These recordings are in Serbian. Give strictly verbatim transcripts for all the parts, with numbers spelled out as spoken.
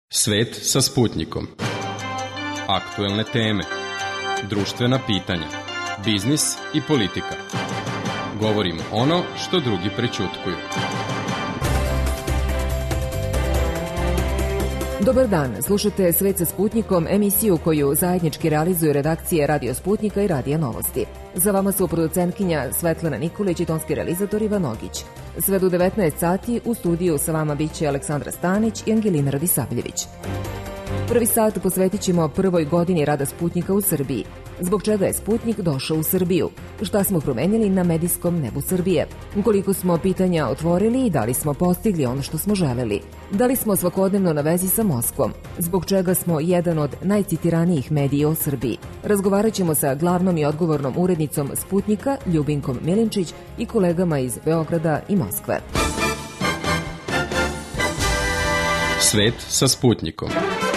Svet sa Sputnikom. Aktuelne teme, društvena pitanja, biznis i politika. Govorimo ono što drugi prećutkuju. Dobar dan, slušate Svet sa Sputnikom, emisiju koju zajednički realizuju redakcije Radio Sputnika i Radija Novosti. Za vama su producentkinja Svetlana Nikolić i tonski realizator Ivan Ogić. Sve do devetnaest sati u studiju sa vama biće Aleksandra Stanić i Angelina Radisavljević. Prvi sat posvetit ćemo prvoj godini rada Sputnika u Srbiji. Zbog čega je Sputnik došao u Srbiju? Šta smo promenili na medijskom nebu Srbije? Koliko smo pitanja otvorili i da li smo postigli ono što smo želeli? Da li smo svakodnevno na vezi sa Moskvom? Zbog čega smo jedan od najcitiranijih medija u Srbiji? Razgovarat ćemo sa glavnom i odgovornom urednicom Sputnika, Ljubinkom Milinčić, i kolegama iz Beograda i Moskve. Svet sa Sputnikom.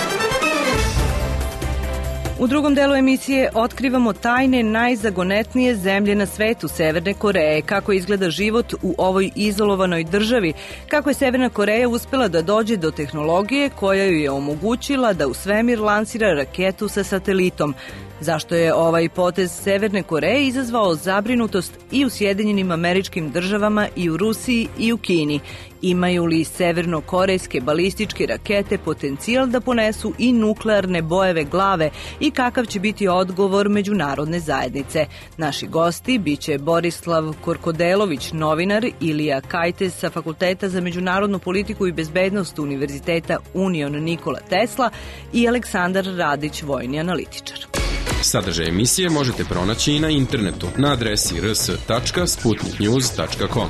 U drugom delu emisije otkrivamo tajne najzagonetnije zemlje na svetu, Severne Koreje, kako izgleda život u ovoj izolovanoj državi, kako je Severna Koreja uspela da dođe do tehnologije koja ju je omogućila da u svemir lansira raketu sa satelitom. Zašto je ovaj potez Severne Koreje izazvao zabrinutost i u Sjedinjenim Američkim Državama, i u Rusiji, i u Kini? Imaju li severnokorejske balističke rakete potencijal da ponesu i nuklearne bojeve glave i kakav će biti odgovor međunarodne zajednice? Naši gosti biće Borislav Korkodelović, novinar, Ilija Kajtes sa Fakulteta za međunarodnu politiku i bezbednost Univerziteta Union Nikola Tesla i Aleksandar Radić, vojni analitičar. Sadržaj emisije možete pronaći i na internetu na adresi r s tačka sputnik news tačka com.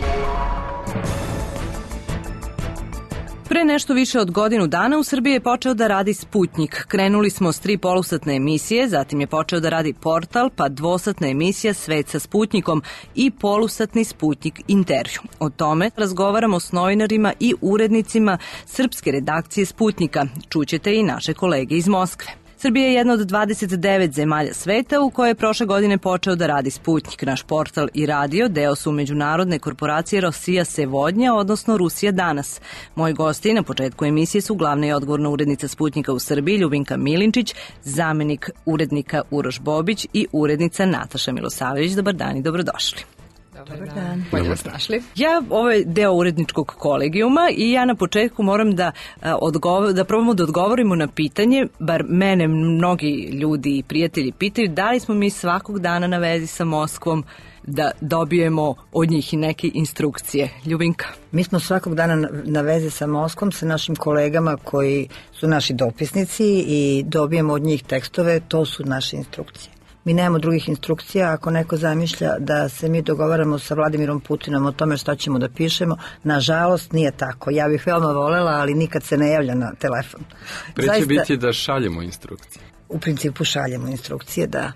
Pre nešto više od godinu dana u Srbiji je počeo da radi Sputnik. Krenuli smo s tri polusatne emisije, zatim je počeo da radi portal, pa dvosatna emisija Svet sa Sputnikom i polusatni Sputnik intervju. O tome razgovaramo s novinarima i urednicima srpske redakcije Sputnika. Čućete i naše kolege iz Moskve. Srbija je jedna od dvadeset devet zemalja sveta u kojoj je prošle godine počeo da radi Sputnik. Naš portal i radio deo su međunarodne korporacije Rosija Sevodnja, odnosno Rusija danas. Moji gosti na početku emisije su glavna i odgovorna urednica Sputnika u Srbiji Ljubinka Milinčić, zamenik urednika Uroš Bobić i urednica Nataša Milosavljević. Dobar dan i dobrodošli. Dobar dan. Bolje vas našli. Ja, ovo je deo uredničkog kolegijuma i ja na početku moram da, odgovor, da probamo da odgovorimo na pitanje, bar mene mnogi ljudi i prijatelji pitaju, da li smo mi svakog dana na vezi sa Moskvom, da dobijemo od njih i neke instrukcije. Ljubinka? Mi smo svakog dana na vezi sa Moskvom, sa našim kolegama koji su naši dopisnici i dobijemo od njih tekstove, to su naše instrukcije. Mi nemamo drugih instrukcija. Ako neko zamišlja da se mi dogovaramo sa Vladimirom Putinom o tome šta ćemo da pišemo, nažalost nije tako. Ja bih veoma volela, ali nikad se ne javlja na telefon. Pre će biti da šaljemo instrukcije. U principu šaljemo instrukcije, da.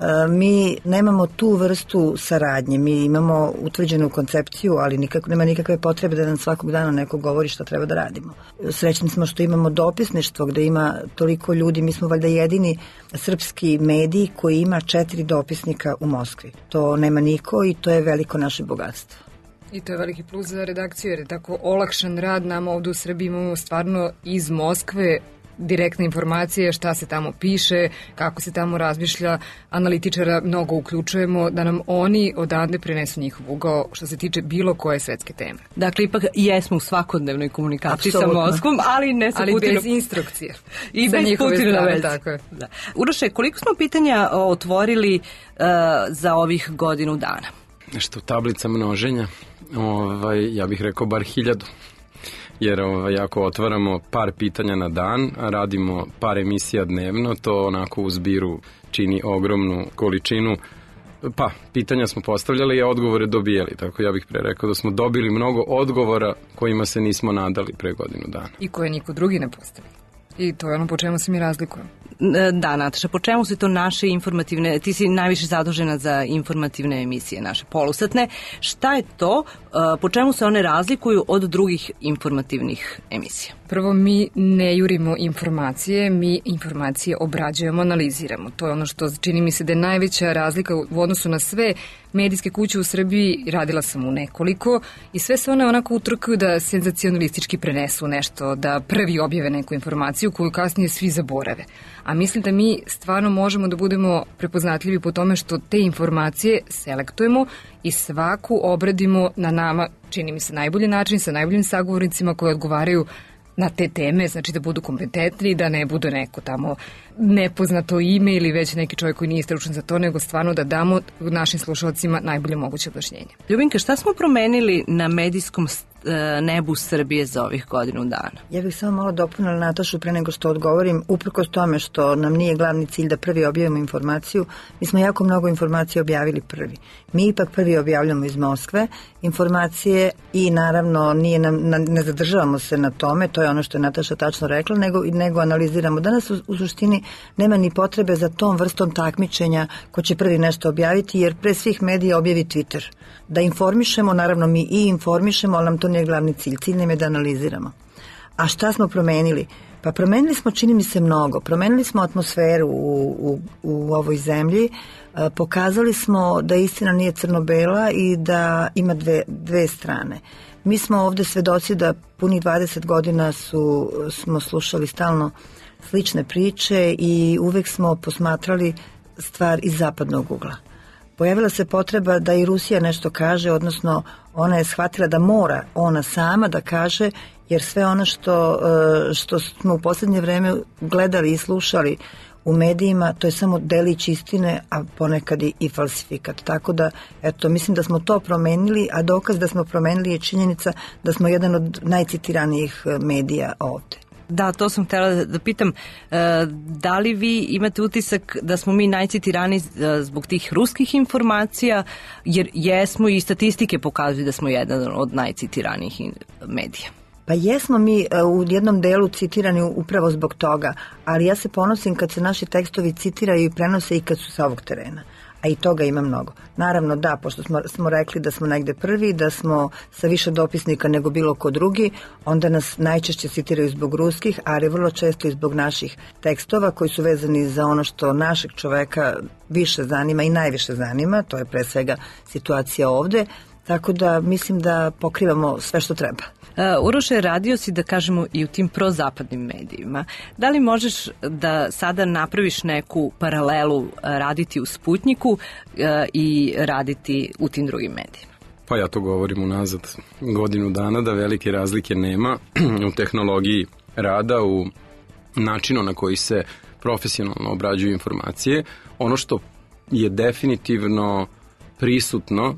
Mi nemamo tu vrstu saradnje, mi imamo utvrđenu koncepciju, ali nikako, nema nikakve potrebe da nam svakog dana neko govori šta treba da radimo. Srećni smo što imamo dopisništvo gde ima toliko ljudi, mi smo valjda jedini srpski medij koji ima četiri dopisnika u Moskvi. To nema niko i to je veliko naše bogatstvo. I to je veliki plus za redakciju jer je tako olakšan rad. Nam ovdje u Srbiji imamo stvarno iz Moskve direktne informacije šta se tamo piše, kako se tamo razmišlja, analitičara mnogo uključujemo da nam oni odande prenesu njihov ugao što se tiče bilo koje svetske teme. Dakle, ipak jesmo u svakodnevnoj komunikaciji Apsolutno. sa Moskvom, ali ne sa ali Putinom. bez instrukcije. I sa bez Putinove veze. Tako je. Da. Uroše, koliko smo pitanja otvorili uh, za ovih godinu dana? Nešto tablica množenja, ovaj, ja bih rekao bar hiljadu. Jer ovaj, ako otvaramo par pitanja na dan, a radimo par emisija dnevno, to onako u zbiru čini ogromnu količinu. Pa, pitanja smo postavljali, a odgovore dobijali. Tako ja bih pre rekao da smo dobili mnogo odgovora kojima se nismo nadali pre godinu dana. I koje niko drugi ne postavi. I to je ono po čemu se mi razlikujemo. Da, Nataša, po čemu su to naše informativne, ti si najviše zadužena za informativne emisije, naše polusatne. Šta je to, po čemu se one razlikuju od drugih informativnih emisija? Prvo, mi ne jurimo informacije, mi informacije obrađujemo, analiziramo. To je ono što čini mi se da je najveća razlika u odnosu na sve medijske kuće u Srbiji. Radila sam u nekoliko i sve se one onako utrkuju da senzacionalistički prenesu nešto, da prvi objave neku informaciju koju kasnije svi zaborave. A mislim da mi stvarno možemo da budemo prepoznatljivi po tome što te informacije selektujemo i svaku obradimo na nama, čini mi se, najbolji način, sa najboljim sagovornicima koji odgovaraju na te teme, znači da budu kompetentni, da ne bude neko tamo nepoznato ime ili već neki čovjek koji nije stručan za to, nego stvarno da damo našim slušalcima najbolje moguće objašnjenje. Ljubinka, šta smo promenili na medijskom nebu Srbije za ovih godinu dana? Ja bih samo malo dopunila Natašu pre nego što odgovorim. Uprkos tome što nam nije glavni cilj da prvi objavimo informaciju, mi smo jako mnogo informacija objavili prvi. Mi ipak prvi objavljamo iz Moskve informacije i naravno nije nam, ne zadržavamo se na tome, to je ono što je Nataša tačno rekla, nego, nego analiziramo. Danas u, u suštini nema ni potrebe za tom vrstom takmičenja ko će prvi nešto objaviti, jer pre svih medija objavi Twitter. Da informišemo, naravno mi i informišemo, ali nam to nije glavni cilj. Cilj nam je da analiziramo. A šta smo promenili? Pa promenili smo, čini mi se, mnogo. Promenili smo atmosferu u, u, u ovoj zemlji. E, pokazali smo da istina nije crno-bela i da ima dve, dve strane. Mi smo ovde svedoci da punih dvadeset godina su, smo slušali stalno slične priče i uvek smo posmatrali stvar iz zapadnog ugla. Pojavila se potreba da i Rusija nešto kaže, odnosno ona je shvatila da mora ona sama da kaže, jer sve ono što, što smo u poslednje vreme gledali i slušali u medijima, to je samo delić istine, a ponekad i falsifikat. Tako da, eto, mislim da smo to promenili, a dokaz da smo promenili je činjenica da smo jedan od najcitiranijih medija ovde. Da, to sam htjela da pitam. Da li vi imate utisak da smo mi najcitirani zbog tih ruskih informacija, jer jesmo i statistike pokazuju da smo jedan od najcitiranijih medija? Pa jesmo mi u jednom delu citirani upravo zbog toga, ali ja se ponosim kad se naši tekstovi citiraju i prenose i kad su sa ovog terena. A i toga ima mnogo. Naravno da, pošto smo, smo rekli da smo negde prvi, da smo sa više dopisnika nego bilo ko drugi, onda nas najčešće citiraju zbog ruskih, ali vrlo često i zbog naših tekstova koji su vezani za ono što našeg čoveka više zanima i najviše zanima, to je pre svega situacija ovde, tako da mislim da pokrivamo sve što treba. Uh, Uroše, radio si, da kažemo, i u tim prozapadnim medijima. Da li možeš da sada napraviš neku paralelu raditi u Sputniku uh, i raditi u tim drugim medijima? Pa ja to govorim unazad godinu dana, da velike razlike nema u tehnologiji rada, u načinu na koji se profesionalno obrađuju informacije. Ono što je definitivno prisutno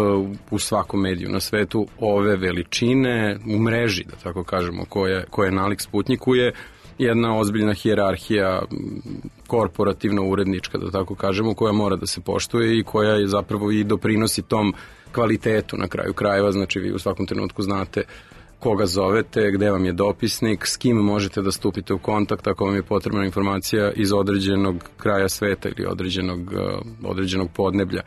u svakom mediju na svetu ove veličine u mreži, da tako kažemo, koja, koja je nalik Sputniku, je jedna ozbiljna hijerarhija korporativno urednička, da tako kažemo, koja mora da se poštuje i koja je zapravo i doprinosi tom kvalitetu na kraju krajeva. Znači vi u svakom trenutku znate koga zovete, gde vam je dopisnik, s kim možete da stupite u kontakt ako vam je potrebna informacija iz određenog kraja sveta ili određenog, određenog podneblja.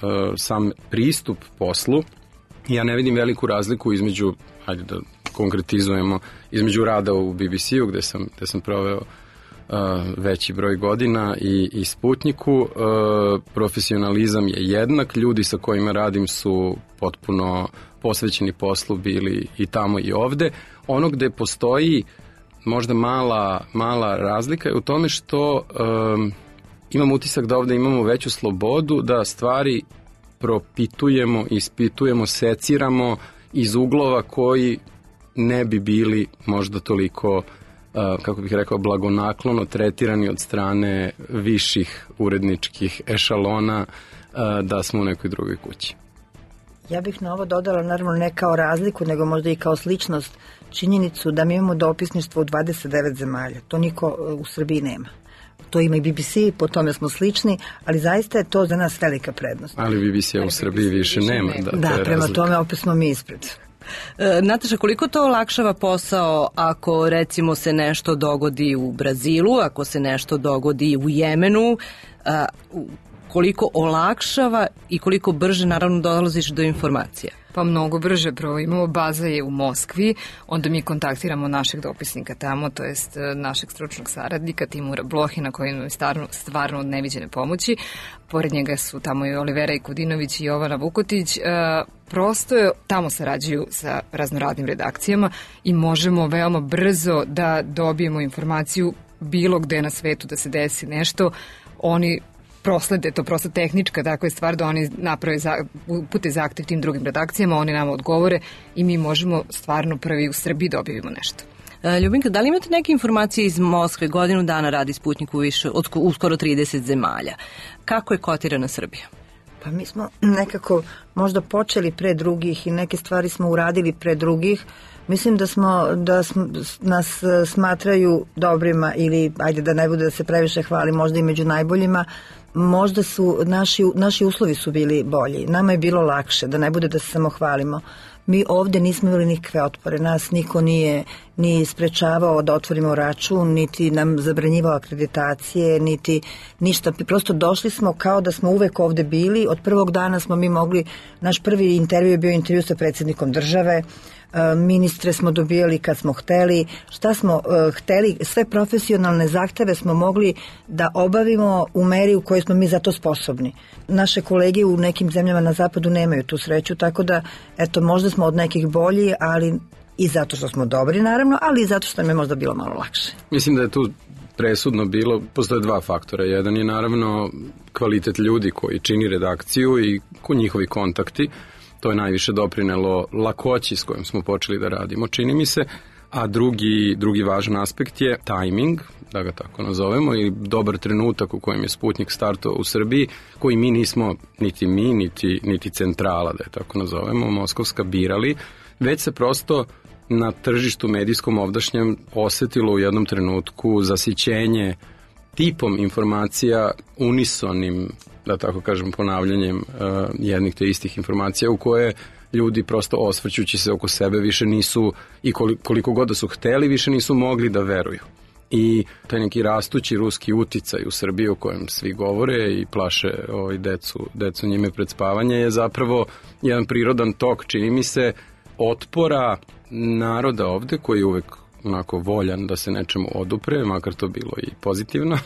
Sam pristup poslu, ja ne vidim veliku razliku između, hajde da konkretizujemo, između rada u B B C-u gde sam, gde sam proveo uh, veći broj godina i, i Sputniku. Uh, profesionalizam je jednak, ljudi sa kojima radim su potpuno posvećeni poslu bili i tamo i ovde. Ono gde postoji možda mala, mala razlika je u tome što um, imam utisak da ovde imamo veću slobodu da stvari propitujemo, ispitujemo, seciramo iz uglova koji ne bi bili možda toliko, kako bih rekao, blagonaklono tretirani od strane viših uredničkih ešalona da smo u nekoj drugoj kući. Ja bih na ovo dodala, naravno ne kao razliku, nego možda i kao sličnost, činjenicu da mi imamo dopisništvo u dvadeset devet zemalja. To niko u Srbiji nema. To ima i B B C, po tome smo slični, ali zaista je to za nas velika prednost. Ali B B C u Srbiji više nema. Da, da prema tome opet smo mi ispred. E, Nataša, koliko to olakšava posao ako recimo se nešto dogodi u Brazilu, ako se nešto dogodi u Jemenu, a, koliko olakšava i koliko brže naravno dolaziš do informacija? pa mnogo brže. Prvo imamo, baza je u Moskvi, onda mi kontaktiramo našeg dopisnika tamo, to jest našeg stručnog saradnika Timura Blohina, koji nam je stvarno, stvarno od neviđene pomoći. Pored njega su tamo i Olivera Ikudinović i Jovana Vukotić. Prosto je, tamo sarađuju sa raznoradnim redakcijama i možemo veoma brzo da dobijemo informaciju bilo gde na svetu da se desi nešto. Oni proslede, to prosto tehnička, tako je stvar da oni naprave, za, upute zahtev tim drugim redakcijama, oni nam odgovore i mi možemo stvarno prvi u Srbiji dobijemo nešto. Ljubinka, da li imate neke informacije iz Moskve? Godinu dana radi Sputnik u više, od u skoro trideset zemalja. Kako je kotirana Srbija? Pa mi smo nekako možda počeli pre drugih i neke stvari smo uradili pre drugih. Mislim da smo, da smo, nas smatraju dobrima ili, ajde da ne bude da se previše hvali, možda i među najboljima. Možda su, naši, naši uslovi su bili bolji. Nama je bilo lakše, da ne bude da se samo hvalimo. Mi ovde nismo imali nikakve otpore, nas niko nije ni sprečavao da otvorimo račun, niti nam zabranjivao akreditacije, niti ništa. Prosto došli smo kao da smo uvek ovde bili. Od prvog dana smo mi mogli, naš prvi intervju je bio intervju sa predsjednikom države, ministre smo dobijali kad smo hteli, šta smo uh, hteli, sve profesionalne zahteve smo mogli da obavimo u meri u kojoj smo mi za to sposobni. Naše kolege u nekim zemljama na zapadu nemaju tu sreću, tako da, eto, možda smo od nekih bolji, ali i zato što smo dobri, naravno, ali i zato što nam je možda bilo malo lakše. Mislim da je tu presudno bilo, postoje dva faktora. Jedan je naravno kvalitet ljudi koji čini redakciju i njihovi kontakti. To je najviše doprinelo lakoći s kojom smo počeli da radimo, čini mi se, a drugi, drugi važan aspekt je tajming, da ga tako nazovemo, ili dobar trenutak u kojem je Sputnik startao u Srbiji, koji mi nismo, niti mi, niti, niti centrala, da je tako nazovemo, moskovska, birali, već se prosto na tržištu medijskom ovdašnjem osetilo u jednom trenutku zasićenje tipom informacija unisonim, da tako kažem, ponavljanjem uh, jednih te istih informacija u koje ljudi prosto osvrćući se oko sebe više nisu, i koliko god da su hteli, više nisu mogli da veruju. I taj neki rastući ruski uticaj u Srbiji o kojem svi govore i plaše ovaj, decu, decu njime pred spavanje je zapravo jedan prirodan tok, čini mi se, otpora naroda ovde koji je uvek onako voljan da se nečemu odupre, makar to bilo i pozitivno.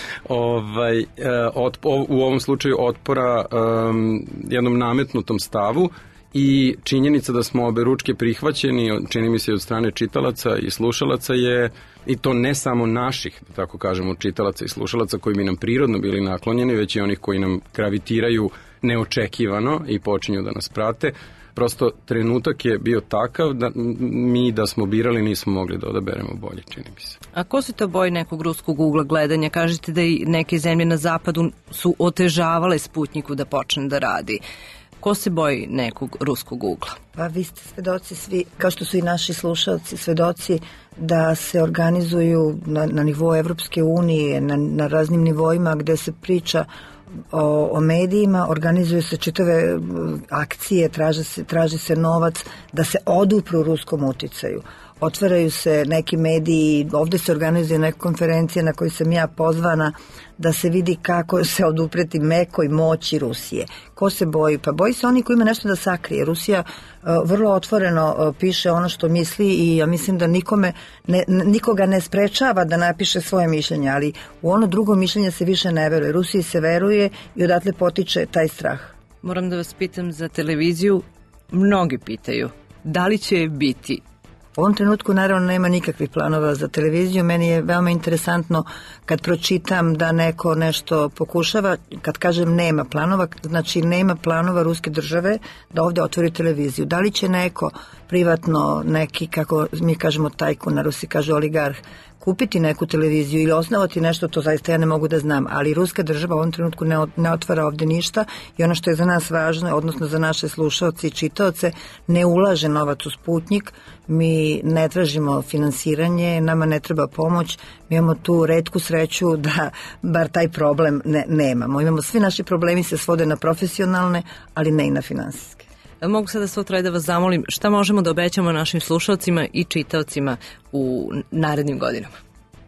ovaj, otp, u ovom slučaju otpora um, jednom nametnutom stavu i činjenica da smo obe ručke prihvaćeni, čini mi se od strane čitalaca i slušalaca je, i to ne samo naših, da tako kažemo, čitalaca i slušalaca koji bi nam prirodno bili naklonjeni, već i onih koji nam gravitiraju neočekivano i počinju da nas prate. Prosto trenutak je bio takav da mi da smo birali nismo mogli da odaberemo bolje, čini mi se. A ko se to boji nekog ruskog ugla gledanja? Kažete da i neke zemlje na zapadu su otežavale Sputniku da počne da radi. Ko se boji nekog ruskog ugla? Pa vi ste svedoci svi, kao što su i naši slušalci, svedoci da se organizuju na, na nivou Evropske unije, na, na raznim nivoima gde se priča O, o medijima, organizuju se čitave akcije, traže se, traži se novac da se odupru ruskom uticaju. Otvaraju se neki mediji, ovde se organizuje neka konferencija na kojoj sam ja pozvana da se vidi kako se odupreti mekoj moći Rusije. Ko se boji? Pa boji se oni koji ima nešto da sakrije. Rusija uh, vrlo otvoreno uh, piše ono što misli i ja mislim da nikome ne, nikoga ne sprečava da napiše svoje mišljenje, ali u ono drugo mišljenje se više ne veruje. Rusiji se veruje i odatle potiče taj strah. Moram da vas pitam za televiziju. Mnogi pitaju da li će je biti. U ovom trenutku naravno nema nikakvih planova za televiziju. Meni je veoma interesantno kad pročitam da neko nešto pokušava, kad kažem nema planova, znači nema planova ruske države da ovde otvori televiziju. Da li će neko privatno, neki, kako mi kažemo tajkun, na Rusi kaže oligarh, kupiti neku televiziju ili osnovati nešto, to zaista ja ne mogu da znam, ali ruska država u ovom trenutku ne, ne otvara ovde ništa i ono što je za nas važno, odnosno za naše slušaoce i čitaoce, ne ulaže novac u Sputnik, mi ne tražimo finansiranje, nama ne treba pomoć, mi imamo tu retku sreću da bar taj problem ne, nemamo. Imamo, svi naši problemi se svode na profesionalne, ali ne i na finansijske. Mogu sada sutra da vas zamolim šta možemo da obećamo našim slušalcima i čitaocima u narednim godinama?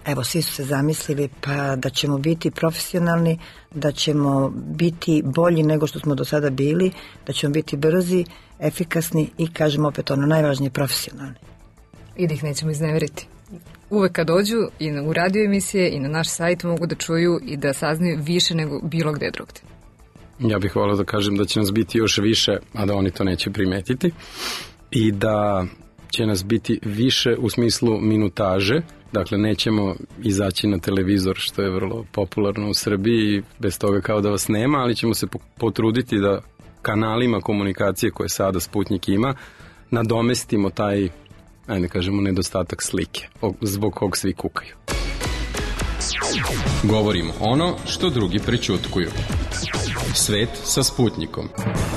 evo, svi su se zamislili pa da ćemo biti profesionalni, da ćemo biti bolji nego što smo do sada bili, da ćemo biti brzi, efikasni i, kažem opet ono, najvažnije, profesionalni. I da ih nećemo izneveriti. Uvek kad dođu i u radio emisije i na naš sajt mogu da čuju i da saznaju više nego bilo gde drugde. Ja bih volio da kažem da će nas biti još više, a da oni to neće primetiti. I da će nas biti više u smislu minutaže. Dakle, nećemo izaći na televizor, što je vrlo popularno u Srbiji, bez toga kao da vas nema, ali ćemo se potruditi da kanalima komunikacije koje sada Sputnik ima nadomestimo taj, ajde kažemo, nedostatak slike, zbog kog svi kukaju. Govorimo ono što drugi prećutkuju. Svet sa Sputnikom.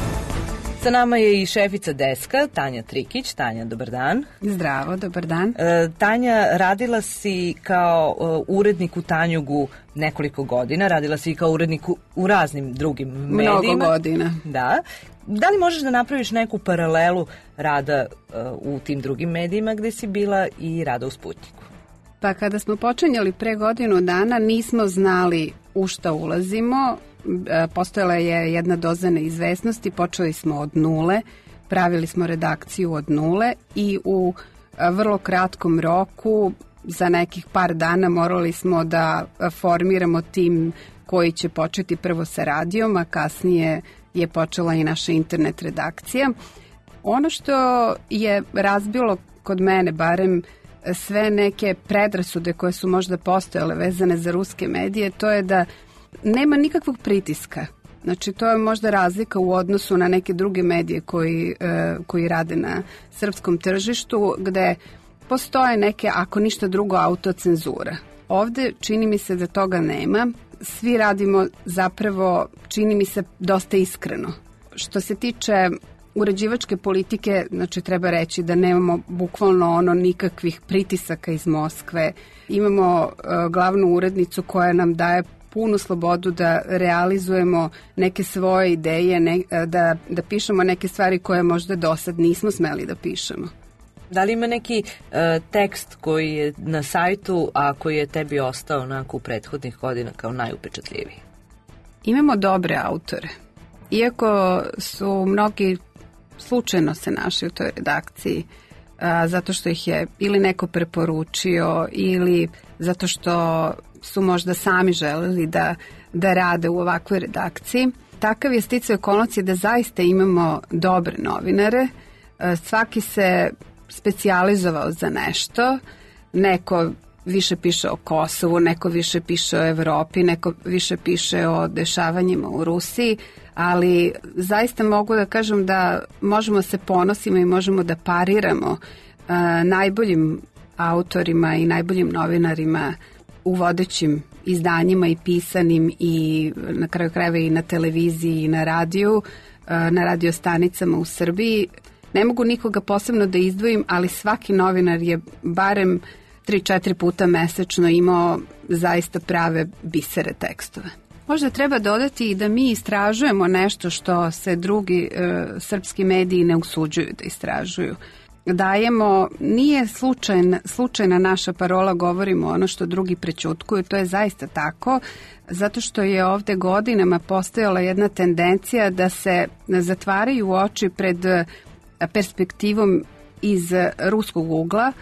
Sa nama je i šefica deska, Tanja Trikić. Tanja, dobar dan. Zdravo, dobar dan. E, Tanja, radila si kao uh, urednik u Tanjugu nekoliko godina, radila si i kao urednik u, u raznim drugim medijima. Mnogo godina. Da. Da li možeš da napraviš neku paralelu rada uh, u tim drugim medijima gde si bila i rada u Sputniku? Pa kada smo počinjali pre godinu dana nismo znali u šta ulazimo. Postojala je jedna doza neizvesnosti, počeli smo od nule, pravili smo redakciju od nule i u vrlo kratkom roku, za nekih par dana, morali smo da formiramo tim koji će početi prvo sa radijom, a kasnije je počela i naša internet redakcija. Ono što je razbilo kod mene, barem sve neke predrasude koje su možda postojale vezane za ruske medije, to je da nema nikakvog pritiska. Znači, to je možda razlika u odnosu na neke druge medije koji, e, koji rade na srpskom tržištu, gde postoje neke, ako ništa drugo, autocenzura. Ovde čini mi se da toga nema. Svi radimo zapravo, čini mi se, dosta iskreno. Što se tiče uređivačke politike, znači treba reći da nemamo bukvalno ono nikakvih pritisaka iz Moskve. Imamo e, glavnu urednicu koja nam daje punu slobodu da realizujemo neke svoje ideje, ne, da, da pišemo neke stvari koje možda do sad nismo smeli da pišemo. Da li ima neki uh, tekst koji je na sajtu, a koji je tebi ostao onako u prethodnih godina kao najupečatljiviji? Imamo dobre autore. Iako su mnogi slučajno se našli u toj redakciji, a, zato što ih je ili neko preporučio ili zato što su možda sami želeli da, da rade u ovakvoj redakciji. Takav je sticaj okolnosti da zaista imamo dobre novinare. Svaki se specijalizovao za nešto. Neko više piše o Kosovu, neko više piše o Evropi, neko više piše o dešavanjima u Rusiji, ali zaista mogu da kažem da možemo se ponosimo i možemo da pariramo uh, najboljim autorima i najboljim novinarima u vodećim izdanjima i pisanim i na kraju krajeva i na televiziji i na radiju, na radio stanicama u Srbiji. Ne mogu nikoga posebno da izdvojim, ali svaki novinar je barem tri četiri puta mesečno imao zaista prave bisere tekstove. Možda treba dodati i da mi istražujemo nešto što se drugi e, srpski mediji ne usuđuju da istražuju. Dajemo, nije slučajna, slučajna naša parola, govorimo ono što drugi prećutkuju, to je zaista tako, zato što je ovde godinama postojala jedna tendencija da se zatvaraju oči pred perspektivom iz ruskog ugla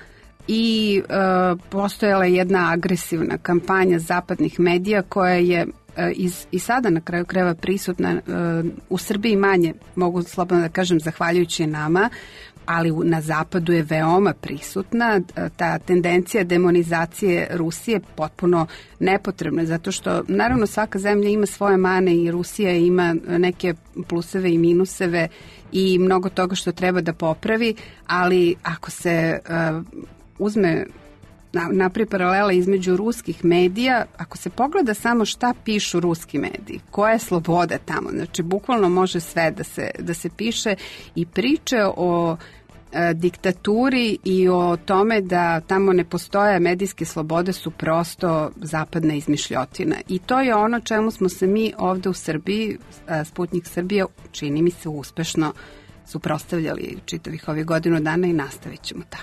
i e, postojala je jedna agresivna kampanja zapadnih medija koja je e, iz, i sada na kraju krajeva prisutna e, u Srbiji manje, mogu slobodno da kažem zahvaljujući nama, ali na zapadu je veoma prisutna. Ta tendencija demonizacije Rusije potpuno nepotrebna, zato što naravno svaka zemlja ima svoje mane i Rusija ima neke pluseve i minuseve i mnogo toga što treba da popravi, ali ako se uh, uzme napravi paralela između ruskih medija, ako se pogleda samo šta pišu ruski mediji, koja je sloboda tamo, znači bukvalno može sve da se, da se piše i priče o e, diktaturi i o tome da tamo ne postoje medijske slobode su prosto zapadna izmišljotina. I to je ono čemu smo se mi ovde u Srbiji, Sputnik Srbije, čini mi se uspešno suprotstavljali čitavih ovih godinu dana i nastavit ćemo tako.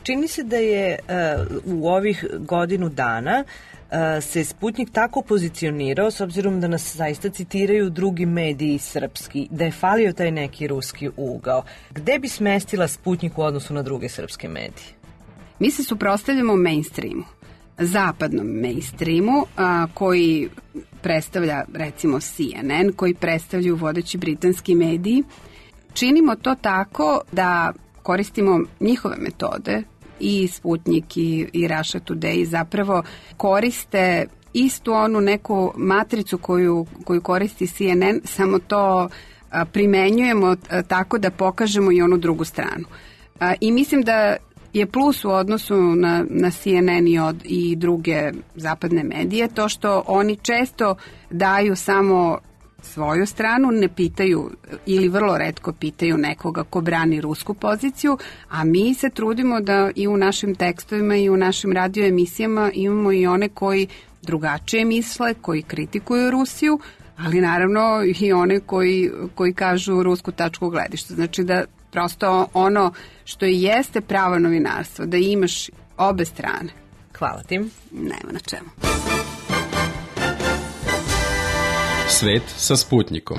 Čini se da je uh, u ovih godinu dana uh, se Sputnjik tako pozicionirao, s obzirom da nas zaista citiraju drugi mediji srpski, da je falio taj neki ruski ugao. Gde bi smestila Sputnjik u odnosu na druge srpske medije? Mi se suprotstavljamo mainstreamu, zapadnom mainstreamu a, koji predstavlja recimo C N N, koji predstavljaju vodeći britanski mediji. Činimo to tako da koristimo njihove metode, i Sputnjik i, i Russia Today zapravo koriste istu onu neku matricu koju, koju koristi C N N, samo to a, primenjujemo a, tako da pokažemo i onu drugu stranu. A, I mislim da je plus u odnosu na, na C N N i, od, i druge zapadne medije to što oni često daju samo svoju stranu, ne pitaju ili vrlo retko pitaju nekoga ko brani rusku poziciju, a mi se trudimo da i u našim tekstovima i u našim radio emisijama imamo i one koji drugačije misle, koji kritikuju Rusiju, ali naravno i one koji, koji kažu rusku tačku gledišta. Znači da prosto ono što i jeste pravo novinarstvo, da imaš obe strane. Hvala ti. Nema na čemu. Svet sa Sputnjikom.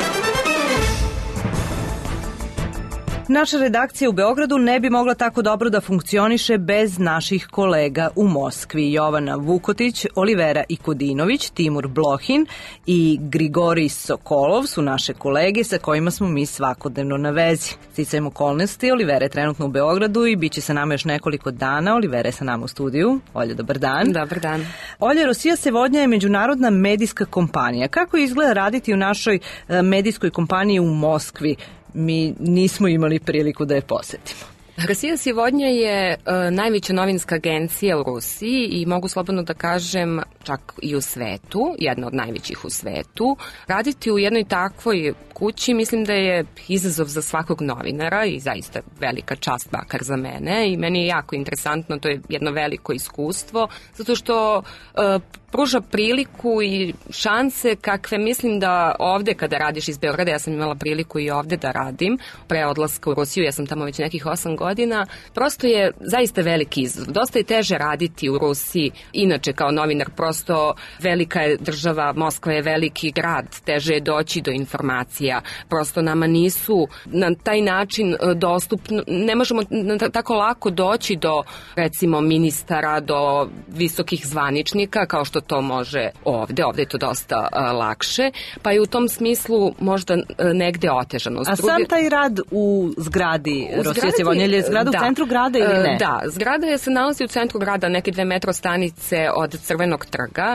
Naša redakcija u Beogradu ne bi mogla tako dobro da funkcioniše bez naših kolega u Moskvi. Jovana Vukotić, Olivera Ikodinović, Timur Blohin i Grigorij Sokolov su naše kolege sa kojima smo mi svakodnevno na vezi. Sticajem okolnosti, Olivera je trenutno u Beogradu i bit će sa nama još nekoliko dana. Olivera je sa nama u studiju. Olja, dobar dan. Dobar dan. Olja, Rosija Sevodnja je međunarodna medijska kompanija. Kako izgleda raditi u našoj medijskoj kompaniji u Moskvi? Mi nismo imali priliku da je posetimo. Rosija Sevodnja je uh, najveća novinska agencija u Rusiji i mogu slobodno da kažem čak i u svetu, jedna od najvećih u svetu. Raditi u jednoj takvoj kući mislim da je izazov za svakog novinara i zaista velika čast makar za mene i meni je jako interesantno, to je jedno veliko iskustvo, zato što uh, pruža priliku i šanse kakve mislim da ovde kada radiš iz Beograda, ja sam imala priliku i ovde da radim, pre odlaska u Rusiju, ja sam tamo već nekih osam godina, prosto je zaista veliki izazov. Dosta je teže raditi u Rusiji, inače kao novinar, prosto velika je država, Moskva je veliki grad, teže je doći do informacija, prosto nama nisu na taj način dostupno, ne možemo tako lako doći do recimo ministara, do visokih zvaničnika kao što to može ovde, ovde je to dosta uh, lakše, pa je u tom smislu možda uh, negde otežano. A sam taj rad u zgradi Rosija Sevodnja, je zgrada da, u centru grada ili ne? Da, zgrada je se nalazi u centru grada, neke dve metro stanice od Crvenog trga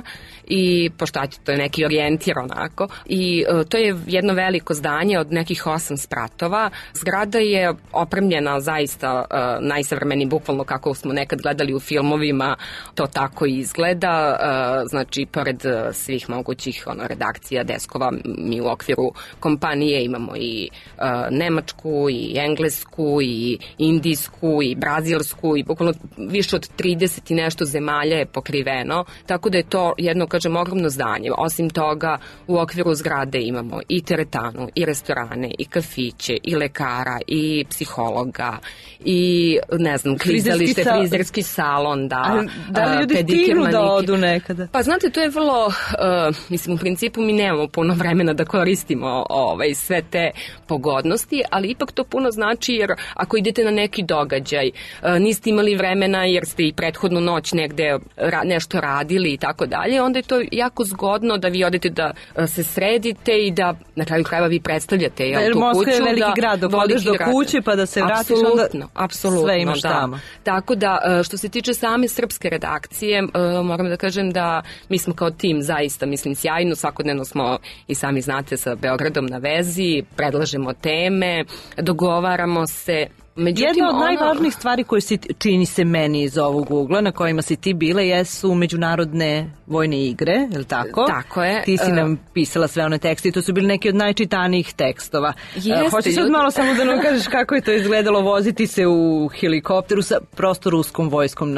i pošto to je neki orijentir onako i uh, to je jedno veliko zdanje od nekih osam spratova. Zgrada je opremljena zaista uh, najsavremenijim, bukvalno kako smo nekad gledali u filmovima, to tako izgleda. Uh, znači, pored svih mogućih ono, redakcija, deskova, mi u okviru kompanije imamo i uh, nemačku, i englesku, i indijsku, i brazilsku, i bukvalno više od trideset i nešto zemalja je pokriveno, tako da je to jedno, kažem, ogromno zdanje. Osim toga, u okviru zgrade imamo i teretanu, i restorane, i kafiće, i lekara, i psihologa, i, ne znam, klizalište, frizerski salon, da. A, da li ljudi stignu da odu nekada? Pa znate, to je vrlo, uh, mislim, u principu mi nemamo puno vremena da koristimo ovaj, sve te pogodnosti, ali ipak to puno znači jer ako idete na neki događaj, uh, niste imali vremena jer ste i prethodnu noć negde ra, nešto radili i tako dalje, onda je to jako zgodno da vi odete da uh, se sredite i da na kraju krajeva vi predstavljate jel, tu Moskva kuću. Je veliki da, grad, dok odeš do kuće pa da se vratiš, apsolutno, onda apsolutno, sve imaš da. tamo. Tako da, što se tiče same srpske redakcije, uh, moram da kažem da mi smo kao tim zaista, mislim, sjajno, svakodnevno smo i sami znate sa Beogradom na vezi, predlažemo teme, dogovaramo se. Međutim, jedna od ono... najvažnijih stvari koje si, čini se meni iz ovog ugla na kojima si ti bila jesu međunarodne vojne igre, je li tako? Tako je. Ti si nam pisala sve one tekste i to su bili neki od najčitanijih tekstova. Jeste, Hoćeš sad malo samo da nam kažeš kako je to izgledalo voziti se u helikopteru sa prosto ruskom vojskom na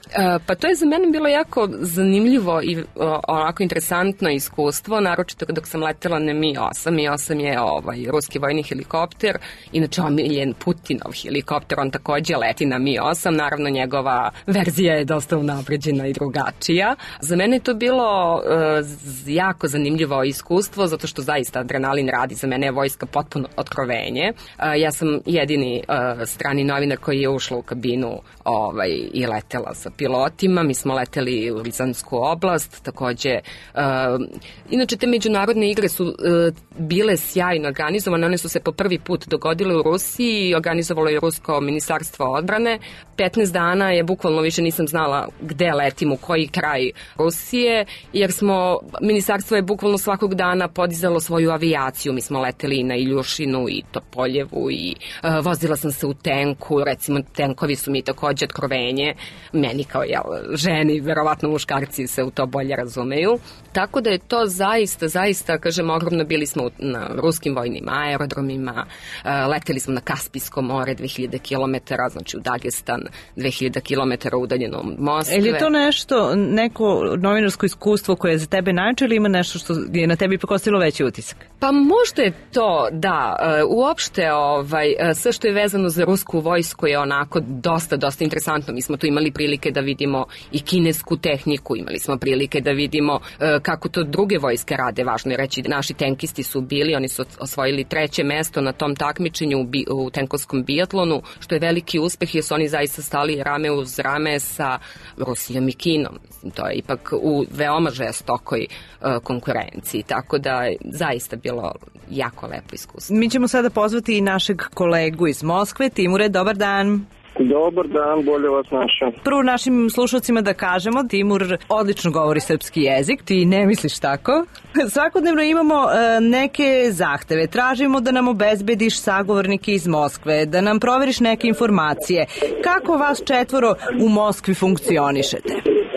Pa to je za mene bilo jako zanimljivo i onako interesantno iskustvo, naročito dok sam letela na Mi osam. Mi osam je ovaj, ruski vojni helikopter, inače omiljen Putinov helikopter, on takođe leti na Mi osam, naravno njegova verzija je dosta unapređena i drugačija. Za mene je to bilo uh, jako zanimljivo iskustvo, zato što zaista adrenalin radi, za mene je vojska potpuno otkrovenje. Uh, ja sam jedini uh, strani novinar koji je ušla u kabinu ovaj, i letela sa pilotima, mi smo leteli u Rizansku oblast, takođe, uh, inače te međunarodne igre su uh, bile sjajno organizovane, one su se po prvi put dogodile u Rusiji, organizovalo je Rusko ministarstvo odbrane, petnaest dana je bukvalno više nisam znala gde letim, u koji kraj Rusije, jer smo, ministarstvo je bukvalno svakog dana podizalo svoju avijaciju, mi smo leteli i na Iljušinu i Topoljevu i uh, vozila sam se u tenku, recimo tenkovi su mi takođe otkrovenje, meni kao jel, ženi, verovatno muškarci se u to bolje razumeju. Tako da je to zaista, zaista, kažem, ogromno, bili smo na ruskim vojnim aerodromima, leteli smo na Kaspijsko more dve hiljade kilometara, znači u Dagestan dve hiljade kilometara udaljeno od Moskve. Je li to nešto, neko novinarsko iskustvo koje je za tebe najče ili ima nešto što je na tebi ipak ostavilo veći utisak? Pa možda je to, da, uopšte ovaj, sve što je vezano za rusku vojsku je onako dosta, dosta interesantno. Mi smo tu imali prilike da vidimo i kinesku tehniku, imali smo prilike da vidimo uh, kako to druge vojske rade. Važno je reći da naši tenkisti su bili, oni su osvojili treće mesto na tom takmičenju u, bi, u tenkovskom biatlonu, što je veliki uspeh jer su oni zaista stali rame uz rame sa Rusijom i Kinom. To je ipak u veoma žestokoj uh, konkurenciji, tako da je zaista bilo jako lepo iskustvo. Mi ćemo sada pozvati i našeg kolegu iz Moskve. Timure, dobar dan. Dobar dan, bolje vas našao. Prvo našim slušalcima da kažemo, Timur odlično govori srpski jezik, ti ne misliš tako? Svakodnevno imamo e, neke zahteve, tražimo da nam obezbediš sagovornike iz Moskve, da nam proveriš neke informacije. Kako vas četvoro u Moskvi funkcionišete?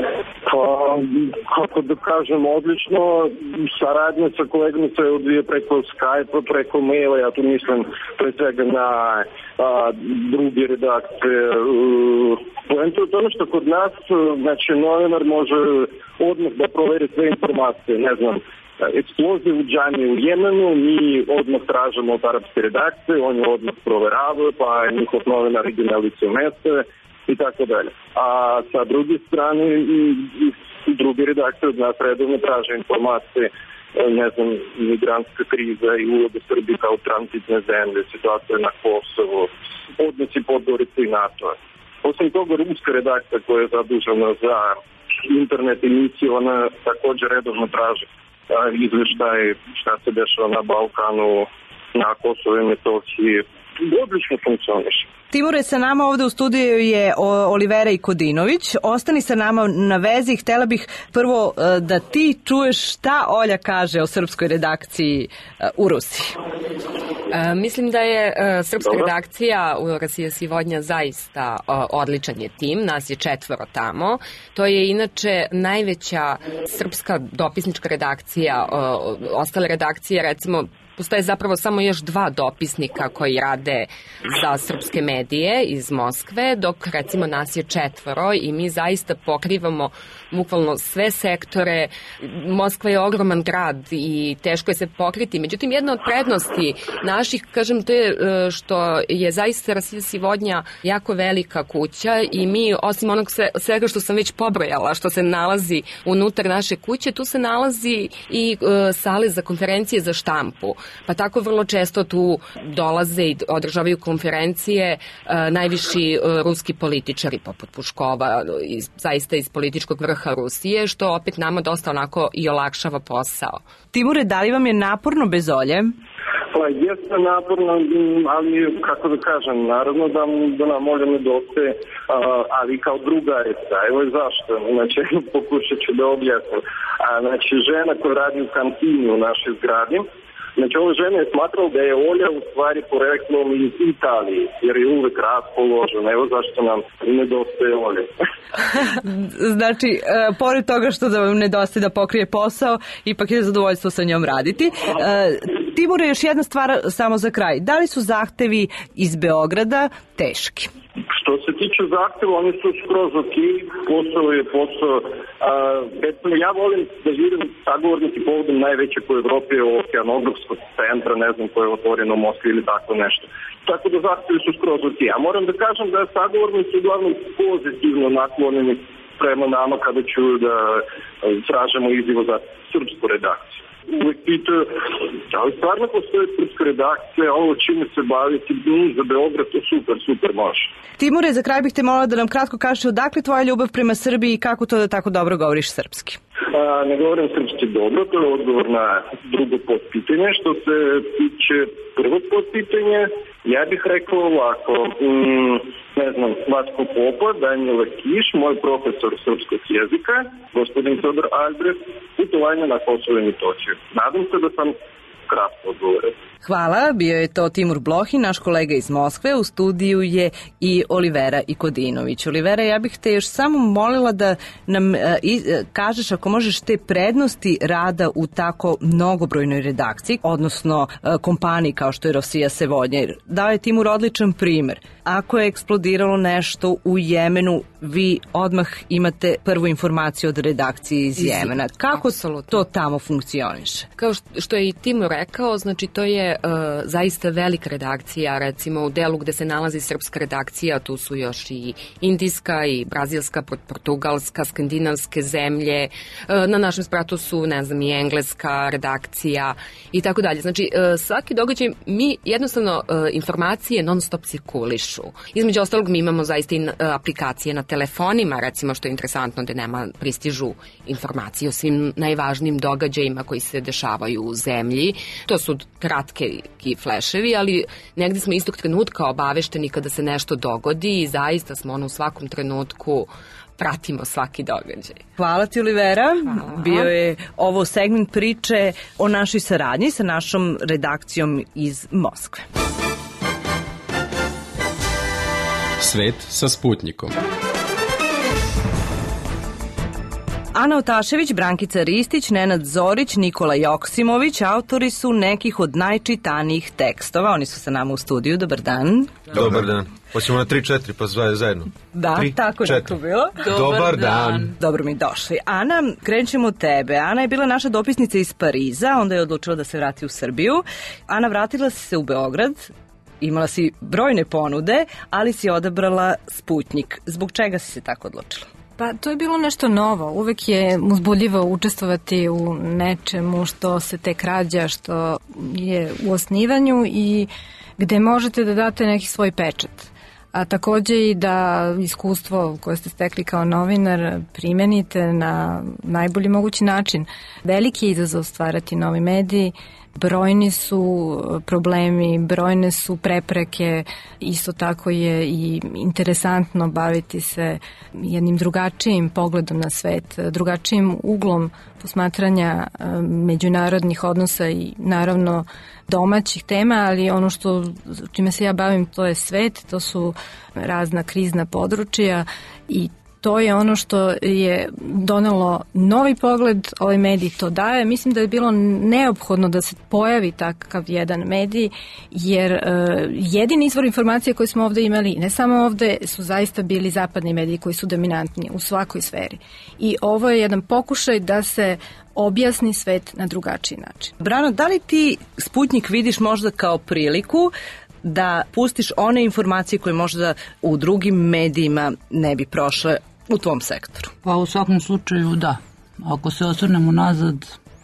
Pa, kako da kažem, odlično, saradnja sa kolegama se odvije preko Skype, preko maila, ja tu mislim pre svega na a, druge redakcije. Poenta je to što kod nas, znači, novinar može odmah da proveri sve informacije, ne znam, eksplozije u džami u Jemenu, mi odmah tražimo od arapske redakcije, oni odmah proveravaju, pa njihov novinar ide na lice mesta, i tako dalje. A sa druge strane i drugi redaktor od nas redovno traže informacije, ne znam, migrantska kriza i uloga Srbije kao tranzitne zemlje, situacija na Kosovo, odnosi Podgorice i NATO-a. Osim toga, ruska redakcija koja je zadužena za internet emisiju, ona također redovno traži izveštaj šta se dešava na Balkanu, na Kosovo i Metohiji. Odlično funkcioniše. Timure, sa nama ovde u studiju je Olivera Ikodinović. Ostani sa nama na vezi. Htela bih prvo da ti čuješ šta Olja kaže o srpskoj redakciji u Rusiji. E, mislim da je e, srpska Dobre. redakcija u Rasija Sivodnja zaista o, odličan je tim, nas je četvoro tamo. To je inače najveća srpska dopisnička redakcija. O, ostale redakcije, recimo, postoje zapravo samo još dva dopisnika koji rade za srpske medije iz Moskve, dok recimo nas je četvoro i mi zaista pokrivamo bukvalno sve sektore. Moskva je ogroman grad i teško je se pokriti. Međutim, jedna od prednosti naših, kažem, to je što je zaista Rasija Sivodnja jako velika kuća i mi, osim onog sve, svega što sam već pobrojala, što se nalazi unutar naše kuće, tu se nalazi i uh, sale za konferencije za štampu. Pa tako vrlo često tu dolaze i održavaju konferencije uh, najviši uh, ruski političari poput Puškova, iz, zaista iz političkog vrha Rusije, što opet nama dosta onako i olakšava posao. Timure, da li vam je naporno bez Olje? Pa jeste naporno, ali kako da kažem, naravno da, da nam Olja nedostaje, ali kao drugarica. Evo je zašto, znači pokušat ću da objasnim. Znači žena koja radi u kantini u našoj zgradi, znači ova žena je smatrala da je Olja u stvari poreklom iz Italije, jer je uvek raspoložena. Evo zašto nam nedostaje Olja. Znači, e, pored toga što da vam nedostaje da pokrije posao, ipak je zadovoljstvo sa njom raditi. E, Timure, još jedna stvar samo za kraj. Da li su zahtevi iz Beograda teški? Što se tiče tiče zahteva, oni su skroz ok, posao je posao. Recimo, ja volim da vidim sagovorniki povodom najvećeg u Evropi okeanografskog centra, ne znam koje je otvoreno u Moskvi ili tako nešto. Tako da zahtevi su skroz ok. A moram da kažem da sagovornici uglavnom pozitivno naklonjeni prema nama kada ću da tražemo izdivo za srpsku redakciju. Uvijek pitaju, ali stvarno postoje srpska redakcija, ovo čime se baviti, za Beograd, to super, super može. Timure, za kraj bih te molila da nam kratko kažeš odakle tvoja ljubav prema Srbiji i kako to da tako dobro govoriš srpski? A, ne govorim srpski dobro, to je odgovor na drugo podpitanje. Što se tiče prvog podpitanja, ja bih rekao ovako, mm, ne znam, Vasko Popa, Danijela Kiš, moj profesor srpskog jezika, gospodin Todor Albrecht, putovanje na Kosovo i Metohiju. Nadam se da sam kratko odgovorio. Hvala, bio je to Timur Blohin, naš kolega iz Moskve, u studiju je i Olivera Ikodinović. Olivera, ja bih te još samo molila da nam e, i, e, kažeš ako možeš te prednosti rada u tako mnogobrojnoj redakciji, odnosno e, kompaniji kao što je Rosija Sevodnja. Dao je Timur odličan primer. Ako je eksplodiralo nešto u Jemenu, vi odmah imate prvu informaciju od redakcije iz Jemena. Kako Absolutno. To tamo funkcioniše? Kao što je i Timur rekao, znači to je Uh, zaista velika redakcija, recimo u delu gde se nalazi srpska redakcija, tu su još i indijska i brazilska, portugalska, skandinavske zemlje, uh, na našem spratu su, ne znam, i engleska redakcija i tako dalje. Znači, uh, svaki događaj, mi jednostavno uh, informacije non stop cirkulišu. Između ostalog, mi imamo zaista i uh, aplikacije na telefonima, recimo što je interesantno da nama pristižu informacije o svim najvažnijim događajima koji se dešavaju u zemlji. To su kratke i fleševi, ali negdje smo istog trenutka obavešteni kada se nešto dogodi i zaista smo ono u svakom trenutku pratimo svaki događaj. Hvala ti, Olivera. Hvala. Bio je ovo segment priče o našoj saradnji sa našom redakcijom iz Moskve. Svet sa Sputnikom. Ana Otašević, Brankica Ristić, Nenad Zorić, Nikola Joksimović, autori su nekih od najčitanijih tekstova. Oni su sa nama u studiju. Dobar dan. Dobar dan. Hoćemo na tri četiri pa zajedno. Da, tri, tako je neko bilo. Dobar, Dobar dan. dan. Dobro mi došli. Ana, krećemo od tebe. Ana je bila naša dopisnica iz Pariza, onda je odlučila da se vrati u Srbiju. Ana, vratila si se u Beograd, imala si brojne ponude, ali si odabrala Sputnik. Zbog čega si se tako odlučila? Pa to je bilo nešto novo. Uvek je uzbudljivo učestvovati u nečemu što se tek rađa, što je u osnivanju i gde možete da date neki svoj pečat. A takođe i da iskustvo koje ste stekli kao novinar primenite na najbolji mogući način. Veliki je izazov stvarati novi mediji, brojni su problemi, brojne su prepreke, isto tako je i interesantno baviti se jednim drugačijim pogledom na svet, drugačijim uglom posmatranja međunarodnih odnosa i naravno domaćih tema, ali ono što čime se ja bavim to je svet, to su razna krizna područja i to je ono što je donelo novi pogled, ovaj medij to daje. Mislim da je bilo neophodno da se pojavi takav jedan medij, jer uh, jedini izvor informacije koje smo ovde imali, ne samo ovde, su zaista bili zapadni mediji koji su dominantni u svakoj sferi. I ovo je jedan pokušaj da se objasni svet na drugačiji način. Brano, da li ti Sputnik vidiš možda kao priliku da pustiš one informacije koje možda u drugim medijima ne bi prošle u tvom sektoru? Pa u svakom slučaju da. Ako se osvrnemo nazad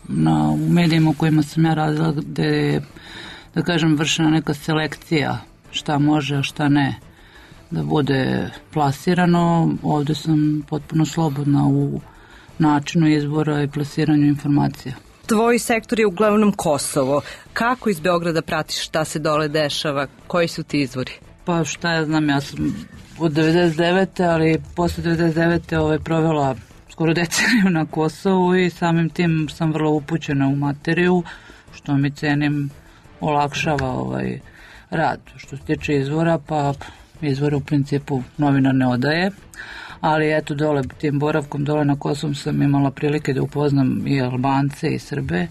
na u medijima u kojima sam ja radila, gde je, da kažem, vršena neka selekcija šta može, a šta ne da bude plasirano, ovde sam potpuno slobodna u načinu izbora i plasiranju informacija. Tvoj sektor je uglavnom Kosovo. Kako iz Beograda pratiš šta se dole dešava? Koji su ti izvori? Pa šta ja znam, ja sam od devedeset devete ali posle devedeset devete ovaj, provela skoro deceniju na Kosovu i samim tim sam vrlo upućena u materiju, što mi cenim olakšava ovaj rad. Što se tiče izvora, pa izvore u principu novinar ne odaje, ali eto dole, tim boravkom dole na Kosovu sam imala prilike da upoznam i Albance i Srbe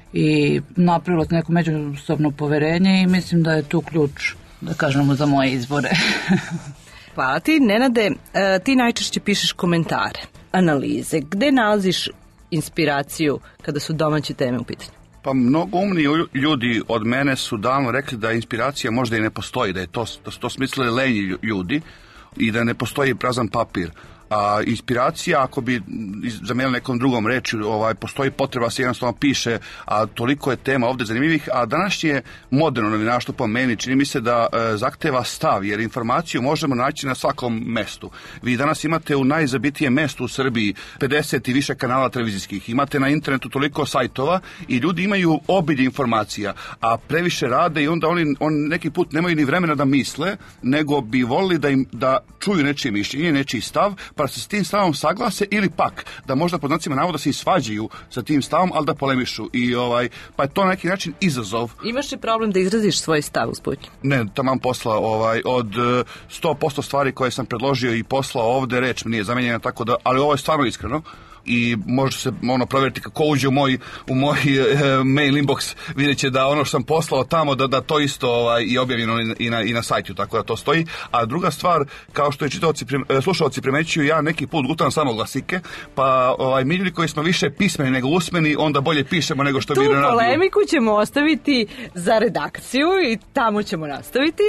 i napravila neko međusobno poverenje i mislim da je tu ključ, da kažemo, za moje izbore. Hvala ti. Nenade, ti najčešće pišeš komentare, analize. Gde nalaziš inspiraciju kada su domaće teme u pitanju? Pa mnogo umni ljudi od mene su davno rekli da inspiracija možda i ne postoji, da je to, da su to smislili lenji ljudi i da ne postoji prazan papir. A inspiracija, ako bi zamijenili nekom drugom rečju, ovaj, postoji potreba, se jednostavno piše, a toliko je tema ovde zanimljivih, a današnje moderno novinarstvo po meni čini mi se da e, zahteva stav, jer informaciju možemo naći na svakom mestu. Vi danas imate u najzabitijem mestu u Srbiji pedeset i više kanala televizijskih, imate na internetu toliko sajtova i ljudi imaju obilje informacija, a previše rade i onda oni on neki put nemaju ni vremena da misle, nego bi volili da im da čuju nečije mišljenje, nečiji stav, pa se s tim stavom saglase ili pak da možda pod znacima navoda se i svađaju sa tim stavom, ali da polemišu. I ovaj, pa je to na neki način izazov. Imaš li problem da izraziš svoj stav u Sputnju? Ne, taman posla ovaj, od sto posto stvari koje sam predložio i poslao ovde, reč mi nije zamenjena, tako da, ali ovo je stvarno iskreno. I može se ono provjeriti kako uđe u moj, u moj e, mail inbox, vidjet će da ono što sam poslao tamo da, da to isto ovaj, i objavljeno i na, i na sajtu, tako da to stoji. A druga stvar, kao što je čitaoci, slušalci primećuju, ja neki put gutam samo glasike, pa ovaj, mi ljudi koji smo više pismeni nego usmeni, onda bolje pišemo nego što tu bi na radiju. Tu polemiku ćemo ostaviti za redakciju i tamo ćemo nastaviti.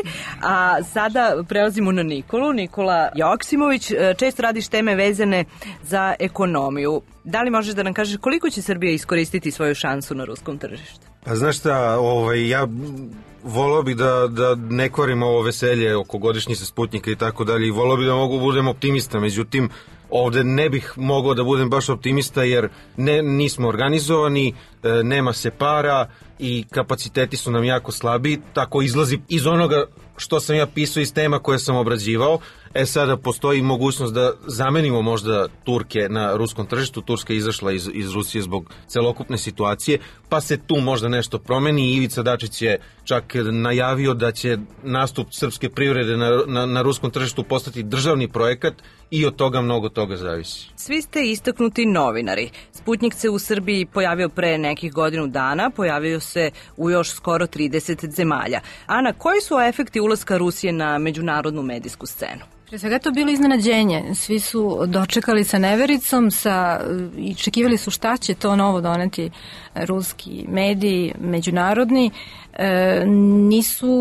A sada prelazimo na Nikolu. Nikola Joksimović, često radiš teme vezane za ekonomiju. Da li možeš da nam kažeš koliko će Srbija iskoristiti svoju šansu na ruskom tržištu? Pa znaš šta, ovaj, ja volao bi da, da ne kvarimo ovo veselje oko godišnjice Sputnjika i tako dalje i volao bi da mogu budem optimista, međutim ovde ne bih mogao da budem baš optimista jer ne, nismo organizovani, e, nema se para i kapaciteti su nam jako slabi, tako izlazi iz onoga što sam ja pisao iz tema koje sam obrađivao. E sada postoji mogućnost da zamenimo možda Turke na ruskom tržištu. Turska je izašla iz, iz Rusije zbog celokupne situacije, pa se tu možda nešto promeni. Ivica Dačić je čak najavio da će nastup srpske privrede na, na, na ruskom tržištu postati državni projekat i od toga mnogo toga zavisi. Svi ste istaknuti novinari. Sputnjik se u Srbiji pojavio pre nekih godinu dana, pojavio se u još skoro trideset zemalja. Ana, koji su efekti ulaska Rusije na međunarodnu medijsku scenu? Pre svega to bilo iznenađenje. Svi su dočekali sa nevericom sa, i čekivali su šta će to novo doneti ruski mediji, međunarodni. E, nisu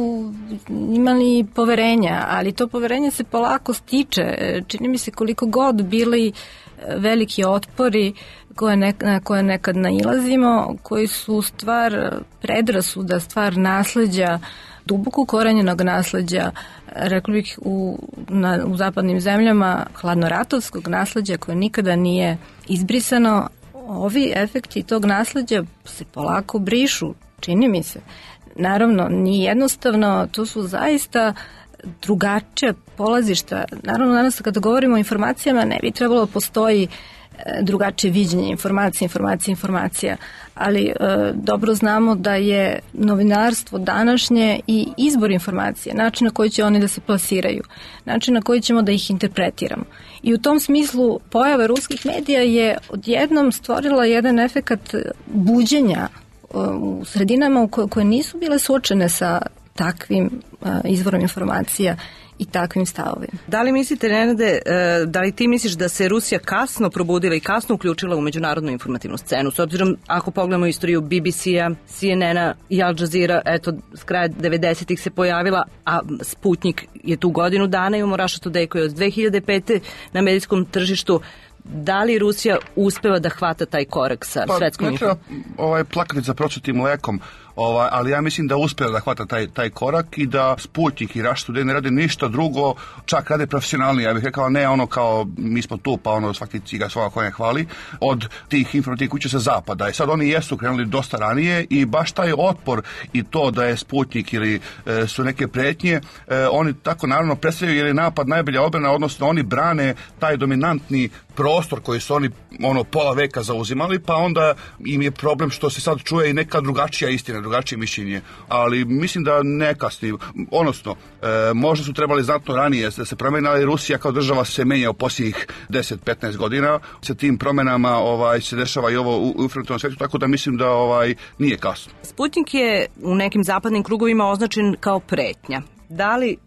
imali poverenja, ali to poverenje se polako stiče. Čini mi se koliko god bili veliki otpori koje nek, na koje nekad nailazimo, koji su stvar predrasuda, stvar nasleđa, duboko ukorenjenog nasleđa, rekli bih u, na, u zapadnim zemljama, hladnoratovskog nasleđa koje nikada nije izbrisano. Ovi efekti tog nasleđa se polako brišu, čini mi se. Naravno, nije jednostavno, to su zaista drugačija polazišta. Naravno, danas kada govorimo o informacijama, ne bi trebalo postoji drugačije viđenje informacija, informacija, informacija, ali e, dobro znamo da je novinarstvo današnje i izbor informacija, način na koji će oni da se plasiraju, način na koji ćemo da ih interpretiramo. I u tom smislu pojava ruskih medija je odjednom stvorila jedan efekat buđenja e, u sredinama u koje, koje nisu bile suočene sa takvim e, izvorom informacija i takvim stavovima. Da li mislite, Nenade, da li ti misliš da se Rusija kasno probudila i kasno uključila u međunarodnu informativnu scenu? S obzirom, ako pogledamo istoriju B B C-a, C N N-a i Al Jazeera, eto, s kraja devedesetih se pojavila, a Sputnjik je tu godinu dana, imamo Russia Today koji je od dve hiljade pete na medijskom tržištu. Da li Rusija uspeva da hvata taj korak sa pa, svetskom informacijom? Ne treba ovaj, plakati za prosutim mlekom, ovaj, ali ja mislim da uspeva da hvata taj, taj korak i da Sputnjik i Russia Today ne rade ništa drugo, čak rade profesionalnije. Ja bih rekao, ne ono kao mi smo tu, pa ono svaki ciga svoga konja hvali, od tih informativnih kuća sa zapada. I sad oni jesu krenuli dosta ranije i baš taj otpor i to da je Sputnjik ili e, su neke pretnje, e, oni tako naravno predstavljaju jer je napad najbolja odbrana, odnosno oni brane taj dominantni prostor koji su oni ono pola veka zauzimali, pa onda im je problem što se sad čuje i neka drugačija istina, drugačije mišljenje, ali mislim da ne kasni, odnosno e, možda su trebali znatno ranije da se promeni, ali Rusija kao država se menja u posljednjih deset do petnaest godina, sa tim promenama ovaj, se dešava i ovo u informativnom svijetu, tako da mislim da ovaj, nije kasno. Sputnjik je u nekim zapadnim krugovima označen kao pretnja. Da li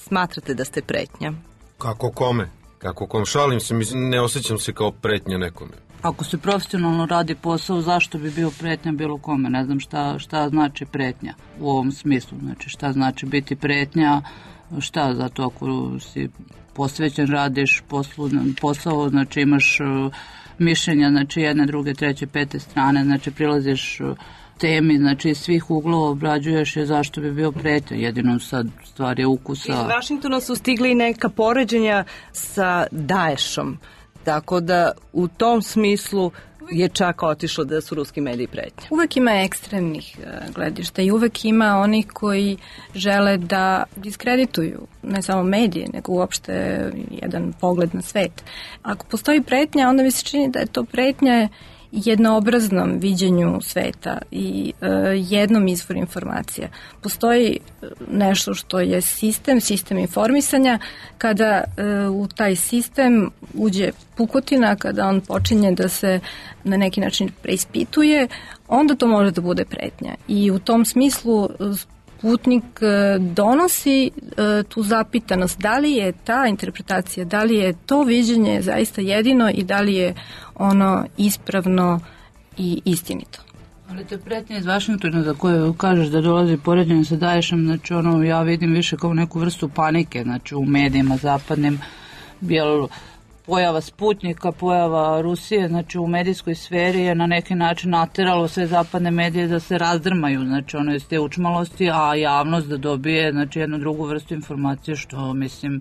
smatrate da ste pretnja? Kako kome? Kako kom? Šalim se, mislim, ne osjećam se kao pretnja nekome. Ako se profesionalno radi posao, zašto bi bio pretnja bilo kome? Ne znam šta, šta znači pretnja u ovom smislu. Znači šta znači biti pretnja, šta zato ako si posvećen, radiš poslu, posao, znači imaš uh, mišljenja, znači jedne, druge, treće, pete strane, znači prilaziš uh, temi, znači svih uglova obrađuješ, je zašto bi bio pretnja, jedino sad stvar je ukusa. Iz Vašingtona su stigli neka poređenja sa Daeshom, tako da u tom smislu je čak otišlo da su ruski mediji pretnja. Uvek ima ekstremnih gledišta i uvek ima onih koji žele da diskredituju ne samo medije, nego uopšte jedan pogled na svet. Ako postoji pretnja, onda mi se čini da je to pretnja jednoobraznom viđenju sveta i e, jednom izvoru informacija. Postoji nešto što je sistem, sistem informisanja. Kada e, u taj sistem uđe pukotina, kada on počinje da se na neki način preispituje, onda to može da bude pretnja. I u tom smislu Sputnik donosi tu zapitanost da li je ta interpretacija, da li je to viđenje zaista jedino i da li je ono ispravno i istinito. Ali te pretnje iz Vašingtona za koje kažeš da dolazi poređenje sa Daeshom, znači ono ja vidim više kao neku vrstu panike, znači u medijima zapadnim, jel pojava Sputnika, pojava Rusije, znači u medijskoj sferi je na neki način nateralo sve zapadne medije da se razdrmaju, znači ono iz te učmalosti, a javnost da dobije znači jednu drugu vrstu informacije, što mislim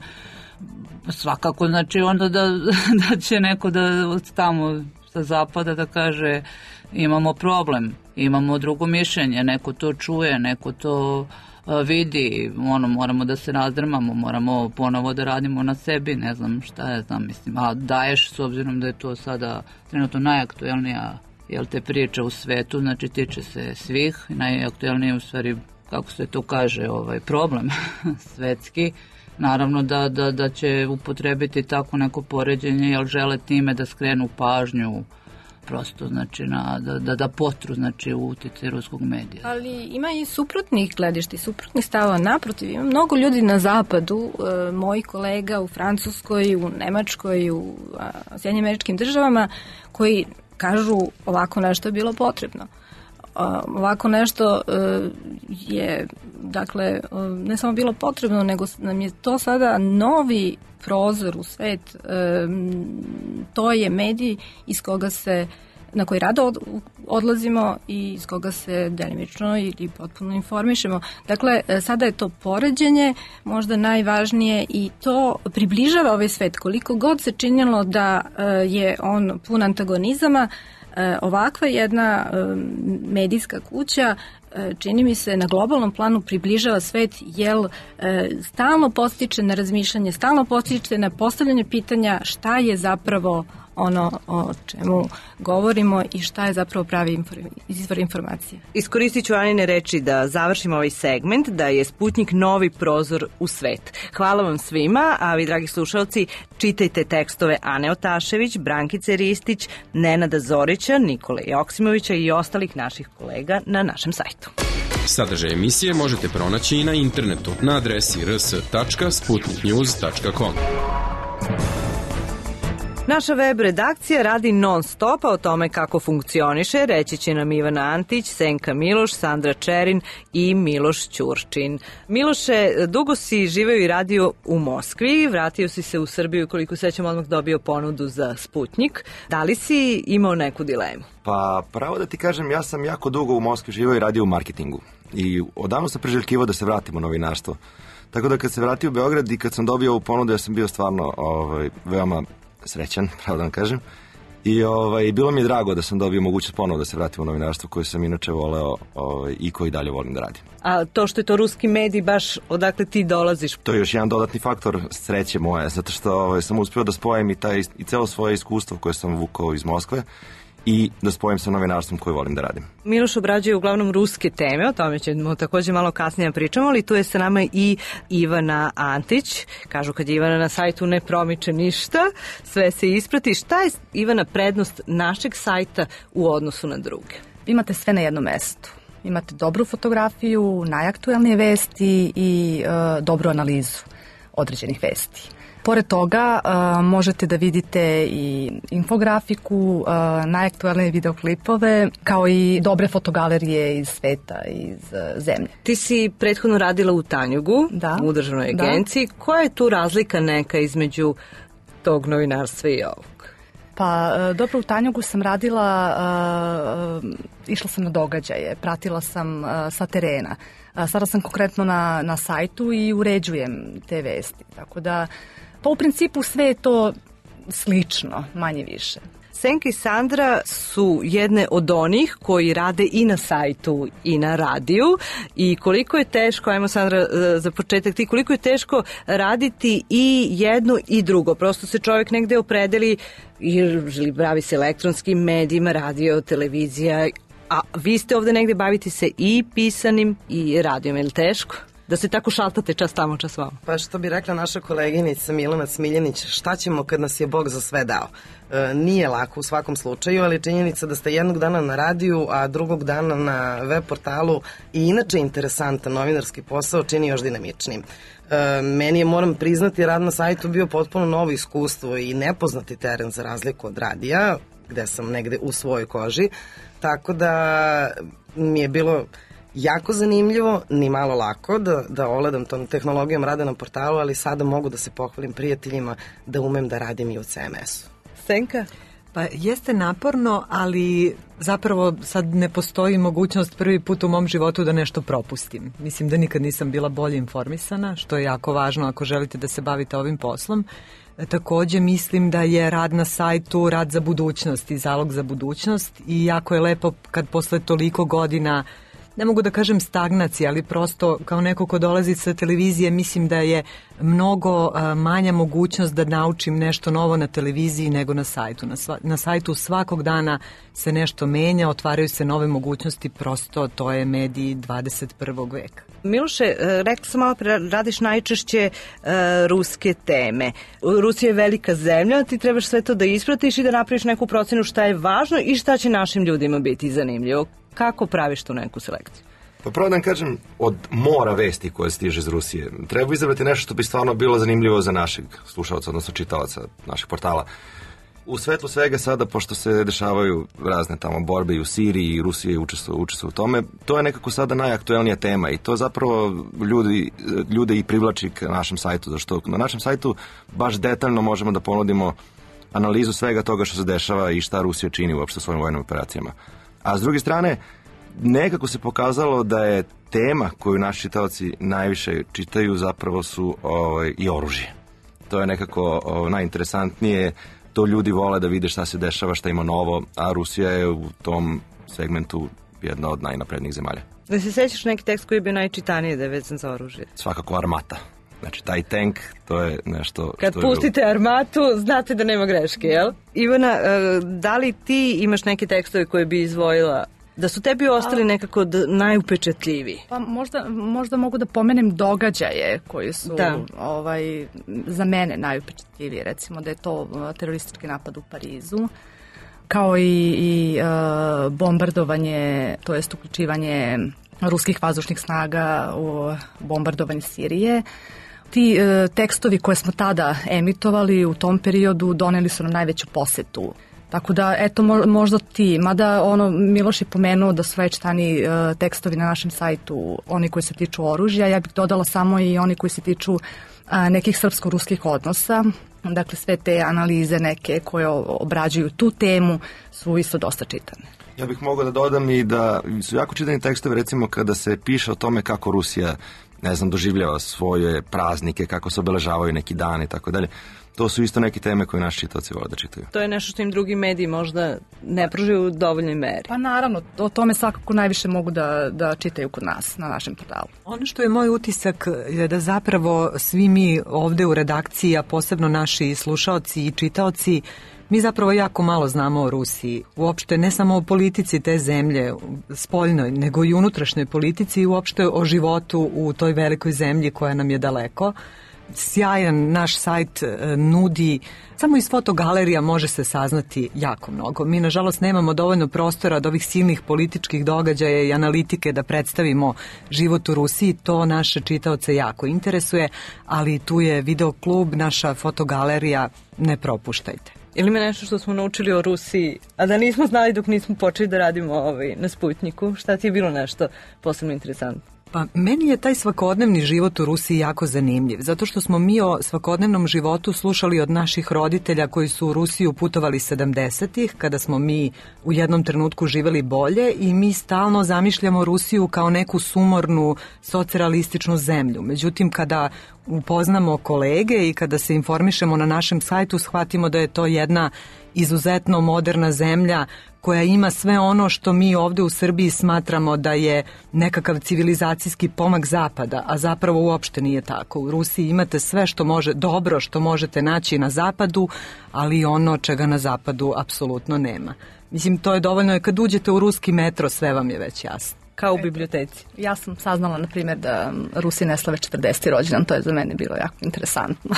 svakako znači onda da, da će neko da od tamo sa zapada da kaže imamo problem, imamo drugo mišljenje, neko to čuje, neko to vidi, ono, moramo da se razdrmamo, moramo ponovo da radimo na sebi, ne znam šta je, znam, mislim, a Daesh, s obzirom da je to sada trenutno najaktuelnija, jel te priča u svetu, znači tiče se svih, najaktuelnije u stvari, kako se to kaže, ovaj problem svetski, naravno da, da, da će upotrebiti tako neko poređenje, jer žele time da skrenu pažnju prosto znači na, da, da, da potru znači u utjecaj ruskog medija. Ali ima i suprotnih gledišta i suprotnih stavova. Naprotiv, ima mnogo ljudi na zapadu, e, mojih kolega u Francuskoj, u Nemačkoj, u a, Sjedinjenim Američkim Državama, koji kažu ovako nešto je bilo potrebno. A, ovako nešto e, je, dakle, e, ne samo bilo potrebno, nego nam je to sada novi prozor u svet, e, to je medij iz koga se, na koji rado od, odlazimo i iz koga se delimično ili potpuno informišemo. Dakle, sada je to poređenje možda najvažnije i to približava ovaj svet. Koliko god se činilo da e, je on pun antagonizama, e, ovakva jedna e, medijska kuća čini mi se na globalnom planu približava svet, jer e, stalno postiče na razmišljanje, stalno postiče na postavljanje pitanja šta je zapravo ono o čemu govorimo i šta je zapravo pravi inform, izvor informacije. Iskoristit ću Anine reči da završimo ovaj segment, da je Sputnik novi prozor u svet. Hvala vam svima, a vi, dragi slušalci, čitajte tekstove Ane Otašević, Brankice Ristić, Nenada Zorića, Nikole Joksimovića i ostalih naših kolega na našem sajtu. Sadržaj emisije možete pronaći i na internetu na adresi r s tačka sputnik news tačka com. Naša web redakcija radi non stop, a o tome kako funkcioniše reći će nam Ivana Antić, Senka Miloš, Sandra Čerin i Miloš Ćurčin. Miloše, dugo si živeo i radio u Moskvi, vratio si se u Srbiju, koliko sećam odmah dobio ponudu za Sputnik. Da li si imao neku dilemu? Pa pravo da ti kažem, ja sam jako dugo u Moskvi živeo i radio u marketingu i odavno sam priželjkivao da se vratim u novinarstvo. Tako da kad se vratio u Beograd i kad sam dobio ovu ponudu, ja sam bio stvarno ovaj, veoma srećan, pravo da vam kažem. I ovaj, bilo mi je drago da sam dobio mogućnost ponovo da se vratim u novinarstvo koje sam inače voleo ovaj, i koji dalje volim da radim. A to što je to ruski medij, baš odakle ti dolaziš? To je još jedan dodatni faktor sreće moje, zato što ovaj, sam uspio da spojim i, taj, i celo svoje iskustvo koje sam vukao iz Moskve i da spojim sa novinarstvom koje volim da radim. Miloš obrađuje uglavnom ruske teme, o tome ćemo također malo kasnije pričamo, ali tu je sa nama i Ivana Antić. Kažu kad je Ivana na sajtu ne promiče ništa, sve se isprati. Šta je, Ivana, prednost našeg sajta u odnosu na druge? Imate sve na jednom mestu. Imate dobru fotografiju, najaktuelnije vesti i e, dobru analizu. određenih vesti. Pored toga uh, možete da vidite i infografiku, uh, najaktualnije videoklipove, kao i dobre fotogalerije iz sveta, iz uh, zemlje. Ti si prethodno radila u Tanjugu, da. u državnoj agenciji. Da. Koja je tu razlika neka između tog novinarstva i ovog? Pa dobro, u Tanjugu sam radila, uh, uh, išla sam na događaje, pratila sam uh, sa terena. Uh, sada sam konkretno na, na sajtu i uređujem te vesti. Tako da, pa u principu sve je to slično, manje više. Senka i Sandra su jedne od onih koji rade i na sajtu i na radiju i koliko je teško, ajmo Sandra za početak ti, koliko je teško raditi i jedno i drugo. Prosto se čovjek negde opredeli i želi bavi se elektronskim medijima, radio, televizija, a vi ste ovde negde baviti se i pisanim i radijom. Je li teško da se tako šaltate čas tamo, čas vamo? Pa što bi rekla naša koleginica Milana Smiljanić, šta ćemo kad nas je Bog za sve dao? E, nije lako u svakom slučaju, ali činjenica da ste jednog dana na radiju, a drugog dana na web portalu i inače interesantan novinarski posao čini još dinamičnim. E, meni je, moram priznati, rad na sajtu bio potpuno novo iskustvo i nepoznati teren za razliku od radija, gde sam negde u svojoj koži, tako da mi je bilo jako zanimljivo, ni malo lako da, da oledam tom tehnologijom rada na portalu, ali sada mogu da se pohvalim prijateljima da umem da radim i u C M S-u. Senka? Pa jeste naporno, ali zapravo sad ne postoji mogućnost prvi put u mom životu da nešto propustim. Mislim da nikad nisam bila bolje informisana, što je jako važno ako želite da se bavite ovim poslom. Takođe mislim da je rad na sajtu rad za budućnost i zalog za budućnost i jako je lepo kad posle toliko godina, ne mogu da kažem stagnacija, ali prosto kao neko ko dolazi sa televizije mislim da je mnogo a, manja mogućnost da naučim nešto novo na televiziji nego na sajtu. Na, sva, na sajtu svakog dana se nešto menja, otvaraju se nove mogućnosti, prosto to je mediji dvadeset prvog veka. Miloše, rekla sam malo pre, radiš najčešće uh, ruske teme. Rusija je velika zemlja, ti trebaš sve to da ispratiš i da napraviš neku procenu šta je važno i šta će našim ljudima biti zanimljivo. Kako praviš tu neku selekciju? Pa pravo da vam kažem, od mora vesti koje stiže iz Rusije, treba izabrati nešto što bi stvarno bilo zanimljivo za našeg slušalca, odnosno čitalaca naših portala. U svetlu svega sada, pošto se dešavaju razne tamo borbe i u Siriji i Rusije učestvuje, učestvuje u tome, to je nekako sada najaktuelnija tema i to zapravo ljudi, ljude i privlači k našem sajtu, zašto na našem sajtu baš detaljno možemo da ponudimo analizu svega toga što se dešava i šta Rusija čini uopšte svojim vojnim operacijama. A s druge strane, nekako se pokazalo da je tema koju naši čitaoci najviše čitaju zapravo su ovaj, i oružje. To je nekako ovaj, najinteresantnije, to ljudi vole da vide šta se dešava, šta ima novo, a Rusija je u tom segmentu jedna od najnaprednijih zemalja. Da se sećaš neki tekst koji je bio najčitaniji da je vezan za oružje? Svakako Armata. Znači, taj tank, to je nešto... Kad što pustite je... Armatu, znate da nema greške, jel? Ivana, da li ti imaš neke tekstove koje bi izvojila da su tebi ostali nekako najupečatljiviji? Pa možda, možda mogu da pomenem događaje koji su da. ovaj, za mene najupečatljiviji. Recimo da je to teroristički napad u Parizu, kao i, i uh, bombardovanje, to jest uključivanje ruskih vazdušnih snaga u bombardovanje Sirije. Ti e, tekstovi koje smo tada emitovali u tom periodu doneli su nam najveću posetu. Tako da, eto, možda ti, mada ono, Miloš je pomenuo da su najčitaniji e, tekstovi na našem sajtu, oni koji se tiču oružja, ja bih dodala samo i oni koji se tiču a, nekih srpsko-ruskih odnosa. Dakle, sve te analize neke koje obrađuju tu temu su isto dosta čitane. Ja bih mogao da dodam i da su jako čitani tekstovi, recimo kada se piše o tome kako Rusija, ne znam, doživljava svoje praznike, kako se obeležavaju neki dan i tako dalje. To su isto neke teme koje naši čitaoci vole da čitaju. To je nešto što im drugi mediji možda ne pružaju u dovoljnoj meri. Pa naravno, o tome svakako najviše mogu da, da čitaju kod nas, na našem portalu. Ono što je moj utisak je da zapravo svi mi ovde u redakciji, a posebno naši slušaoci i čitaoci, mi zapravo jako malo znamo o Rusiji. Uopšte ne samo o politici te zemlje, spoljnoj, nego i unutrašnjoj politici i uopšte o životu u toj velikoj zemlji koja nam je daleko. sjajan naš sajt nudi, samo iz fotogalerija može se saznati jako mnogo. Mi nažalost nemamo dovoljno prostora od ovih silnih političkih događaja i analitike da predstavimo život u Rusiji, to naše čitaoce jako interesuje, ali tu je videoklub, naša fotogalerija, ne propuštajte. Ili ima nešto što smo naučili o Rusiji, a da nismo znali dok nismo počeli da radimo ovaj, na Sputniku? Šta ti je bilo nešto posebno interesantno? Pa meni je taj svakodnevni život u Rusiji jako zanimljiv, zato što smo mi o svakodnevnom životu slušali od naših roditelja koji su u Rusiju putovali sedamdesetih, kada smo mi u jednom trenutku živeli bolje i mi stalno zamišljamo Rusiju kao neku sumornu, socrealističnu zemlju. Međutim, kada upoznamo kolege i kada se informišemo na našem sajtu, shvatimo da je to jedna izuzetno moderna zemlja koja ima sve ono što mi ovde u Srbiji smatramo da je nekakav civilizacijski pomak zapada, a zapravo uopšte nije tako. U Rusiji imate sve što može, dobro što možete naći na zapadu, ali ono čega na zapadu apsolutno nema. Mislim, to je dovoljno, kad uđete u ruski metro, sve vam je već jasno. Kao u biblioteci. Ja sam saznala, na primjer, da Rusi ne slave četrdeseti rođendan, to je za mene bilo jako interesantno.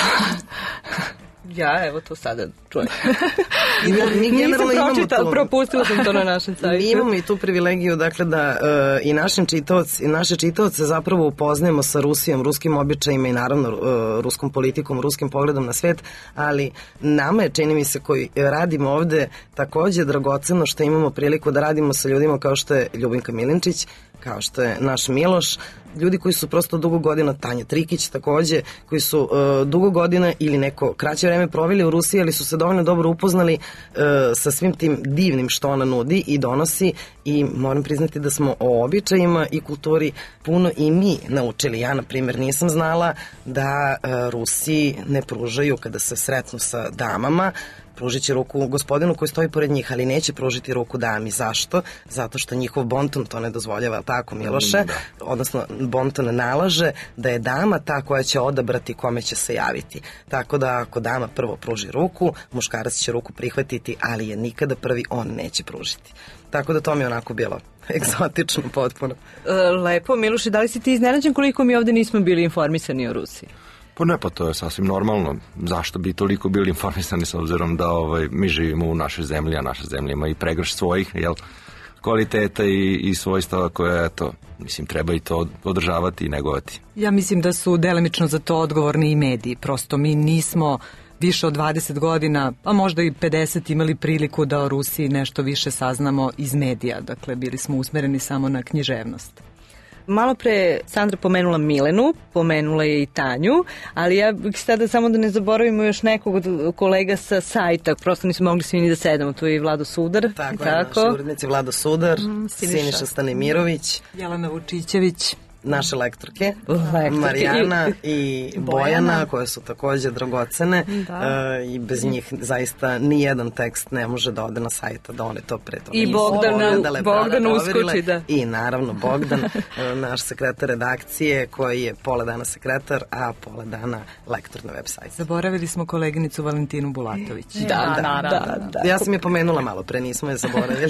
Ja, evo to sada čujem. I mi, mi Nisam pročitala, propustila sam to na našem sajtu. Mi imamo i tu privilegiju, dakle, da uh, i našim čitaoc, i naše čitaoce zapravo upoznajemo sa Rusijom, ruskim običajima i naravno uh, ruskom politikom, ruskim pogledom na svet, ali nama je, čini mi se, koji radimo ovde, takođe dragoceno što imamo priliku da radimo sa ljudima kao što je Ljubinka Milinčić, kao što je naš Miloš, ljudi koji su prosto dugo godina, Tanja Trikić takođe, koji su uh, dugo godina ili neko kraće vreme proveli u Rusiji, ali su se dovoljno dobro upoznali uh, sa svim tim divnim što ona nudi i donosi, i moram priznati da smo o običajima i kulturi puno i mi naučili. Ja, na primjer, nisam znala da uh, Rusi ne pružaju kada se sretnu sa damama, pružit će ruku gospodinu koji stoji pored njih, ali neće pružiti ruku dami. Zašto? Zato što njihov bonton to ne dozvoljava, tako Miloše? Da. Odnosno, bonton nalaže da je dama ta koja će odabrati kome će se javiti. Tako da ako dama prvo pruži ruku, muškarac će ruku prihvatiti, ali je nikada prvi on neće pružiti. Tako da to mi je onako bilo egzotično potpuno. E, lepo, Miloše, da li si ti iznenađen koliko mi ovde nismo bili informisani o Rusiji? Pa ne, pa to je sasvim normalno. Zašto bi toliko bili informisani s obzirom da ovaj, mi živimo u našoj zemlji, a naša zemlja ima i pregrš svojih, jel, kvaliteta i, i svojstava koje, eto, mislim, treba i to održavati i negovati. Ja mislim da su delimično za to odgovorni i mediji. Prosto mi nismo više od dvadeset godina, a možda i pedeset, imali priliku da o Rusiji nešto više saznamo iz medija. Dakle, bili smo usmereni samo na književnost. Malo pre Sandra pomenula Milenu, pomenula je i Tanju, ali ja bih sada samo da ne zaboravimo još nekog od kolega sa sajta, prosto nismo mogli svi ni da sedamo, tu je i Vlado Sudar. Tako, tako. Je, naši urednici Vlado Sudar, mm, Siniša. Siniša Stanimirović, Jelena Vučićević, naše lektorke, lektorke. Marijana i, i Bojana, Bojana, koje su takođe dragocene, da. e, i bez njih zaista ni jedan tekst ne može da ode na sajta, da one to pre toga i Bogdan, Bogdan uskoči, da. I naravno Bogdan, naš sekretar redakcije, koji je pola dana sekretar, a pola dana lektor na web sajtu. Zaboravili smo koleginicu Valentinu Bulatović. Da, da, da, da, da. Ja sam je pomenula malo pre, nismo je zaboravili.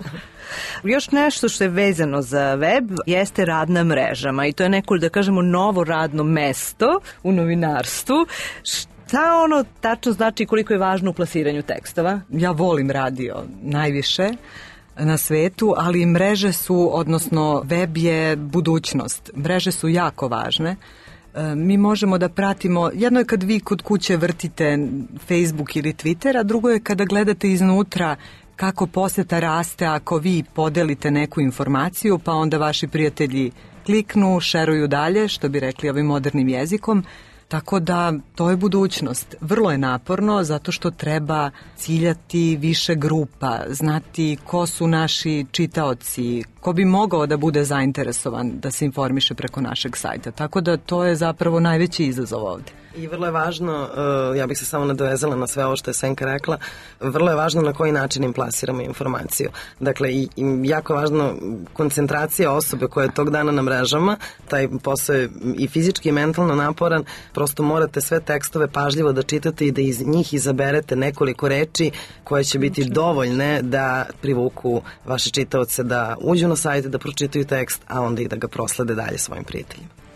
Još nešto što je vezano za web jeste rad na mrežama i to je neko, da kažemo, novo radno mesto u novinarstvu. Šta ono tačno znači koliko je važno u plasiranju tekstova? Ja volim radio najviše na svetu, ali mreže su, odnosno web je budućnost. Mreže su jako važne. Mi možemo da pratimo, jedno je kad vi kod kuće vrtite Facebook ili Twitter, a drugo je kada gledate iznutra kako poseta raste ako vi podelite neku informaciju, pa onda vaši prijatelji kliknu, šeruju dalje, što bi rekli ovim modernim jezikom. Tako da to je budućnost. Vrlo je naporno zato što treba ciljati više grupa, znati ko su naši čitaoci, ko bi mogao da bude zainteresovan da se informiše preko našeg sajta. Tako da to je zapravo najveći izazov ovde. I vrlo je važno, ja bih se samo nadovezala na sve ovo što je Senka rekla, vrlo je važno na koji način im plasiramo informaciju. Dakle, i, i jako je važno koncentracija osobe koja je tog dana na mrežama, taj posao je i fizički i mentalno naporan, prosto morate sve tekstove pažljivo da čitate i da iz njih izaberete nekoliko reči koje će biti dovoljne da privuku vaše čitaoce da uđu na sajt, da pročitaju tekst, a onda i da ga proslede dalje svojim prijateljima.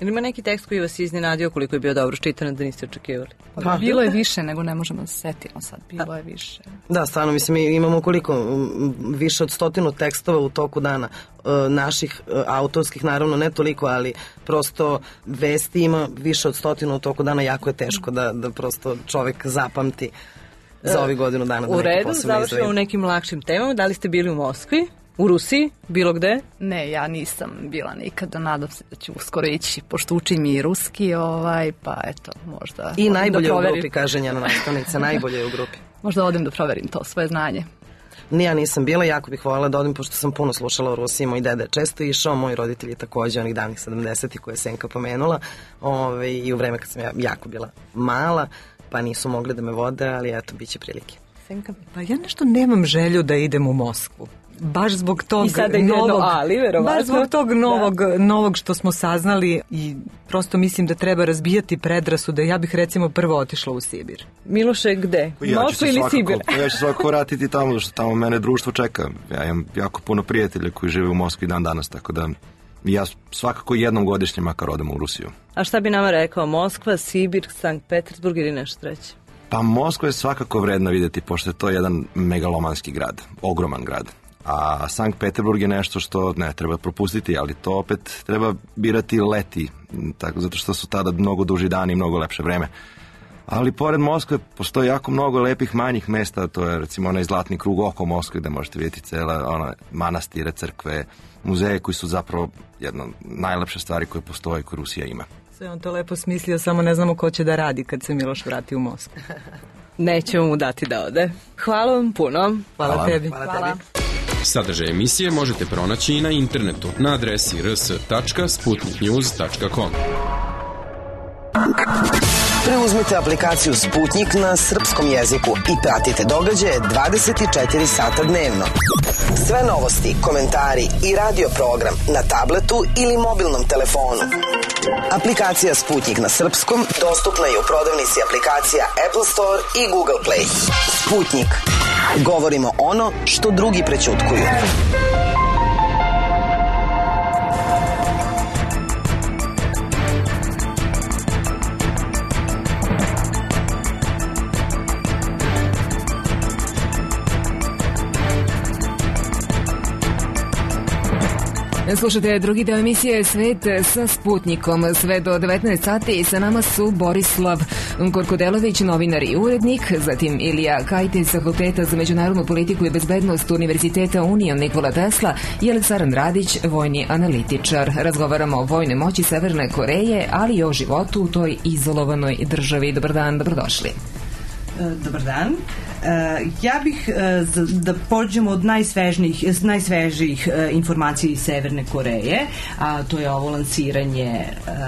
Ili ima neki tekst koji vas iznenadio koliko je bio dobro čitan da niste očekivali? Pa, bilo je više nego ne možemo da se setimo sad. Bilo je više. Da, stvarno, mislim, imamo koliko? Više od stotinu tekstova u toku dana. E, naših e, autorskih, naravno, ne toliko, ali prosto vesti ima više od stotinu u toku dana. Jako je teško da, da prosto čovek zapamti za ovih godinu dana. Da u redu, završimo u nekim lakšim temama. Da li ste bili u Moskvi? U Rusiji? Bilo gde? Ne, ja nisam bila nikada, nadam se da ću uskoro ići, pošto učim i ruski, ovaj, pa eto, možda... I najbolje da u grupi, kaže njena nastavnica, najbolje je u grupi. Možda odem da proverim to, svoje znanje. Ja nisam bila, jako bih voljela da odim, pošto sam puno slušala o Rusiji, moj deda je često išao, moji roditelji takođe, onih davnih sedamdesetih koje je Senka pomenula, ovaj, i u vreme kad sam ja jako bila mala, pa nisu mogli da me vode, ali eto, bit će prilike. Senka? Pa ja nešto nemam želju da idem u Moskvu. Baš zbog tog I sada novog, ali, verovatno. Baš zbog tog novog, da. novog što smo saznali i prosto mislim da treba razbijati predrasude. Ja bih recimo prvo otišla u Sibir. Miloše, gde? Ja Moskva ili Sibir? Ja ću svakako vratiti tamo, što tamo mene društvo čeka. Ja imam jako puno prijatelja koji žive u Moskvi dan danas, tako da ja svakako jednom godišnje makar odem u Rusiju. A šta bi nama rekao? Moskva, Sibir, Sankt Petersburg ili nešto treće? Pa Moskva je svakako vredno vidjeti, pošto je to jedan megalomanski grad, ogroman grad. A Sankt Peterburg je nešto što ne treba propustiti, ali to opet treba birati leti, tako, zato što su tada mnogo duži dani i mnogo lepše vreme. Ali pored Moskve postoji jako mnogo lepih manjih mesta, to je recimo onaj zlatni krug oko Moskve gde možete vidjeti cele ono, manastire, crkve, muzeje koji su zapravo jedna najlepše stvari koje postoje i koje Rusija ima. Sve on to lepo smislio, samo ne znamo ko će da radi kad se Miloš vrati u Moskvu. Nećemo mu dati da ode. Hvala vam puno. Hvala, Hvala. tebi. Hvala, Hvala. tebi. Sadržaj emisije možete pronaći i na internetu na adresi r s tačka sputnik news tačka com. Preuzmite aplikaciju Sputnik na srpskom jeziku i pratite događaje dvadeset četiri sata dnevno. Sve novosti, komentari i radio program na tabletu ili mobilnom telefonu. Aplikacija Sputnik na srpskom dostupna je u prodavnici aplikacija Apple Store i Google Play. Sputnik. Govorimo ono što drugi prećutkuju. Slušajte drugi deo emisije Svet sa Sputnikom. Sve do devetnaest sati i sa nama su Borislav Korkodelović, novinar i urednik, zatim Ilija Kajti sa Fakulteta za međunarodnu politiku i bezbednost Univerziteta Union Nikola Tesla i Aleksaran Radić, vojni analitičar. Razgovaramo o vojnoj moći Severne Koreje, ali i o životu u toj izolovanoj državi. Dobar dan, dobrodošli. Dobar dan. Ja bih da pođemo od najsvežnijih, najsvežijih informacija iz Severne Koreje, a to je ovo lansiranje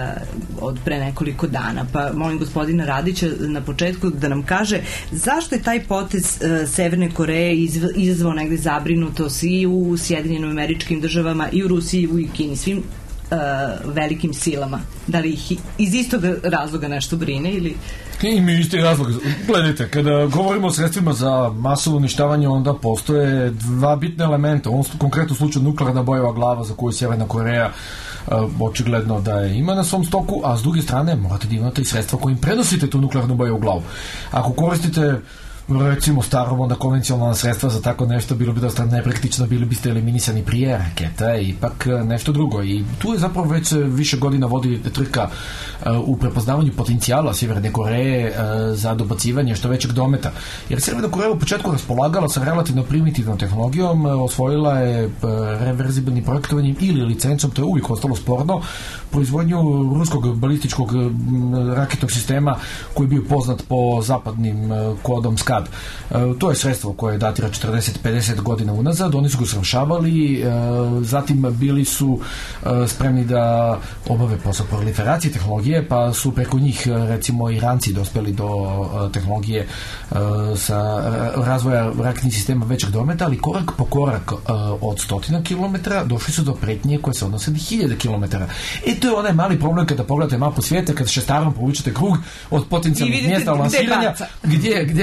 od pre nekoliko dana. Pa molim gospodina Radića na početku da nam kaže zašto je taj potez Severne Koreje izazvao negde zabrinutost i u Sjedinjenim Američkim Državama i u Rusiji i u Kini, svim velikim silama. Da li ih iz istog razloga nešto brine ili... Ima isti razlog. Gledajte, kada govorimo o sredstvima za masovno uništavanje, onda postoje dva bitne elementa. U ovom konkretnom slučaju nuklearna bojeva glava za koju Sjeverna Koreja uh, očigledno da je ima na svom stoku, a s druge strane morate da imate i sredstva kojim prenosite tu nuklearnu bojevu glavu. Ako koristite recimo starom onda konvencionalna sredstva za tako nešto, bilo bi dosta nepraktično, bili biste eliminisani prije raketa, ipak nešto drugo. I tu je zapravo već više godina vodi trka uh, u prepoznavanju potencijala Sjeverne Koreje uh, za dobacivanje što većeg dometa. Jer Sjeverna Koreja u početku raspolagala sa relativno primitivnom tehnologijom, uh, osvojila je uh, reverzibilnim projektovanjem ili licencom, to je uvijek ostalo sporno, proizvodnju ruskog balističkog uh, raketnog sistema koji je bio poznat po zapadnim uh, kodom SKAD. Uh, to je sredstvo koje datira četrdeset do pedeset godina unazad, oni su ga usavršavali, uh, zatim bili su uh, spremni da obave posao proliferacije tehnologije, pa su preko njih recimo Iranci dospeli do uh, tehnologije uh, sa uh, razvoja raketnih sistema većeg dometa, ali korak po korak uh, od stotina kilometara došli su do pretnje koje se odnose do hiljade kilometara. E to je onaj mali problem kada pogledate mapu svijeta, kada šestarom povučete krug od potencijalnih mjesta lansiranja, gdje, gdje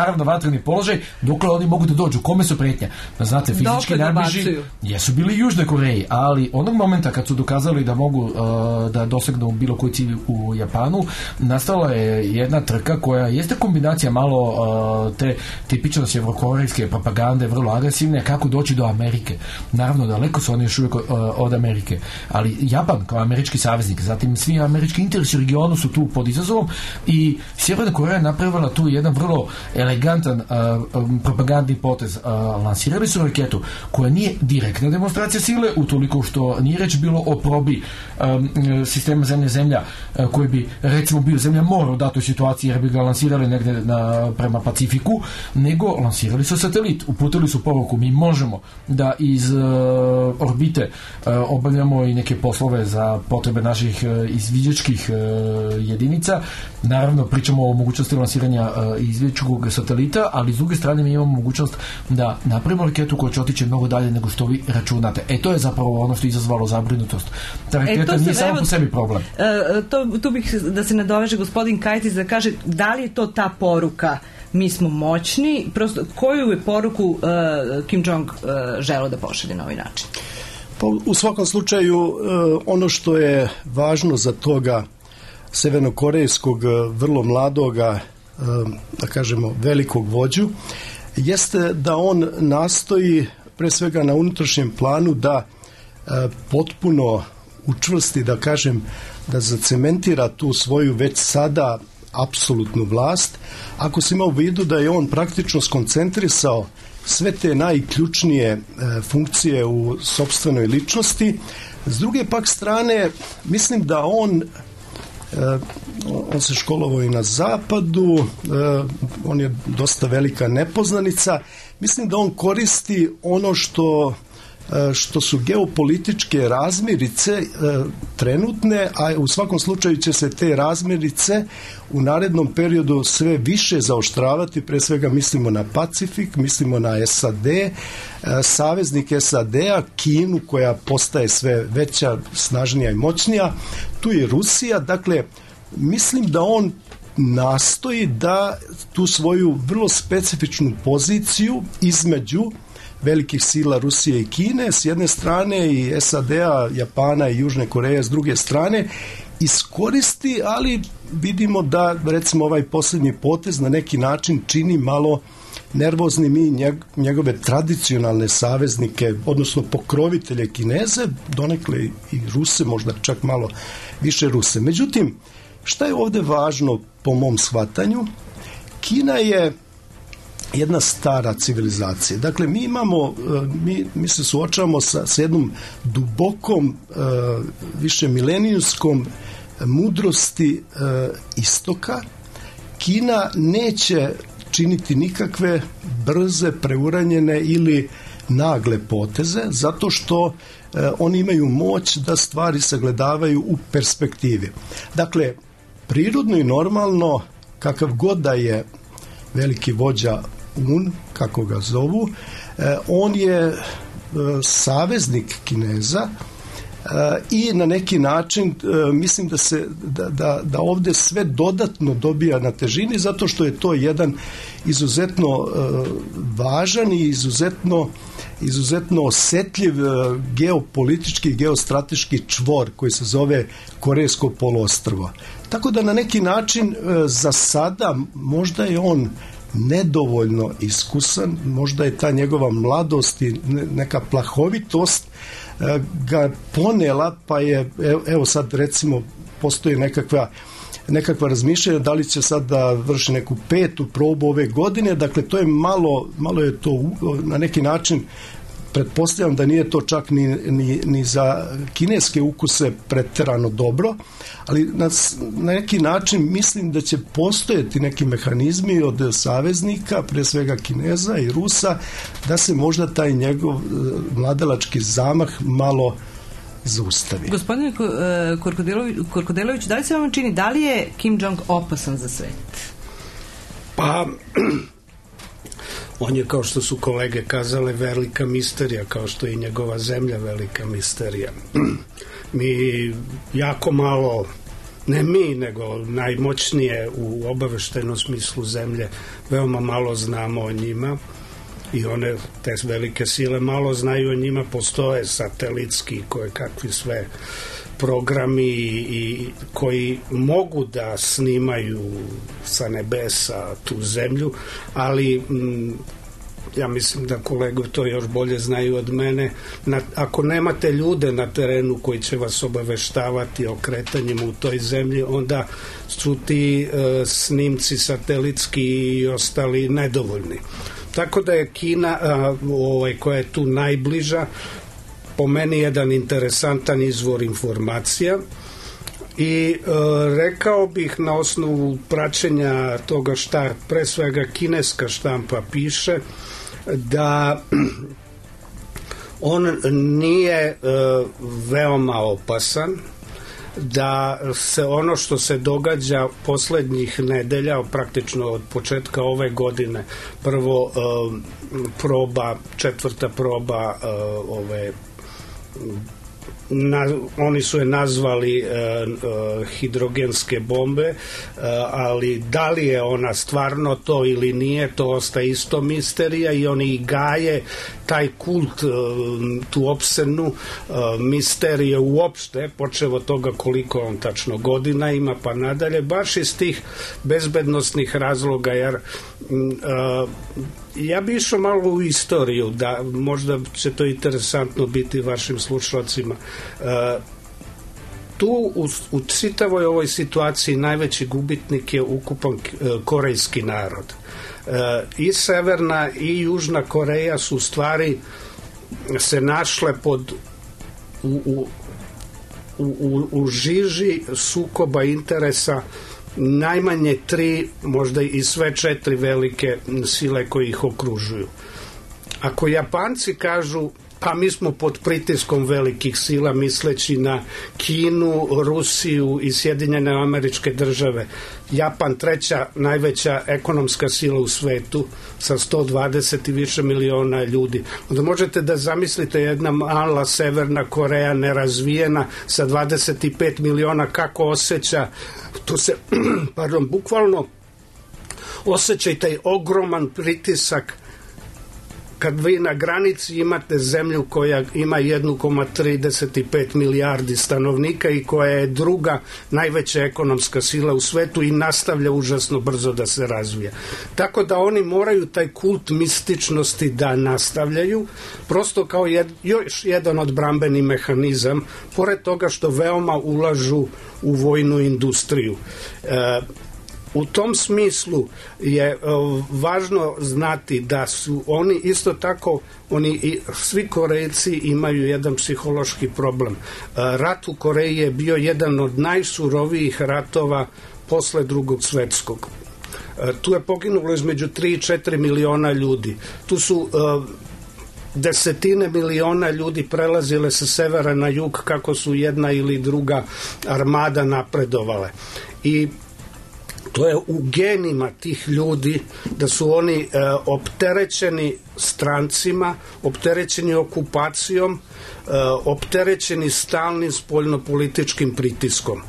naravno vatreni položaj, dokle oni mogu da dođu, kome su pretnja. Da znate, fizički najbliži jesu bili Južnoj Koreji, ali onog momenta kad su dokazali da mogu uh, da dosegnu bilo koji cilj u Japanu, nastala je jedna trka koja jeste kombinacija malo uh, te tipično sjevernokorejske propagande, vrlo agresivne, kako doći do Amerike. Naravno, daleko su oni još uvijek uh, od Amerike, ali Japan kao američki saveznik, zatim svi američki interesi u regionu su tu pod izazovom i Sjeverna Koreja je napravila tu jedan vrlo elegantan uh, um, propagandni potez. Uh, lansirali su raketu koja nije direktna demonstracija sile, utoliko što nije reč bilo o probi um, sistema zemlja-zemlja uh, koji bi recimo bio zemlja-mora u datoj situaciji jer bi ga lansirali negde na, prema Pacifiku, nego lansirali su satelit. Uputili su poruku, mi možemo da iz uh, orbite uh, obavljamo i neke poslove za potrebe naših uh, izviđačkih uh, jedinica. Naravno, pričamo o mogućnosti lansiranja uh, izviđačkog satelita, ali s druge strane mi imamo mogućnost da napravimo raketu koja će otići mnogo dalje nego što vi računate. E, to je zapravo ono što je izazvalo zabrinutost. Ta raketa e, nije samo evo, po sebi problem. Uh, to, tu bih da se nadoveže gospodin Kajtis da kaže da li je to ta poruka mi smo moćni, prosto koju je poruku uh, Kim Jong uh, želeo da pošalje na ovaj način? Pa, u svakom slučaju uh, ono što je važno za toga severnokorejskog vrlo mladoga, uh, da kažemo velikog vođu, jeste da on nastoji pre svega na unutrašnjem planu da uh, potpuno učvrsti, da kažem, da zacementira tu svoju već sada apsolutnu vlast. Ako se ima u vidu da je on praktično skoncentrisao sve te najključnije e, funkcije u sopstvenoj ličnosti, s druge pak strane mislim da on e, on se školovao i na zapadu, e, on je dosta velika nepoznanica, mislim da on koristi ono što što su geopolitičke razmirice e, trenutne, a u svakom slučaju će se te razmirice u narednom periodu sve više zaoštravati, pre svega mislimo na Pacifik, mislimo na S A D, e, saveznik S A D-a, Kinu koja postaje sve veća, snažnija i moćnija, tu je Rusija, dakle mislim da on nastoji da tu svoju vrlo specifičnu poziciju između velikih sila Rusije i Kine s jedne strane i S A D-a, Japana i Južne Koreje s druge strane iskoristi, ali vidimo da recimo ovaj posljednji potez na neki način čini malo nervoznim i njegove tradicionalne saveznike, odnosno pokrovitelje Kineze, donekle i Ruse, možda čak malo više Ruse. Međutim, šta je ovdje važno po mom shvatanju? Kina je jedna stara civilizacija. Dakle, mi imamo, mi, mi se suočavamo sa, sa jednom dubokom, više milenijskom mudrosti istoka. Kina neće činiti nikakve brze, preuranjene ili nagle poteze, zato što oni imaju moć da stvari sagledavaju u perspektivi. Dakle, prirodno i normalno, kakav god da je veliki vođa Un, kako ga zovu, eh, on je eh, saveznik Kineza eh, i na neki način eh, mislim da se da, da, da ovdje sve dodatno dobija na težini zato što je to jedan izuzetno eh, važan i izuzetno izuzetno osjetljiv eh, geopolitički, geostrateški čvor koji se zove Korejsko poluostrvo. Tako da na neki način eh, za sada možda je on nedovoljno iskusan, možda je ta njegova mladost i neka plahovitost ga ponela, pa je, evo sad recimo postoji nekakva nekakva razmišljanja da li će sad da vrši neku petu probu ove godine, dakle to je malo, malo je to na neki način, pretpostavljam da nije to čak ni, ni, ni za kineske ukuse pretjerano dobro, ali na, na neki način mislim da će postojati neki mehanizmi od saveznika, pre svega Kineza i Rusa, da se možda taj njegov mladalački zamah malo zaustavi. Gospodine Korkodelović, da li se vam čini, da li je Kim Jong opasan za svet? Pa on je, kao što su kolege kazale, velika misterija, kao što je i njegova zemlja velika misterija. Mi jako malo ne mi, nego najmoćnije u obaveštajnom smislu zemlje, veoma malo znamo o njima i one, te velike sile, malo znaju o njima. Postoje satelitski koje kakvi sve programi i koji mogu da snimaju sa nebesa tu zemlju, ali m, ja mislim da kolege to još bolje znaju od mene. Na, ako nemate ljude na terenu koji će vas obaveštavati o kretanjima u toj zemlji, onda su ti e, snimci satelitski i ostali nedovoljni. Tako da je Kina, a, ovaj, koja je tu najbliža, po meni jedan interesantan izvor informacija i e, rekao bih na osnovu praćenja toga šta pre svega kineska štampa piše, da on nije e, veoma opasan, da se ono što se događa poslednjih nedelja, praktično od početka ove godine, prvo e, proba, četvrta proba e, ove Na, oni su je nazvali e, e, hidrogenske bombe, e, ali da li je ona stvarno to ili nije, to ostaje isto misterija i oni i gaje taj kult, e, tu opsenu e, misterije uopšte, počev od toga koliko on tačno godina ima pa nadalje, baš iz tih bezbednostnih razloga, jer e, ja bi išao malo u istoriju, da možda će to interesantno biti vašim slušalcima. E, tu u, u čitavoj ovoj situaciji najveći gubitnik je ukupan e, korejski narod. E, I Severna i Južna Koreja su u stvari se našle pod u, u, u, u žiži sukoba interesa najmanje tri, možda i sve četiri velike sile koje ih okružuju. Ako Japanci kažu pa mi smo pod pritiskom velikih sila, misleći na Kinu, Rusiju i Sjedinjene Američke Države, Japan treća najveća ekonomska sila u svetu sa sto dvadeset i više miliona ljudi, onda možete da zamislite jedna mala Severna Koreja nerazvijena sa dvadeset i pet miliona kako osjeća, to se pardon, bukvalno osjeća i taj ogroman pritisak kad vi na granici imate zemlju koja ima jedan zarez trideset pet milijardi stanovnika i koja je druga najveća ekonomska sila u svetu i nastavlja užasno brzo da se razvija. Tako da oni moraju taj kult mističnosti da nastavljaju, prosto kao jed, još jedan odbrambeni mehanizam, pored toga što veoma ulažu u vojnu industriju. E, U tom smislu je uh, važno znati da su oni isto tako, oni i svi Korejci imaju jedan psihološki problem. Uh, rat u Koreji je bio jedan od najsurovijih ratova posle drugog svetskog. Uh, tu je poginulo između tri i četiri miliona ljudi. Tu su uh, desetine miliona ljudi prelazile sa severa na jug kako su jedna ili druga armada napredovale. I to je u genima tih ljudi da su oni e, opterećeni strancima, opterećeni okupacijom, e, opterećeni stalnim spoljnopolitičkim pritiskom. E,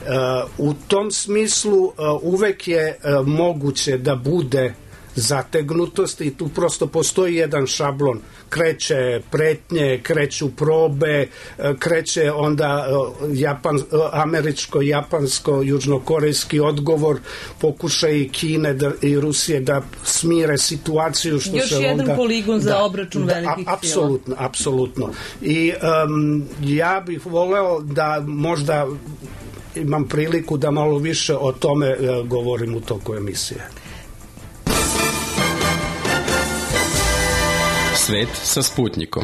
u tom smislu e, uvek je e, moguće da bude zategnutost i tu prosto postoji jedan šablon. Kreće pretnje, kreću probe, kreće onda Japan, američko, japansko, južnokorejski odgovor, pokušaj i Kine da, i Rusije da smire situaciju. Što Još se jedan onda, poligon za da, obračun da, velikih sila. Apsolutno, apsolutno. I um, ja bih voleo da možda imam priliku da malo više o tome uh, govorim u toku emisije. Svet sa Sputnikom.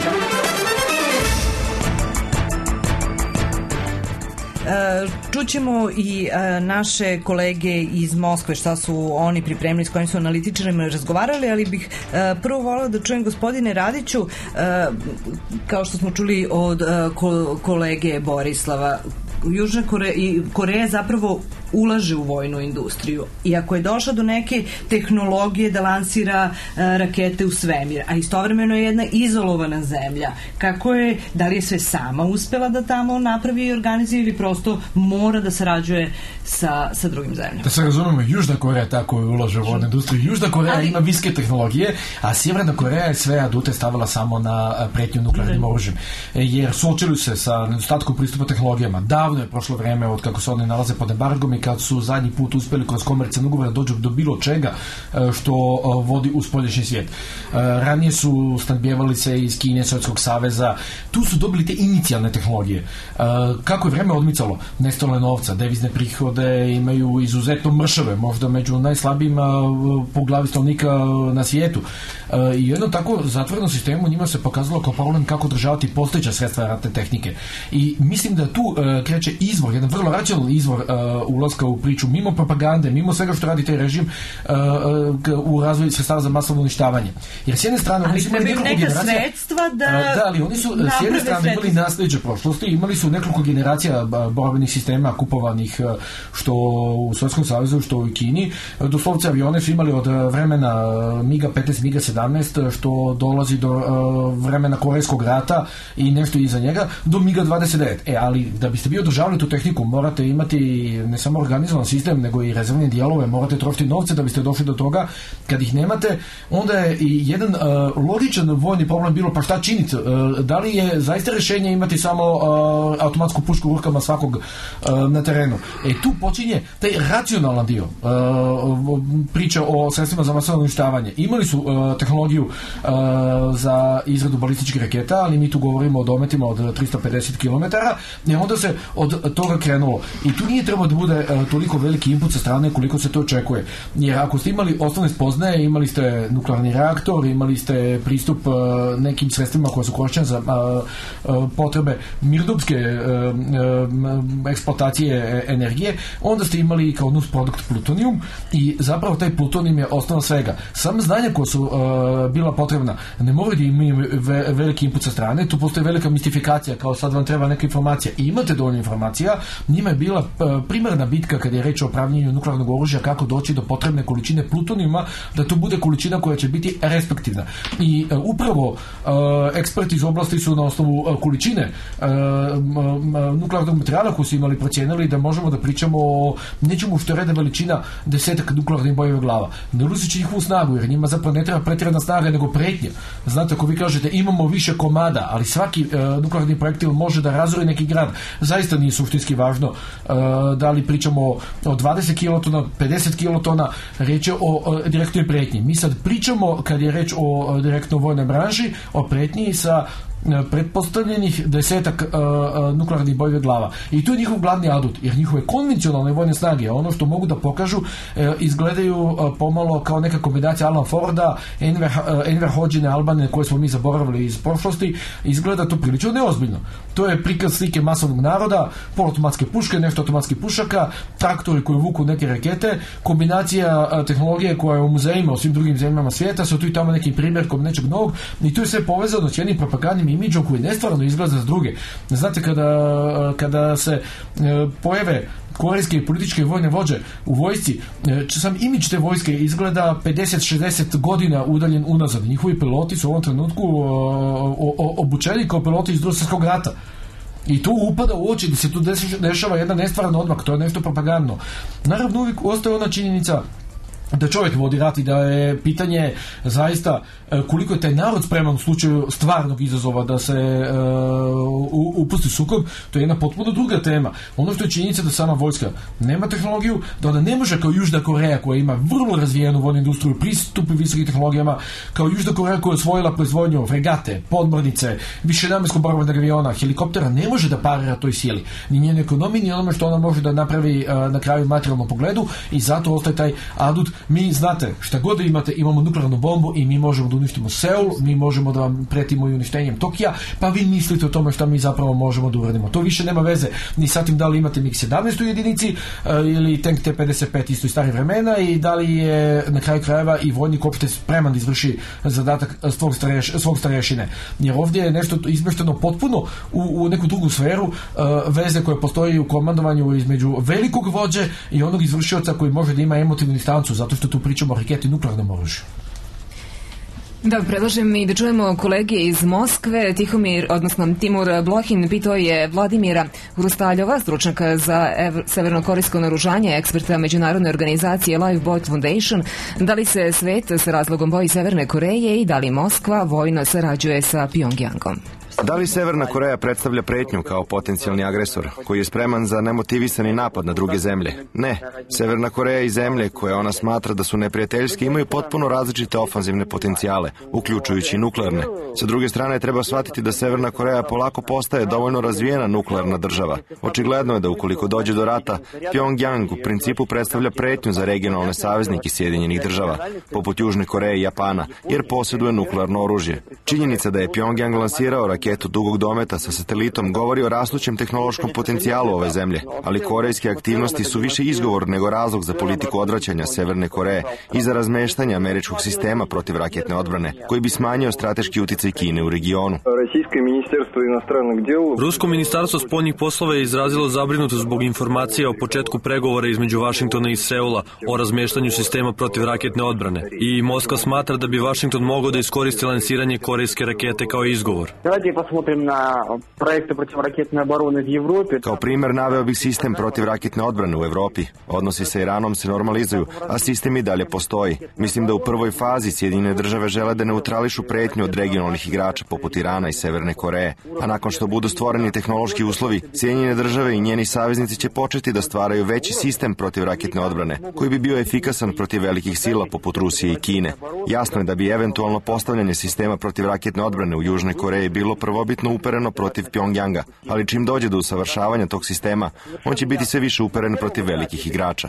Čućemo i naše kolege iz Moskve šta su oni pripremili, s kojim su analitičarima razgovarali, ali bih prvo volila da čujem, gospodine Radiću, kao što smo čuli od kolege Borislava, Južna Koreja, Koreja zapravo ulaže u vojnu industriju i ako je došla do neke tehnologije da lansira uh, rakete u svemir, a istovremeno je jedna izolovana zemlja, kako je, da li je sve sama uspela da tamo napravi i organizuje ili prosto mora da sarađuje sa, sa drugim zemljama? Da se razumemo, Južna Koreja tako ulaže u vojnu industriju. Južna Koreja ali... ima viske tehnologije, a Sjeverna Koreja je sve adute stavila samo na pretnju nuklearnim oružjem. Jer suočili se sa nedostatkom pristupa tehnologijama. Davno je prošlo vreme od kako se oni nalaze pod embargom i kad su zadnji put uspeli kroz komercijalne ugovore da dođu do bilo čega što vodi u spoljašnji svijet. Ranije su snabdijevali se iz Kine, Sovjetskog saveza. Tu su dobili te inicijalne tehnologije. Kako je vreme odmicalo? Nestalo je novca, devizne prihode imaju izuzetno mršave, možda među najslabijima po glavi stanovnika na svijetu. I jedno tako zatvoreno sistemu njima se pokazalo kao problem kako održavati postojeća sredstva ratne tehnike. I mislim da tu uh, kreće izvor, jedan vrlo racionalni izvor uh, ulaska u priču, mimo propagande, mimo svega što radi taj režim uh, uh, u razvoju sredstava za masovno uništavanje. Jer s jedne strane ali oni su imali neka generacija, sredstva da... Uh, da, ali oni su s jedne strane imali nasljeđe prošlosti, imali su nekoliko generacija borbenih sistema kupovanih uh, što u Sovjetskom savezu, što u Kini. Uh, doslovce avione su imali od vremena miga petnaest, miga sedamnaest, što dolazi do uh, vremena Korejskog rata i nešto iza njega, do miga dvadeset devet. E, ali da biste vi održavali tu tehniku, morate imati ne samo organizovan sistem, nego i rezervne dijelove, morate trošiti novce da biste došli do toga. Kad ih nemate, onda je i jedan uh, logičan vojni problem bilo, pa šta činiti? Uh, da li je zaista rješenje imati samo uh, automatsku pušku u rukama svakog uh, na terenu? E, tu počinje taj racionalan dio uh, priča o sredstvima za masovno uništavanje. Imali su uh, tehnologiju uh, za izradu balističkih raketa, ali mi tu govorimo o dometima od tristo pedeset kilometara, i onda se od toga krenulo. I tu nije trebao da bude uh, toliko veliki input sa strane koliko se to očekuje. Jer ako ste imali osnovne spoznaje, imali ste nuklearni reaktor, imali ste pristup uh, nekim sredstvima koje su korišćene za uh, uh, potrebe mirdupske uh, uh, eksploatacije energije, onda ste imali kao nus produkt plutonijum i zapravo taj plutonijum je osnova svega. Sam znanja koja su uh, bila potrebna ne moraju da imaju ve, veliki input sa strane, tu postoji velika mistifikacija, kao sad vam treba neka informacija i imate dovoljno informacija. Njima je bila uh, primarna bitka kad je reč o pravljenju nuklearnog oružja, kako doći do potrebne količine plutonijuma, da to bude količina koja će biti respektivna. I uh, upravo uh, eksperti iz oblasti su na osnovu uh, količine uh, uh, nuklearnog materijala koji su imali procijenili da možemo da pričamo o nečemu što je reda veličina desetak nuklearnih bojeva glava. Ne urušit njihovu snagu, jer njima zapravo ne treba pretjerana snaga nego pretnja. Znate, ako vi kažete imamo više komada, ali svaki uh, nuklearni projektil može da razori neki grad, zaista nije suštinski važno uh, da li pričamo o dvadeset kilotona, pedeset kilotona, reč je o uh, direktnoj pretnji. Mi sad pričamo, kad je reč o uh, direktno vojnoj branži, o pretnji sa pretpostavljenih desetak uh, uh, nuklearnih bojeve glava. I to je njihov glavni adut, jer njihove konvencionalne vojne snage, ono što mogu da pokažu, uh, izgledaju uh, pomalo kao neka kombinacija Alan Forda, Enver, uh, Enver Hođine, Albane, koje smo mi zaboravili iz prošlosti, izgleda to prilično neozbiljno. To je prikaz slike masovnog naroda, poluautomatske puške, nešto automatskih pušaka, traktori koji vuku neke rakete, kombinacija uh, tehnologije koja je u muzejima u svim drugim zemljama svijeta, sa tu i tamo nekim primjerkom nečeg novog, i to je sve povezano s jednim propagandnim imidžom koji nestvarno izgleda za druge. Znate, kada, kada se e, pojave korejske i političke vojne vođe u vojsci, e, sam imidž te vojske izgleda pedeset šezdeset godina udaljen unazad. Njihovi piloti su u ovom trenutku o, o, obučeni kao piloti iz Drugog svjetskog rata. I tu upada u oči da se tu dešava jedna nestvaran odmak, to je nešto propagandno. Naravno, uvijek ostaje ona činjenica da čovjek vodi rat i da je pitanje zaista koliko je taj narod spreman u slučaju stvarnog izazova da se uh, upusti sukob. To je jedna potpuno druga tema. Ono što je činjenica da sama vojska nema tehnologiju, da ona ne može kao Južna Koreja koja ima vrlo razvijenu vojnu industriju, pristup visokim tehnologijama, kao Južna Koreja koja je osvojila proizvodnju fregate, podmornice, višenamjenskog borbenog aviona, helikoptera, ne može da parira toj sili. Ni njenoj ekonomiji, ni onome što ona može da napravi uh, na kraju materijalnom pogledu, i zato ostaje taj adut mi, znate, šta god da imate, imamo nuklearnu bombu i mi možemo da uništimo Seul, mi možemo da vam pretimo i uništenjem Tokija, pa vi mislite o tome šta mi zapravo možemo da uradimo. To više nema veze ni sa tim da li imate mig sedamnaest u jedinici ili tank T pedeset pet isto iz starih vremena i da li je na kraju krajeva i vojnik uopšte spreman da izvrši zadatak svog, stareš, svog starešine. Jer ovdje je nešto izmešteno potpuno u, u neku drugu sferu uh, veze koje postoji u komandovanju između velikog vođe i onog izvršioca koji može da ima emotivnu distancu, zato što tu pričamo o raketi i nuklearnom oružju. Da, predlažem i da čujemo kolege iz Moskve. Tihomir, odnosno Timur Blohin, pitao je Vladimira Hrustaljova, stručnjaka za ev- severnokorejsko naoružanje, eksperta međunarodne organizacije Lifeboat Foundation, da li se svet s razlogom boji Severne Koreje i da li Moskva vojno sarađuje sa Pjongjangom. Da li Severna Koreja predstavlja pretnju kao potencijalni agresor koji je spreman za nemotivisani napad na druge zemlje? Ne. Severna Koreja i zemlje koje ona smatra da su neprijateljske imaju potpuno različite ofanzivne potencijale, uključujući i nuklearne. Sa druge strane, treba shvatiti da Severna Koreja polako postaje dovoljno razvijena nuklearna država. Očigledno je da ukoliko dođe do rata, Pjongjang u principu predstavlja pretnju za regionalne saveznike Sjedinjenih država, poput Južne Koreje i Japana, jer posjeduje nuklearno oružje. Činjenica da je Pjongjang lansirao raketu dugog dometa sa satelitom govori o rastućem tehnološkom potencijalu ove zemlje, ali korejske aktivnosti su više izgovor nego razlog za politiku odvraćanja Severne Koreje i za razmeštanje američkog sistema protiv raketne odbrane, koji bi smanjio strateški uticaj Kine u regionu. Rusko ministarstvo spoljnih poslova je izrazilo zabrinutost zbog informacija o početku pregovora između Vašingtona i Seula o razmeštanju sistema protiv raketne odbrane i Moskva smatra da bi Vašington mogao da iskoristi lansiranje korejske rakete kao izgovor. Kao primer naveo bih sistem protivraketne odbrane u Evropi. Odnosi sa Iranom se normalizuju, a sistem i dalje postoji. Mislim da u prvoj fazi Sjedinjene države žele da neutrališu pretnju od regionalnih igrača poput Irana i Severne Koreje. A nakon što budu stvoreni tehnološki uslovi, Sjedinjene države i njeni saveznici će početi da stvaraju veći sistem protivraketne odbrane, koji bi bio efikasan protiv velikih sila poput Rusije i Kine. Jasno je da bi eventualno postavljanje sistema protivraketne odbrane u Južnoj Koreji bilo prvobitno upereno protiv Pjongjanga, ali čim dođe do usavršavanja tog sistema, on će biti sve više uperen protiv velikih igrača.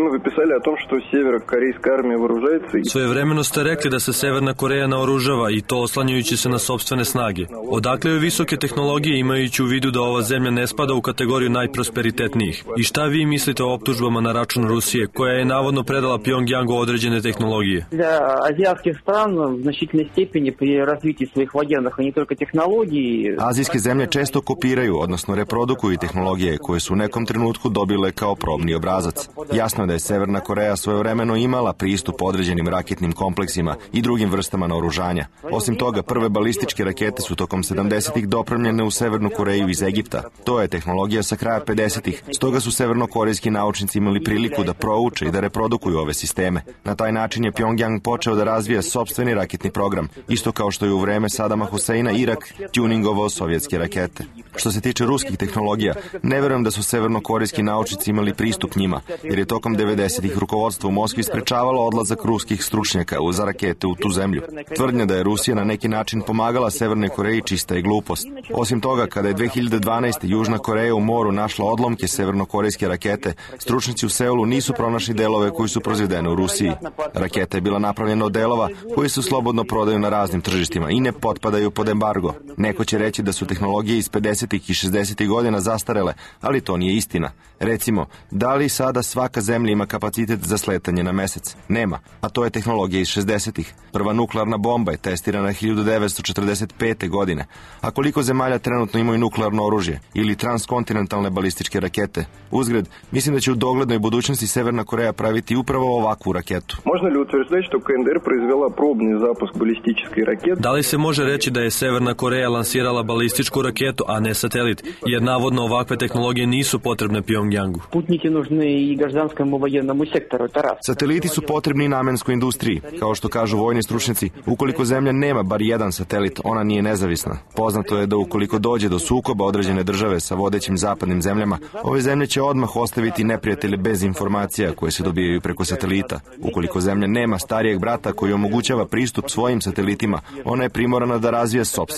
Svojevremeno ste rekli da se Severna Koreja naoružava i to oslanjajući se na sopstvene snage. Odakle joj visoke tehnologije imajući u vidu da ova zemlja ne spada u kategoriju najprosperitetnijih? I šta vi mislite o optužbama na račun Rusije, koja je navodno predala Pjongjangu određene tehnologije? Для азиатских стран в значительной степени при развитии своих военных, а не только технологий. Azijske zemlje često kopiraju, odnosno reprodukuju tehnologije koje su u nekom trenutku dobile kao probni obrazac. Jasno je da je Severna Koreja svojevremeno imala pristup određenim raketnim kompleksima i drugim vrstama naoružanja. Osim toga, prve balističke rakete su tokom sedamdesetih dopremljene u Severnu Koreju iz Egipta. To je tehnologija sa kraja pedesetih. Stoga su severnokorejski naučnici imali priliku da prouče i da reprodukuju ove sisteme. Na taj način je Pjongjang počeo da razvija sopstveni raketni program, isto kao što je u vreme Sadama Huseina Irak tuningovao sovjetske rakete. Što se tiče ruskih tehnologija, ne verujem da su severnokorejski naučnici imali pristup njima, jer je tokom devedesetih rukovodstvo u Moskvi sprečavalo odlazak ruskih stručnjaka za rakete u tu zemlju. Tvrdnja da je Rusija na neki način pomagala Severnoj Koreji čista je glupost. Osim toga, kada je dve hiljade dvanaeste. Južna Koreja u moru našla odlomke severnokorejske rakete, stručnjaci u Seulu nisu pronašli delove koji su proizvedene u Rusiji. Raketa je bila napravljena od delova koji se slobodno prodaju na raznim tržištima i ne potpadaju pod embargo. Neko će reći da su tehnologije iz pedesetih i šezdesetih godina zastarele, ali to nije istina. Recimo, da li sada svaka zemlja ima kapacitet za sletanje na mesec? Nema, a to je tehnologija iz šezdesetih. Prva nuklearna bomba je testirana hiljadu devetsto četrdeset pete. godine. A koliko zemalja trenutno imaju nuklearno oružje ili transkontinentalne balističke rakete? Uzgred, mislim da će u doglednoj budućnosti Severna Koreja praviti upravo ovakvu raketu. Можно ли утверждать, что КНДР произвела пробный запуск баллистической ракеты? Da li se može reći da je Severna Koreja lansirala balističku raketu, a ne satelit, jer navodno ovakve tehnologije nisu potrebne Pjongjangu? Спутники нужны и гражданскому военному сектору, это раз. Sateliti su potrebni i namenskoj industriji. Kao što kažu vojni stručnjaci, ukoliko zemlja nema bar jedan satelit, ona nije nezavisna. Poznato je da ukoliko dođe do sukoba određene države sa vodećim zapadnim zemljama, ove zemlje će odmah ostaviti neprijatelje bez informacija koje se dobijaju preko satelita. Ukoliko zemlja nema starijeg brata koji omogućava pristup svojim satelitima, ona je primorana da razvija sopstveni program.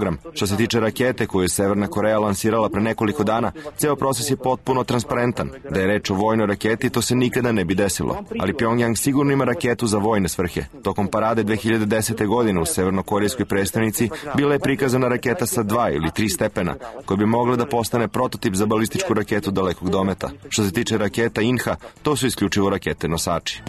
program. Što se tiče rakete koju je Severna Koreja lansirala pre nekoliko dana, ceo proces je potpuno transparentan. Da je reč o vojnoj raketi, to se nikada ne bi desilo. Ali Pyongyang sigurno ima raketu za vojne svrhe. Tokom parade dve hiljade desete. godine u severnokorejskoj prestonici bila je prikazana raketa sa dva ili tri stepena, koja bi mogla da postane prototip za balističku raketu dalekog dometa. Što se tiče raketa Inha, to su isključivo rakete nosači.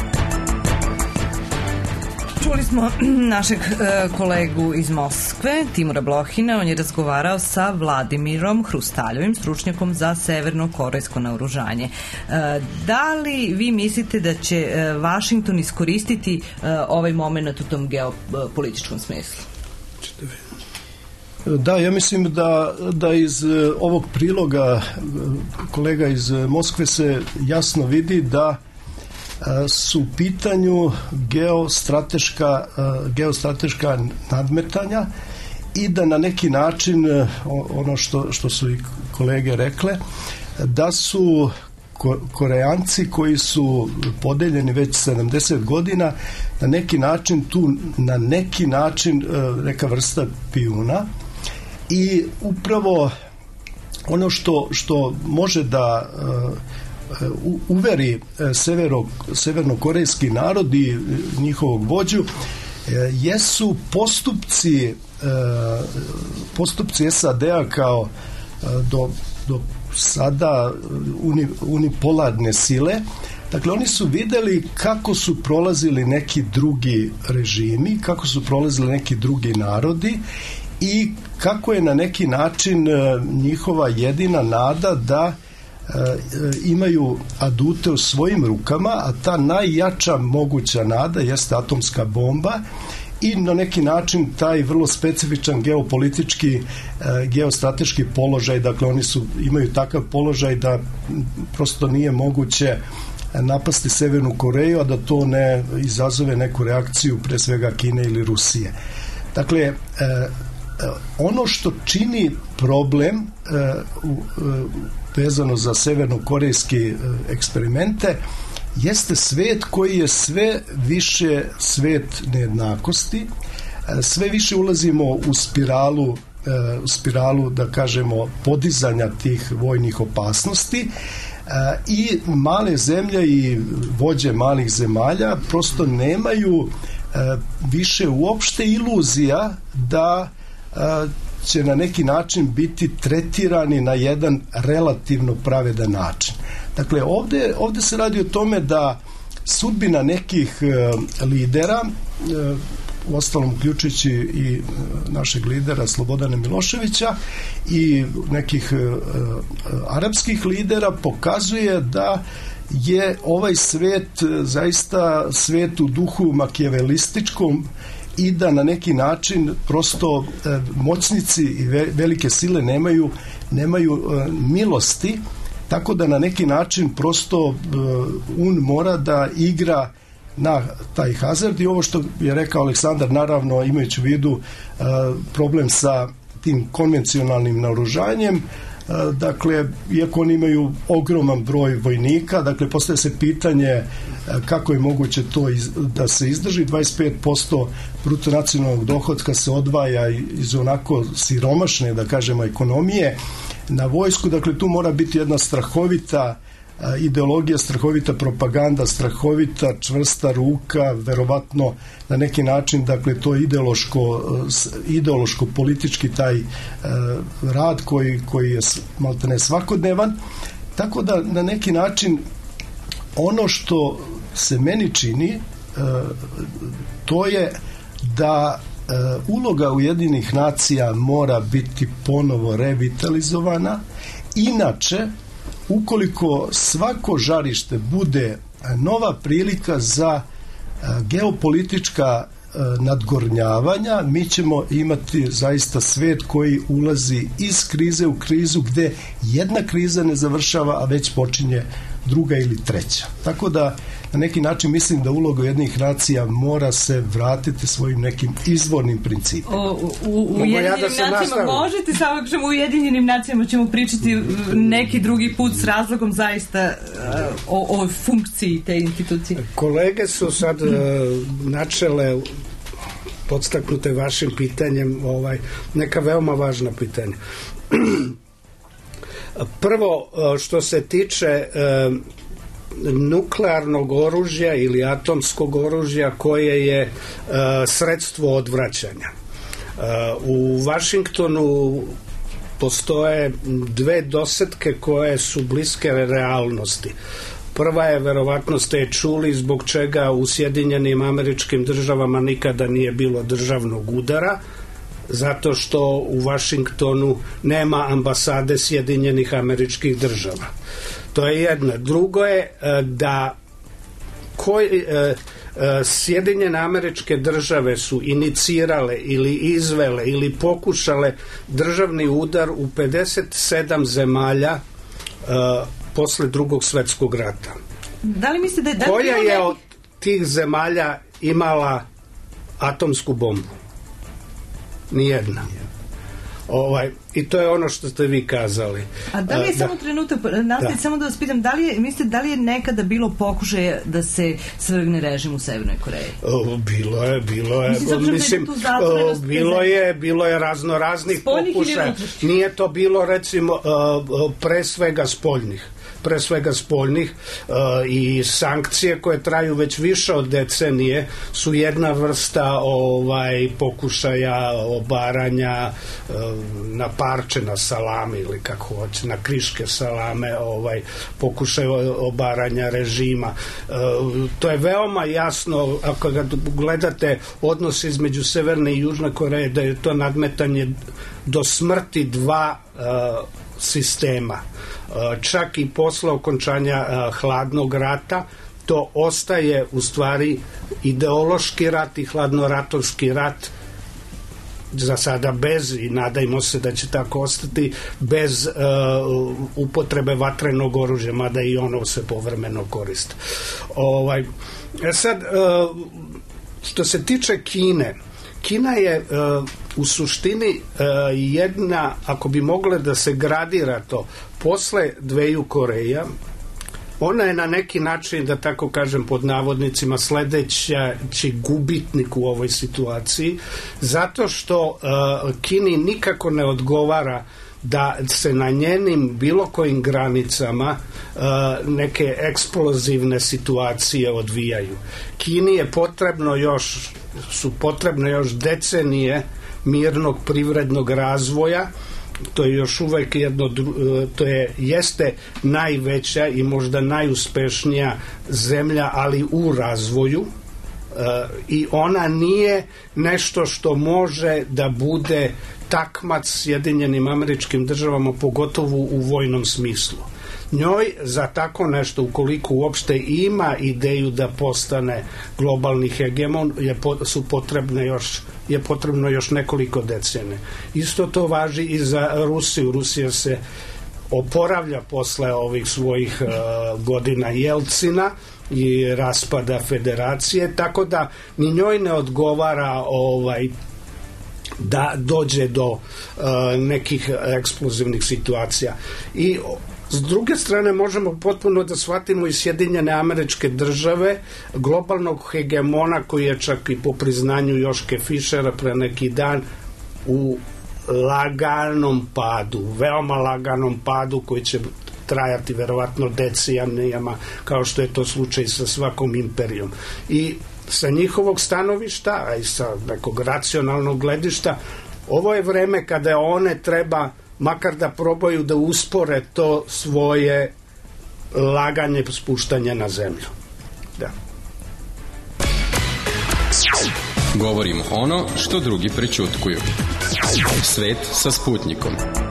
Čuli smo našeg e, kolegu iz Moskve, Timura Blohina. On je razgovarao sa Vladimirom Hrustaljovim, stručnjakom za severno-korejsko naoružanje. E, da li vi mislite da će e, Vašington iskoristiti e, ovaj moment u tom geopolitičkom smislu? Da, ja mislim da, da iz ovog priloga kolega iz Moskve se jasno vidi da su u pitanju geostrateška, geostrateška nadmetanja i da na neki način, ono što, što su i kolege rekle, da su Korejanci koji su podeljeni već sedamdeset godina na neki način tu, na neki način neka vrsta pijuna i upravo ono što, što može da uveri severo, severnokorejski narod i njihovog vođu jesu postupci postupci S A D-a kao do, do sada uni, unipolarne sile. Dakle, oni su videli kako su prolazili neki drugi režimi, kako su prolazili neki drugi narodi i kako je na neki način njihova jedina nada da imaju adute u svojim rukama, a ta najjača moguća nada jeste atomska bomba i na neki način taj vrlo specifičan geopolitički, geostrateški položaj. Dakle, oni su, imaju takav položaj da prosto nije moguće napasti Severnu Koreju, a da to ne izazove neku reakciju pre svega Kine ili Rusije. Dakle, ono što čini problem vezano za severnokorejski eksperimente jeste svet koji je sve više svet nejednakosti, sve više ulazimo u spiralu, u spiralu da kažemo podizanja tih vojnih opasnosti i male zemlje i vođe malih zemalja prosto nemaju više uopšte iluzija da će na neki način biti tretirani na jedan relativno pravedan način. Dakle, ovde, ovde se radi o tome da sudbina nekih e, lidera, e, u ostalom uključujući i e, našeg lidera Slobodana Miloševića i nekih e, e, arapskih lidera, pokazuje da je ovaj svet e, zaista svet u duhu makijavelističkom i da na neki način prosto e, moćnici i ve, velike sile nemaju, nemaju e, milosti, tako da na neki način prosto e, on mora da igra na taj hazard i ovo što je rekao Aleksandar, naravno imajući u vidu e, problem sa tim konvencionalnim naoružanjem. Dakle, iako oni imaju ogroman broj vojnika, dakle, postaje se pitanje kako je moguće to iz, da se izdrži. dvadeset pet posto bruto nacionalnog dohotka se odvaja iz onako siromašne, da kažemo, ekonomije na vojsku. Dakle, tu mora biti jedna strahovita ideologija, strahovita propaganda, strahovita čvrsta ruka, verovatno na neki način, dakle, to ideološko, ideološko politički taj e, rad koji, koji je maltene svakodnevan. Tako da na neki način ono što se meni čini e, to je da e, uloga Ujedinjenih nacija mora biti ponovo revitalizovana, inače ukoliko svako žarište bude nova prilika za geopolitička nadgornjavanja, mi ćemo imati zaista svet koji ulazi iz krize u krizu, gde jedna kriza ne završava, a već počinje druga ili treća. Tako da na neki način mislim da uloga Ujedinjenih nacija mora se vratiti svojim nekim izvornim principima. O, u, u Ujedinjenim ja da nacijama nastavim. Možete, samo ćemo u Ujedinjenim nacijama ćemo pričati neki drugi put s razlogom zaista o, o funkciji te institucije. Kolege su sad uh, načele podstaknute vašim pitanjem, ovaj, neka veoma važna pitanja. Prvo, što se tiče e, nuklearnog oružja ili atomskog oružja koje je e, sredstvo odvraćanja. E, u Vašingtonu postoje dve dosetke koje su bliske realnosti. Prva je, verovatno ste je čuli, zbog čega u Sjedinjenim Američkim Državama nikada nije bilo državnog udara, zato što u Vašingtonu nema ambasade Sjedinjenih Američkih Država. To je jedna. Drugo je da koji, Sjedinjene Američke Države su inicirale ili izvele ili pokušale državni udar u pedeset sedam zemalja posle Drugog svetskog rata. Da li mislite da je... Da koja je od tih zemalja imala atomsku bombu? Nijedna. Ovaj, i to je ono što ste vi kazali. A da li je da. samo trenutak, nastavite samo da vas pitam, da li je, mislite, da li je nekada bilo pokušaja da se svrgne režim u Severnoj Koreji? O, bilo je, bilo je. Mislim, mislim o, bilo je, bilo je razno raznih pokušaja. Nije to bilo, recimo, pre svega spoljnih. pre svega spoljnih uh, i sankcije koje traju već više od decenije su jedna vrsta ovaj pokušaja obaranja uh, na parče, na salame ili kako hoće, na kriške salame, ovaj pokušaj obaranja režima. Uh, to je veoma jasno ako ga gledate odnos između Severne i Južne Koreje, da je to nadmetanje do smrti dva uh, sistema. Čak i posle okončanja hladnog rata to ostaje u stvari ideološki rat i hladnoratovski rat, za sada bez, i nadajmo se da će tako ostati, bez uh, upotrebe vatrenog oružja, mada i ono se povremeno koriste. Ovaj, sad, uh, što se tiče Kine, Kina je uh, u suštini uh, jedna, ako bi mogle da se gradira to, posle dveju Koreja, ona je na neki način, da tako kažem pod navodnicima, sledeći gubitnik u ovoj situaciji, zato što uh, Kini nikako ne odgovara da se na njenim bilo kojim granicama uh, neke eksplozivne situacije odvijaju. Kini je potrebno još, su potrebne još decenije mirnog privrednog razvoja. To je još uvek jedno, to je, jeste najveća i možda najuspešnija zemlja, ali u razvoju, uh, i ona nije nešto što može da bude takmac Sjedinjenim Američkim Državama, pogotovo u vojnom smislu. Njoj za tako nešto, ukoliko uopšte ima ideju da postane globalni hegemon, je, su potrebne još, je potrebno još nekoliko decenija. Isto to važi i za Rusiju. Rusija se oporavlja posle ovih svojih uh, godina Jelcina i raspada federacije, tako da ni njoj ne odgovara ovaj da dođe do uh, nekih eksplozivnih situacija. I s druge strane možemo potpuno da shvatimo i Sjedinjene Američke Države, globalnog hegemona koji je čak i po priznanju Joške Fišera pre neki dan u laganom padu, veoma laganom padu koji će trajati verovatno decenijama, kao što je to slučaj sa svakom imperijom. I sa njihovog stanovišta, a i sa nekog racionalnog gledišta, ovo je vreme kada one treba makar da probaju da uspore to svoje laganje spuštanja na zemlju. Da. Govorimo ono što drugi prećutkuju. Svet sa Sputnikom.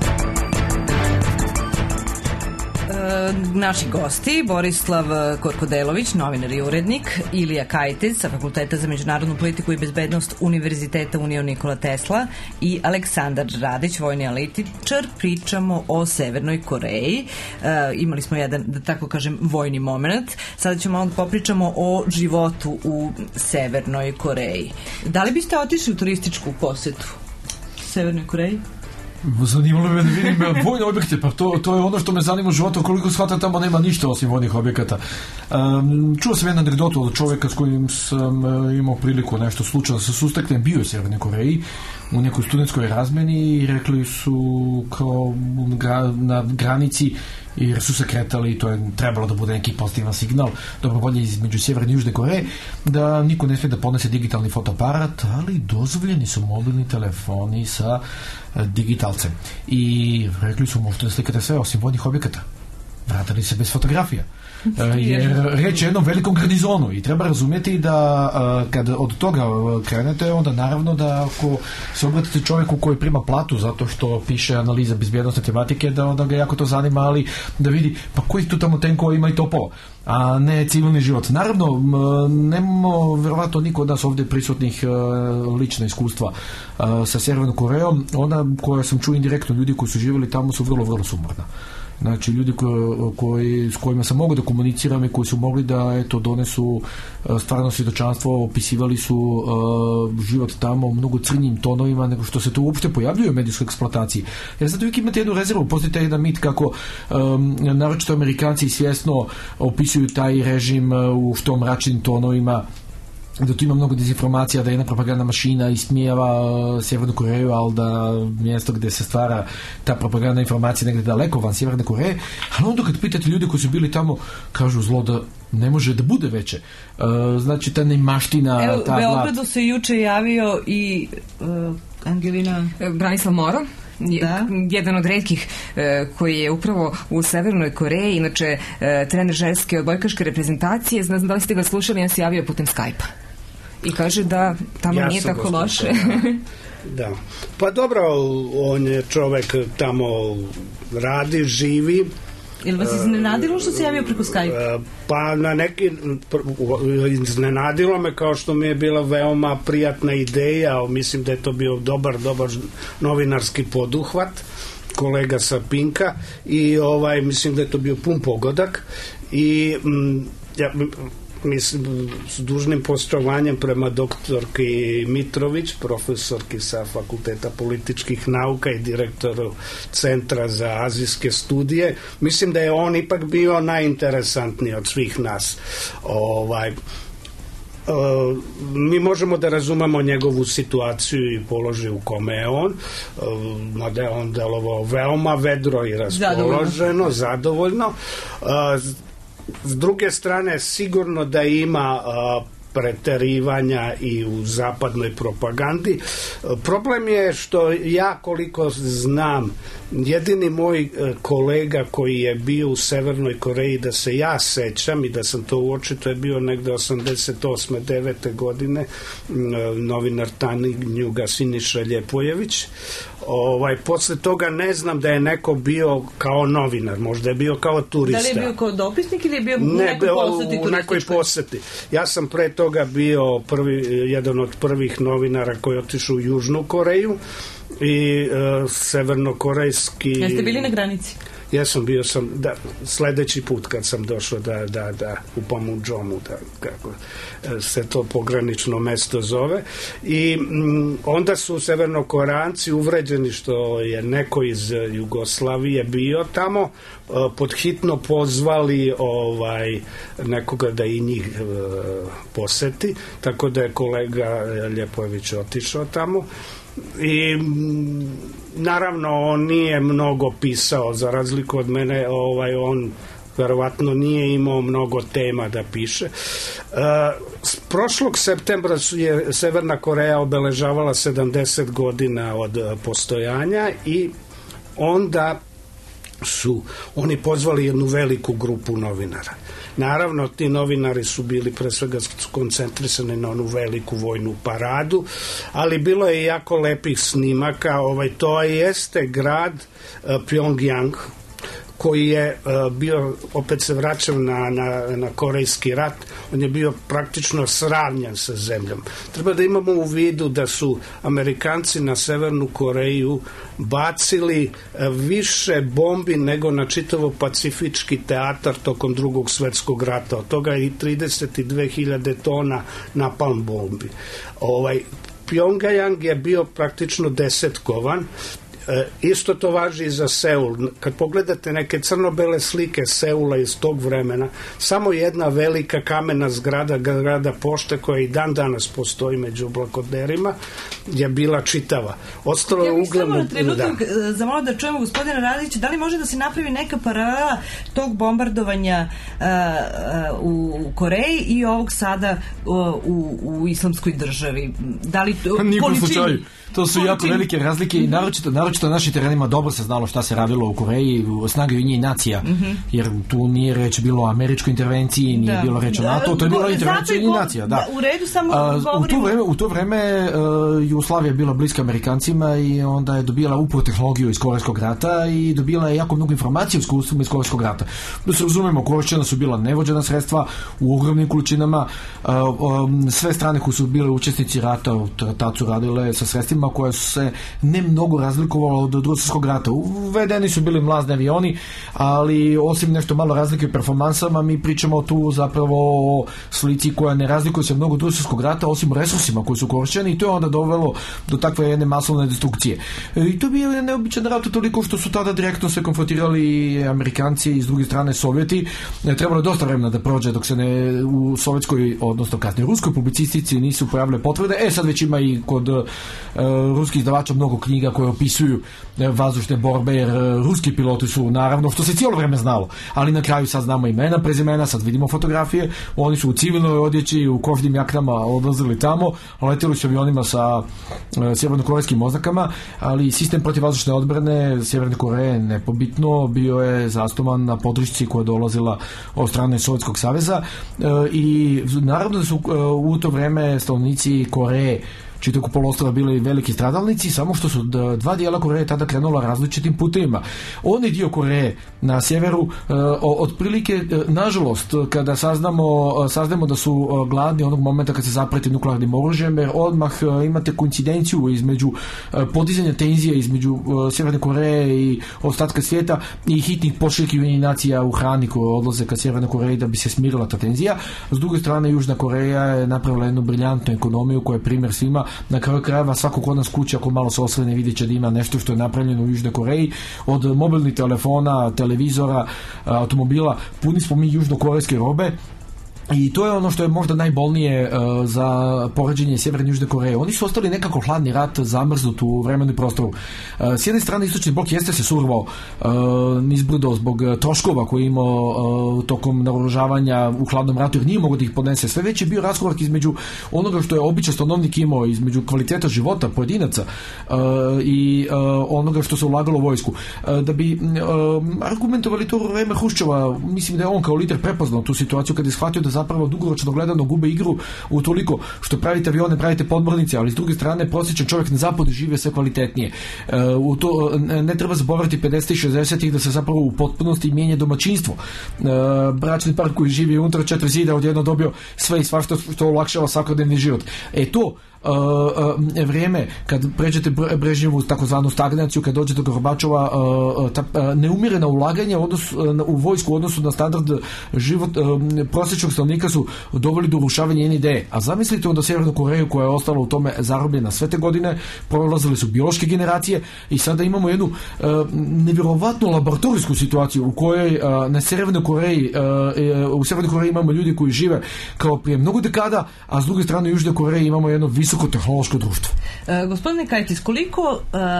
Naši gosti, Borislav Korkodelović, novinar i urednik, Ilija Kajtez sa Fakulteta za međunarodnu politiku i bezbednost Univerziteta Unio Nikola Tesla i Aleksandar Radić, vojni analitičar. Pričamo o Severnoj Koreji. E, imali smo jedan, da tako kažem, vojni moment. Sada ćemo malo popričamo o životu u Severnoj Koreji. Da li biste otišli u turističku posetu Severnoj Koreji? Zanimalo me da vidim vojne objekte, pa to, to je ono što me zanima u životu, koliko shvata tamo nema ništa osim vojnih objekata. Um, čuo sam jednu anegdotu od čovjeka s kojim sam uh, imao priliku nešto slučajno da se susteknem, bio u Sjevernoj Koreji u nekoj studentskoj razmeni i rekli su kao na granici, jer su se kretali i to je trebalo da bude neki pozitivan signal dobrovolje između Sjeverne i Južne Koreje, da niko ne smije da podnese digitalni fotoaparat, ali dozvoljeni su mobilni telefoni sa digitalcem. I rekli su, možete da slikate sve osim vojnih objekata. Vratili se bez fotografija. Jer reč je jednom velikom garnizonu i treba razumjeti da kad od toga krenete, onda naravno da ako se obratite čovjeku koji prima platu zato što piše analiza bezbjednostne tematike, da onda ga jako to zanima, ali da vidi pa koji tu tamo tenkova ima i topova, a ne civilni život. Naravno, nemamo verovatno niko od nas ovdje prisutnih lična iskustva sa Sjevernom Korejom. Ona koja sam čuo indirektno, ljudi koji su živjeli tamo su vrlo, vrlo sumorna. Znači, ljudi koji, koji, s kojima sam mogao da komuniciram i koji su mogli da eto, donesu stvarno svjedočanstvo, opisivali su uh, život tamo u mnogo crnjim tonovima nego što se to uopšte pojavljuje u medijskoj eksploataciji. Jer sad uvijek imate jednu rezervu, postoji jedan mit kako um, naročito Amerikanci svjesno opisuju taj režim u što mračnim tonovima, da tu ima mnogo dezinformacija, da jedna propagandna mašina ismijeva Sjevernu Koreju, ali da mjesto gdje se stvara ta propagandna informacija negdje daleko van Sjeverne Koreje. Ali onda kad pitate ljudi koji su bili tamo, kažu zlo da ne može da bude veće. Uh, znači ta nemaština, evo, ta Beogradu glad. Se juče javio i uh, Angelina Branislav Moro, da. jedan od retkih e, koji je upravo u Severnoj Koreji, inače e, trener ženske odbojkaške reprezentacije. Znam da li ste ga slušali, on se javio putem Skype-a i kaže da tamo ja nije tako loše. Da. Pa dobro, on je čovek tamo radi, živi. Ili vas iznenadilo što se javio preko Skype? Pa na neki iznenadilo me, kao što mi je bila veoma prijatna ideja. Mislim da je to bio dobar, dobar novinarski poduhvat kolega sa Pinka i ovaj, mislim da je to bio pun pogodak i m, ja mislim, s dužnim poštovanjem prema doktorki Mitrović, profesorki sa Fakulteta političkih nauka i direktoru Centra za azijske studije, mislim da je on ipak bio najinteresantniji od svih nas. Ovaj, Uh, mi možemo da razumemo njegovu situaciju i položaj u kome je on, uh, mada je on delovao veoma vedro i raspoloženo, zadovoljno, zadovoljno. Uh, s druge strane, sigurno da ima uh, preterivanja i u zapadnoj propagandi. Problem je što ja, koliko znam, jedini moj kolega koji je bio u Severnoj Koreji, da se ja sećam i da sam to uočio, to je bio negde osamdeset osme devete godine, novinar Tanjuga Siniša Ljepojević. Ovaj, posle toga ne znam da je neko bio kao novinar, možda je bio kao turista. Da li je bio kao dopisnik ili je bio u ne, nekoj poseti? U nekoj poseti. Ja sam pre toga bio prvi, jedan od prvih novinara koji je otišao u Južnu Koreju i uh, severnokorejski... Jeste bili na granici? Ja sam bio sam, da, sledeći put kad sam došao da, da, da u Panmunjomu, da, kako se to pogranično mesto zove, i m, onda su severnokoreanci uvređeni što je neko iz Jugoslavije bio tamo, pod hitno pozvali ovaj nekoga da i njih e, poseti, tako da je kolega Ljepojević otišao tamo. I naravno on nije mnogo pisao, za razliku od mene, ovaj, on verovatno nije imao mnogo tema da piše. E, s prošlog septembra je Severna Koreja obeležavala sedamdeset godina od postojanja i onda su oni pozvali jednu veliku grupu novinara. Naravno, ti novinari su bili pre svega skoncentrisani na onu veliku vojnu paradu, ali bilo je jako lepih snimaka. Ovaj, to jeste grad uh, Pyongyang, koji je uh, bio, opet se vraćam na, na, na Korejski rat, on je bio praktično sravnjan sa zemljom. Treba da imamo u vidu da su Amerikanci na Severnu Koreju bacili uh, više bombi nego na čitavo Pacifički teatar tokom Drugog svetskog rata. Od toga i trideset dve hiljade tona napalm bombi. Ovaj, Pyongyang je bio praktično desetkovan. E, isto to važi i za Seul. Kad pogledate neke crno-bele slike Seula iz tog vremena, samo jedna velika kamena zgrada, zgrada pošte koja i dan danas postoji među oblakoderima, je bila čitava. Ostalo je ja uglavnom... Ja bih samo na trenutak da. zamolila da čujemo gospodina Radića, da li može da se napravi neka paralela tog bombardovanja uh, uh, u Koreji i ovog sada uh, u, u islamskoj državi? Da li to, nikom slučaju. To su jako velike razlike i naročito, naročito na našim terenima dobro se znalo šta se radilo u Koreji, u snage Ujedinjenih nacija, mm-hmm. jer tu nije reč bilo o američkoj intervenciji, nije da. bilo reč o NATO, to je bila intervencija Ujedinjenih nacija. Da. U redu samo A, govorimo... U to vreme, u to vreme uh, Jugoslavija je bila bliska Amerikancima i onda je dobila upravo tehnologiju iz Korejskog rata i dobila je jako mnogo informacija iz Korejskog rata. Da se razumemo, korišćena su bila nevođena sredstva u ogromnim količinama, uh, um, sve strane koje su bile učesnici rata, tad su radile sa sredstvima koje su se ne mnogo razlikovalo od drugog svjetskog rata. Uvedeni su bili mlazni avioni, ali osim nešto malo razlike u performansama, mi pričamo tu zapravo o slici koja ne razlikuje se mnogo od drugog svjetskog rata, osim resursima koji su korišćeni, i to je onda dovelo do takve jedne masovne destrukcije. I to bi je neobičan rat toliko što su tada direktno se konfrontirali Amerikanci i s druge strane Sovjeti. Trebalo je dosta vremena da prođe dok se ne u sovjetskoj, odnosno kasnije ruskoj publicistici nisu pojavile potvrde. E sad već ima i kod uh, ruskih izdavača mnogo knjiga koje opisuju vazdušne borbe, jer ruski piloti su naravno, što se cijelo vreme znalo, ali na kraju sad znamo imena, prezimena, sad vidimo fotografije, oni su u civilnoj odjeći, u kožnim jaknama odlazili tamo, letjeli su avionima sa uh, sjevernokorejskim oznakama, ali sistem protivvazdušne odbrane Sjeverne Koreje nepobitno bio je zasnovan na podršci koja je dolazila od strane Sovjetskog saveza uh, i naravno da su uh, u to vreme stanovnici Koreje čitavog poluostrva bili veliki stradalnici, samo što su dva dijela Koreje tada krenula različitim putevima. Onaj dio Koreje na sjeveru, otprilike, nažalost, kada saznamo, saznamo da su gladni onog momenta kad se zapreti nuklearnim oružjem, jer odmah imate koincidenciju između podizanja tenzije između Sjeverne Koreje i ostatka svijeta i hitnih pošiljki Ujedinjenih nacija u hrani koje odlaze ka Sjevernoj Koreji da bi se smirila ta tenzija. S druge strane, Južna Koreja je napravila jednu briljantnu ekonomiju koja je primjer svima. Na kraju krajeva svakog od nas kuće, ako malo se osvrne, vidjet će da ima nešto što je napravljeno u Južnoj Koreji, od mobilnih telefona, televizora, automobila, puni smo mi južnokorejske robe. I to je ono što je možda najbolnije uh, za poređenje Sjeverne i Južne Koreje. Oni su ostali nekako hladni rat, zamrznut u vremenu i prostoru. Uh, s jedne strane, istočni blok jeste se survao uh, nizbrdo zbog troškova koje je imao uh, tokom naoružavanja u hladnom ratu, jer nije mogo da ih podnese. Sve već je bio razgovor između onoga što je običan stanovnik imao, između kvaliteta života pojedinaca uh, i uh, onoga što se ulagalo u vojsku. Uh, da bi uh, argumentovali to u vreme Hruščova, mislim da je on kao lider prepoznao tu situaciju kad je shvatio da zapravo dugoročno gledano gube igru u toliko što pravite avione, pravite podmornice, ali s druge strane prosječan čovjek na zapadu žive sve kvalitetnije. E, u to ne treba zaboraviti pedesetih i šezdesetih da se zapravo u potpunosti mijenja domaćinstvo. E, bračni par koji živi unutar četiri zida odjedno dobio sve i svašta što olakšava svakodnevni život. E to Uh, uh, vrijeme kad pređete Brežnjevu takozvanu stagnaciju, kad dođete do Gorbačova, uh, ta uh, neumirena ulaganja u, odnosu, uh, u vojsku u odnosu na standard život uh, prosječnog stanovnika su doveli do urušavanja njene ideje. A zamislite onda Sjevernu Koreju koja je ostala u tome zarobljena sve te godine, prolazili su biološke generacije i sada imamo jednu uh, nevjerovatnu laboratorijsku situaciju u kojoj uh, na Sjevernoj Koreji uh, u Sjevernoj Koreji imamo ljudi koji žive kao prije mnogo dekada, a s druge strane u Južnoj Koreji imamo jedno visokotehnološko društvo. E, gospodine Kajtis, koliko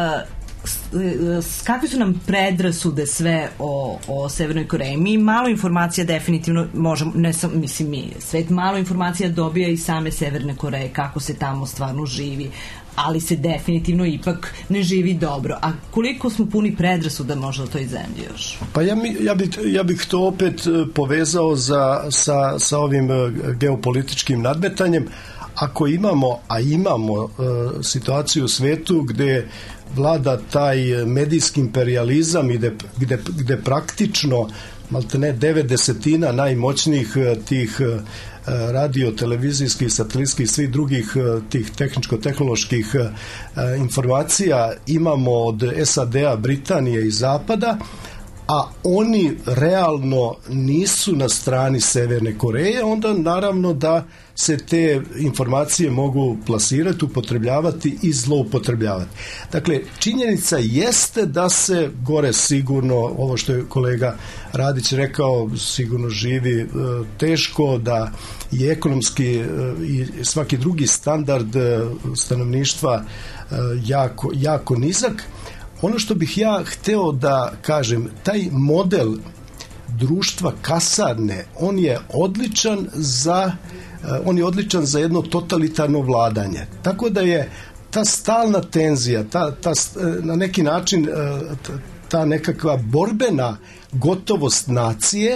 e, kakve su nam predrasude sve o, o Severnoj Koreji? Mi malo informacija definitivno možemo, ne sam, mislim mi, svet malo informacija dobija iz same Severne Koreje, kako se tamo stvarno živi, ali se definitivno ipak ne živi dobro. A koliko smo puni predrasuda možda o toj zemlji još? Pa ja, mi, ja, bih, ja bih to opet povezao za, sa, sa ovim geopolitičkim nadmetanjem. Ako imamo, a imamo e, situaciju u svetu gdje vlada taj medijski imperializam i gdje, gdje, gdje praktično maltene devet desetina najmoćnijih tih e, radio, televizijskih, satelitskih, svih drugih tih tehničko-tehnoloških e, informacija imamo od S A D-a, Britanije i Zapada, a oni realno nisu na strani Severne Koreje, onda naravno da se te informacije mogu plasirati, upotrebljavati i zloupotrebljavati. Dakle, činjenica jeste da se gore sigurno, ovo što je kolega Radić rekao, sigurno živi e, teško, da i ekonomski e, i svaki drugi standard e, stanovništva e, jako, jako nizak. Ono što bih ja hteo da kažem, taj model društva kasarne, on je odličan za on je odličan za jedno totalitarno vladanje. Tako da je ta stalna tenzija, ta, ta, na neki način ta nekakva borbena gotovost nacije,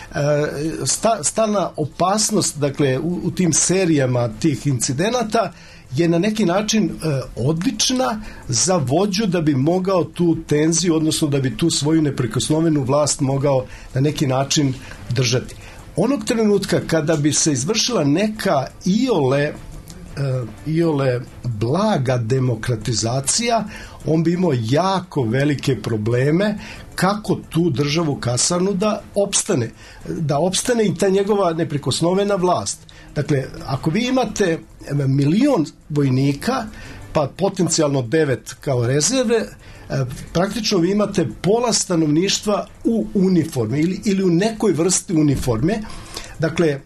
sta, stalna opasnost, dakle, u, u tim serijama tih incidenata je na neki način e, odlična za vođu da bi mogao tu tenziju, odnosno da bi tu svoju neprekosnovenu vlast mogao na neki način držati. Onog trenutka kada bi se izvršila neka iole, e, iole blaga demokratizacija, on bi imao jako velike probleme kako tu državu kasarnu da opstane. Da opstane i ta njegova neprekosnovena vlast. Dakle, ako vi imate milion vojnika, pa potencijalno devet kao rezerve, praktično vi imate pola stanovništva u uniforme ili, ili u nekoj vrsti uniforme. Dakle,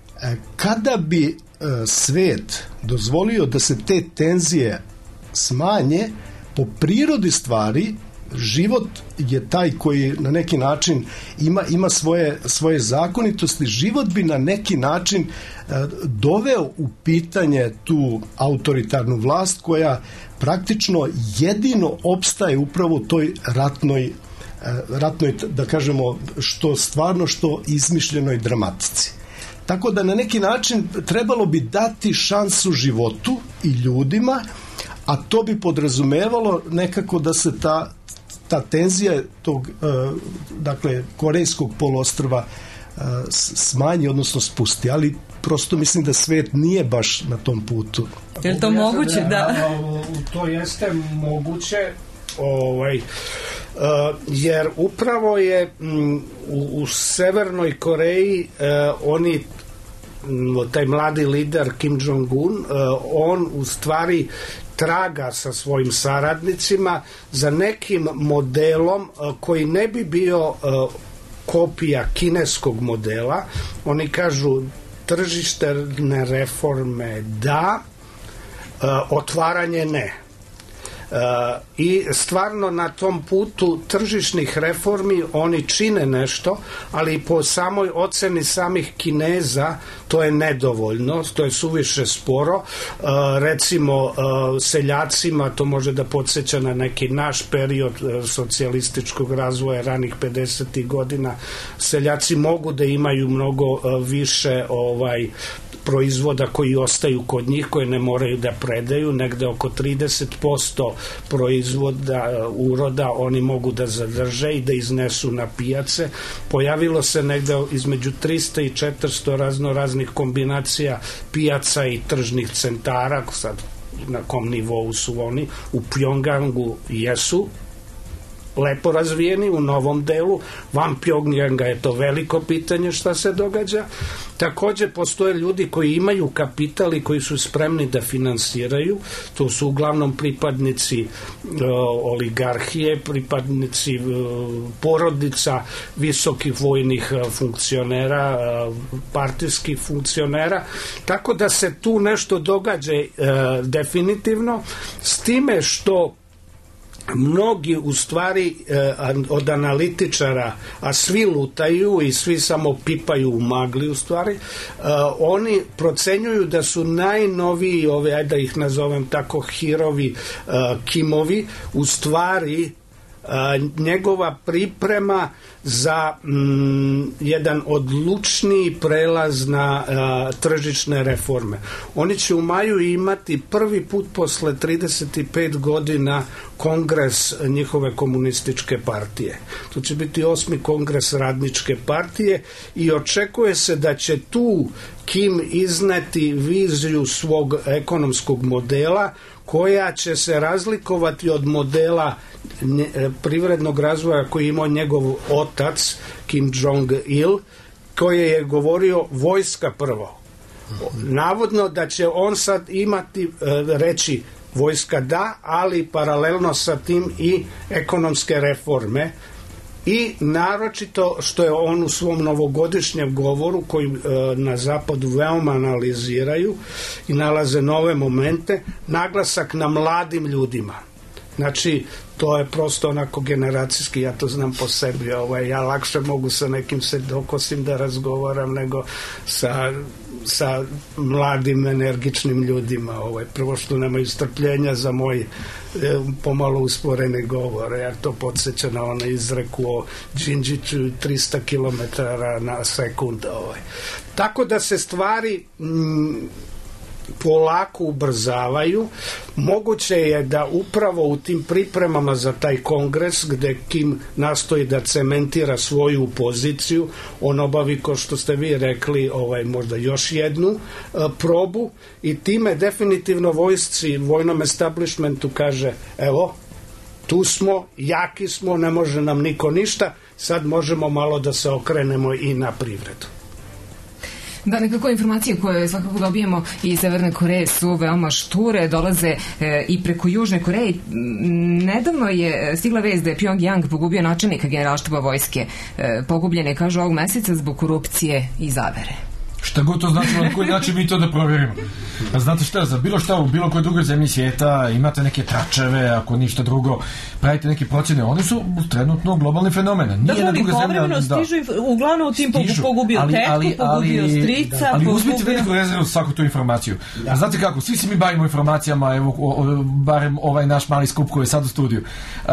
kada bi svet dozvolio da se te tenzije smanje, po prirodi stvari, život je taj koji na neki način ima, ima svoje, svoje zakonitosti. Život bi na neki način e, doveo u pitanje tu autoritarnu vlast koja praktično jedino opstaje upravo u toj ratnoj, e, ratnoj, da kažemo, što stvarno što izmišljenoj dramatici. Tako da na neki način trebalo bi dati šansu životu i ljudima, a to bi podrazumevalo nekako da se ta ta tenzija tog, dakle, korejskog poluostrva smanji, odnosno spusti, ali prosto mislim da svet nije baš na tom putu. Je li to moguće? Da. To jeste moguće, ovaj, jer upravo je u, u Severnoj Koreji oni, taj mladi lider Kim Jong-un, on u stvari traga sa svojim saradnicima za nekim modelom koji ne bi bio kopija kineskog modela. Oni kažu tržištene reforme da, otvaranje ne. Uh, i stvarno na tom putu tržišnih reformi oni čine nešto, ali po samoj oceni samih Kineza to je nedovoljno, to je suviše sporo. Uh, recimo uh, seljacima to može da podsjeća na neki naš period uh, socijalističkog razvoja ranih pedesetih godina. Seljaci mogu da imaju mnogo uh, više ovaj proizvoda koji ostaju kod njih, koje ne moraju da predaju, negde oko trideset posto proizvoda, uroda oni mogu da zadrže i da iznesu na pijace. Pojavilo se negde između trista i četiristo razno raznih kombinacija pijaca i tržnih centara, sad na kom nivou su oni, u Pjongjangu jesu lepo razvijeni, u novom delu, van Pjongjanga je to veliko pitanje šta se događa. Takođe postoje ljudi koji imaju kapital i koji su spremni da finansiraju, to su uglavnom pripadnici e, oligarhije, pripadnici e, porodica visokih vojnih funkcionera, e, partijskih funkcionera, tako da se tu nešto događa e, definitivno, s time što mnogi u stvari eh, od analitičara, a svi lutaju i svi samo pipaju u magli u stvari, eh, oni procenjuju da su najnoviji, ove, ajde da ih nazovem tako, hirovi, eh, Kimovi, u stvari njegova priprema za mm, jedan odlučniji prelaz na a, tržišne reforme. Oni će u maju imati prvi put posle trideset pet godina kongres njihove komunističke partije. To će biti osmi kongres radničke partije i očekuje se da će tu Kim izneti viziju svog ekonomskog modela koja će se razlikovati od modela privrednog razvoja koji imao njegov otac Kim Jong-il, koji je govorio vojska prvo. Navodno da će on sad imati, reći vojska da, ali paralelno sa tim i ekonomske reforme i naročito što je on u svom novogodišnjem govoru koji e, na zapadu veoma analiziraju i nalaze nove momente, naglasak na mladim ljudima. Znači, to je prosto onako generacijski, ja to znam po sebi, ovaj, ja lakše mogu sa nekim se dokosim da razgovaram nego sa, sa mladim energičnim ljudima, ovaj, prvo što nemaju strpljenja za moj e, pomalo usporene govore, jer to podsjeća na ono izreku o Đinđiću tristo kilometara na sekund. Ovaj. Tako da se stvari m, polako ubrzavaju. Moguće je da upravo u tim pripremama za taj kongres gde Kim nastoji da cementira svoju poziciju, on obavi, ko što ste vi rekli, ovaj, možda još jednu uh, probu i time definitivno vojsci, vojnom establishmentu kaže, evo, tu smo, jaki smo, ne može nam niko ništa, sad možemo malo da se okrenemo i na privredu. Da, nekako informacije koje svakako dobijemo iz Severne Koreje su veoma šture, dolaze e, i preko Južne Koreje. Nedavno je stigla vest da je Pyongyang pogubio načelnika generalštaba vojske. E, pogubljen je, kažu, ovog meseca zbog korupcije i zavere. Šta god to znači, na koji način mi to da provjerimo. A znate šta, za bilo šta u bilo kojoj drugoj zemlji svijeta imate neke tračeve, ako ništa drugo, pravite neke procjene, oni su trenutno globalni fenomen. Dakle, oni povremeno stižu, uglavnom u tim pogubio ali, tetku, ali, pogubio ali, strica, ali pogubio... uzmite veliku rezervu za svaku tu informaciju. Da. Znate kako, svi se mi bavimo informacijama, evo, o, o, barem ovaj naš mali skup koji je sad u studiju. Uh,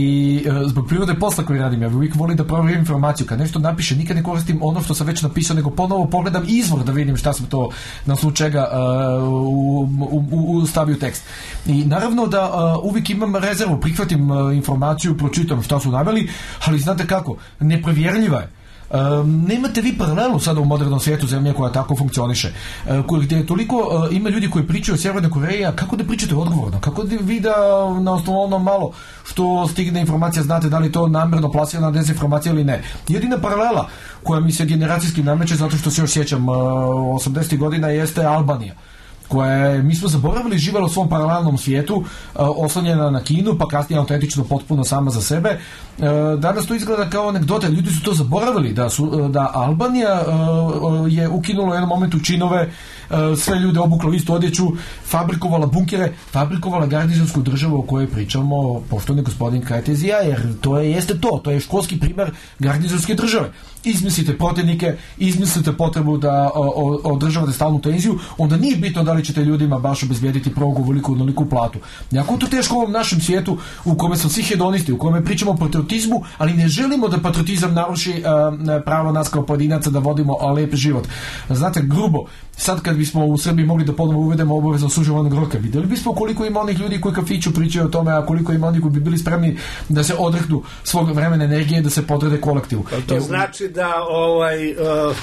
I uh, zbog prirode posla koji radim, ja uvijek volim da provjerim informaciju. Kad nešto napiše, nikad ne koristim ono što sam već napisao, nego ponovo pogledam izvor da vidim šta sam to na osnovu čega uh, u, u, u stavio tekst. I naravno da uh, uvijek imam rezervu, prihvatim uh, informaciju, pročitam šta su naveli, ali znate kako, neprovjerljiva je. Um, nemate vi paralelu sada u modernom svijetu zemlje koja tako funkcioniše, uh, gdje je toliko uh, ima ljudi koji pričaju o Sjevernoj Koreji, a kako da pričate odgovorno, kako da vi da na osnovu ono malo što stigne informacija znate da li to namjerno plasirana dezinformacija ili ne. Jedina paralela koja mi se generacijski nameće, zato što se još sjećam uh, osamdesetih godina, jeste Albanija, koja je, mi smo zaboravili, živjela u svom paralelnom svijetu, uh, oslanjena na Kinu, pa kasnije autentično potpuno sama za sebe. Uh, danas to izgleda kao anegdota, ljudi su to zaboravili, da, su, uh, da Albanija uh, je ukinula u jednom momentu činove, uh, sve ljude obukla u istu odjeću, fabrikovala bunkere, fabrikovala garnizonsku državu o kojoj pričamo, poštovani gospodin Krajtezija, jer to je, jeste to, to je školski primjer garnizonske države. Izmislite protivnike, izmislite potrebu da održavate stalnu tenziju, onda nije bitno da li ćete ljudima baš obezbijediti progu veliku onoliku platu. Jako to teško u ovom našem svijetu u kome smo svi hedonisti, u kome pričamo o patriotizmu, ali ne želimo da patriotizam naruši uh, pravo nas kao pojedinaca da vodimo uh, lep život. Znate, grubo, sad kad bismo u Srbiji mogli da ponovo uvedemo obavezno sužovanog roka, vidjeli bismo koliko ima onih ljudi koji kafiću pričaju o tome, a koliko ima onih koji bi bili spremni da se odreknu svog vremena energije, da se podrede kolektivu. To znači da ovaj, uh,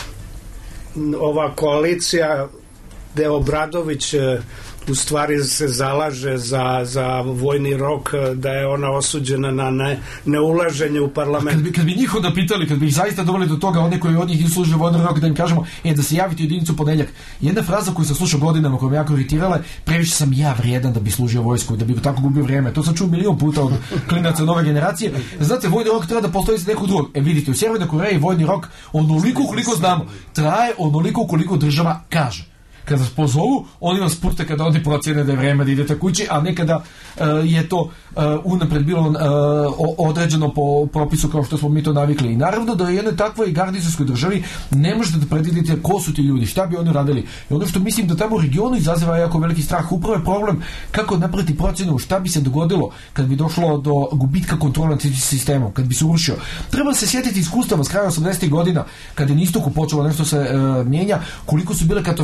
ova koalicija gde Obradović uh, u stvari se zalaže za, za vojni rok, da je ona osuđena na ne, neulaženje u parlament. Kad bi, kad bi njih onda pitali, kad bi ih zaista doveli do toga, one koji od njih služe vojni rok, da im kažemo, e, da se javiti u jedinicu ponedjeljak. Jedna fraza koju sam slušao godinama, koja me jako iritirala, previše sam ja vrijedan da bi služio vojsku, da bi tako gubio vrijeme. To sam čuo milion puta od klinaca nove generacije. Znate, vojni rok treba da postoji za nekog drugog. E, vidite, u Sjevernoj Koreji vojni rok onoliko koliko znamo, traje onoliko koliko država kaže. Kada vas pozovu, oni vas puste kada oni procjene da je vreme da idete kući, a nekada uh, je to uh, unapred bilo uh, određeno po propisu kao što smo mi to navikli. I naravno da u jednoj takvoj garnizonskoj državi ne možete da predvidite ko su ti ljudi, šta bi oni radili. I ono što mislim da tamo u regionu izaziva jako veliki strah, upravo je problem kako napraviti procjenu šta bi se dogodilo kad bi došlo do gubitka kontrole nad sistemom, kad bi se urušio. Treba se sjetiti iskustava s kraja osamdesetih godina, kada je na istoku počelo nešto se uh, mijenja, koliko su bile katastrofične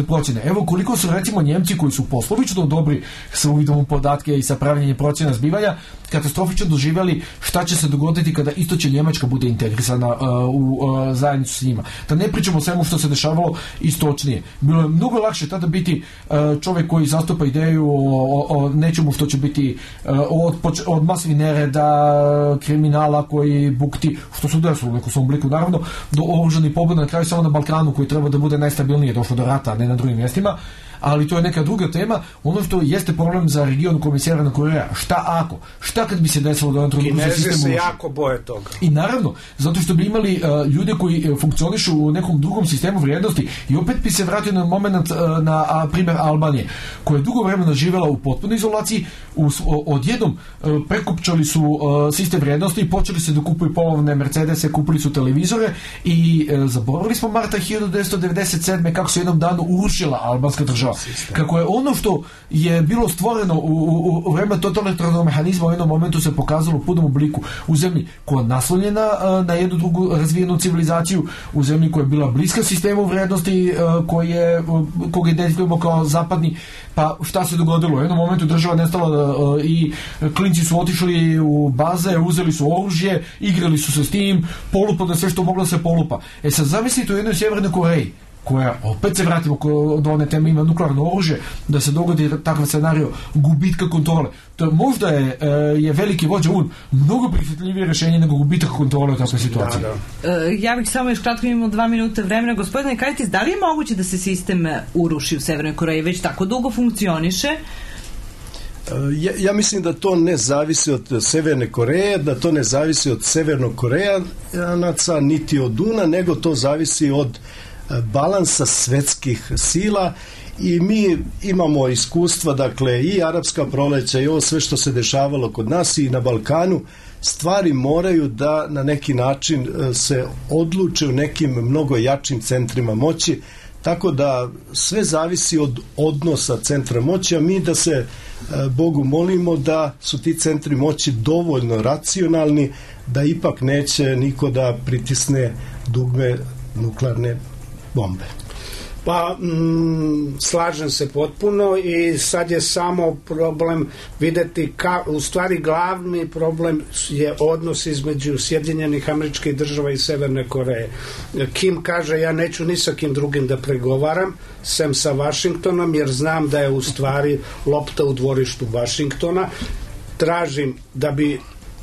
dugoročne procjene. Evo koliko su recimo Njemci koji su poslovično dobri sa uvidom u podatke i sa pravljenjem procjena zbivanja, katastrofično doživjeli šta će se dogoditi kada istočna Njemačka bude integrisana uh, u uh, zajednicu s njima. Da ne pričamo o svemu što se dešavalo istočnije. Bilo je mnogo lakše tada biti uh, čovjek koji zastupa ideju o, o, o nečemu što će biti uh, od, od masivnih nereda, kriminala koji bukti, što su desilo u nekom svom obliku, naravno, do oružanih pobuna na kraju samo na Balkanu koji treba da bude najstabilnije, došlo do rata, a ne na drugim mjestima, ali to je neka druga tema. Ono što jeste problem za region koji je Sjeverna Koreja, šta ako? Šta kad bi se desilo da on trenutno Kinezi sistem se uruši? jako boje toga. I naravno, zato što bi imali uh, ljude koji uh, funkcionišu u nekom drugom sistemu vrijednosti i opet bi se vratio na moment uh, na a, primjer Albanije, koja je dugo vremena živjela u potpunoj izolaciji, u, o, odjednom uh, prekupčali su uh, sistem vrijednosti i počeli se da kupuju polovne Mercedese, kupili su televizore i uh, zaboravili smo marta hiljadu devetsto devedeset sedme kako se jednom danu urušila albanska država. Kako je ono što je bilo stvoreno u, u, u vreme totalitarnog mehanizma u jednom momentu se pokazalo u punom obliku u zemlji koja je naslonjena uh, na jednu drugu razvijenu civilizaciju, u zemlji koja je bila bliska sistemu vrijednosti uh, koje, uh, koga identifikujemo kao zapadni. Pa šta se dogodilo? U jednom momentu država nestala uh, i klinci su otišli u baze, uzeli su oružje, igrali su se s tim, polupano sve što moglo se polupa. E sad zamislite u jednoj Sjevernoj Koreji, koja, opet se vratimo do one teme, ima nuklearno oružje, da se dogodi takav scenario gubitka kontrole. To možda je, je veliki vođa UN mnogo prihvatljivije rješenje nego gubitak kontrole u takvoj situaciji. Da, da. Ja bih samo još kratko, imamo dva minuta vremena. Gospodine Kajtis, da li je moguće da se sistem uruši u Severnoj Koreji, već tako dugo funkcioniše? Ja, ja mislim da to ne zavisi od Severne Koreje, da to ne zavisi od Severnog Korejanaca, niti od U N A, nego to zavisi od balansa svetskih sila i mi imamo iskustva, dakle i arapska proleća i ovo sve što se dešavalo kod nas i na Balkanu, stvari moraju da na neki način se odluče u nekim mnogo jačim centrima moći, tako da sve zavisi od odnosa centra moći, a mi da se Bogu molimo da su ti centri moći dovoljno racionalni da ipak neće niko da pritisne dugme nuklearne bombe. Pa, mm, slažem se potpuno i sad je samo problem videti ka, u stvari glavni problem je odnos između Sjedinjenih Američkih Država i Severne Koreje. Kim kaže ja neću ni sa kim drugim da pregovaram sem sa Vašingtonom jer znam da je u stvari lopta u dvorištu Vašingtona. Tražim da bi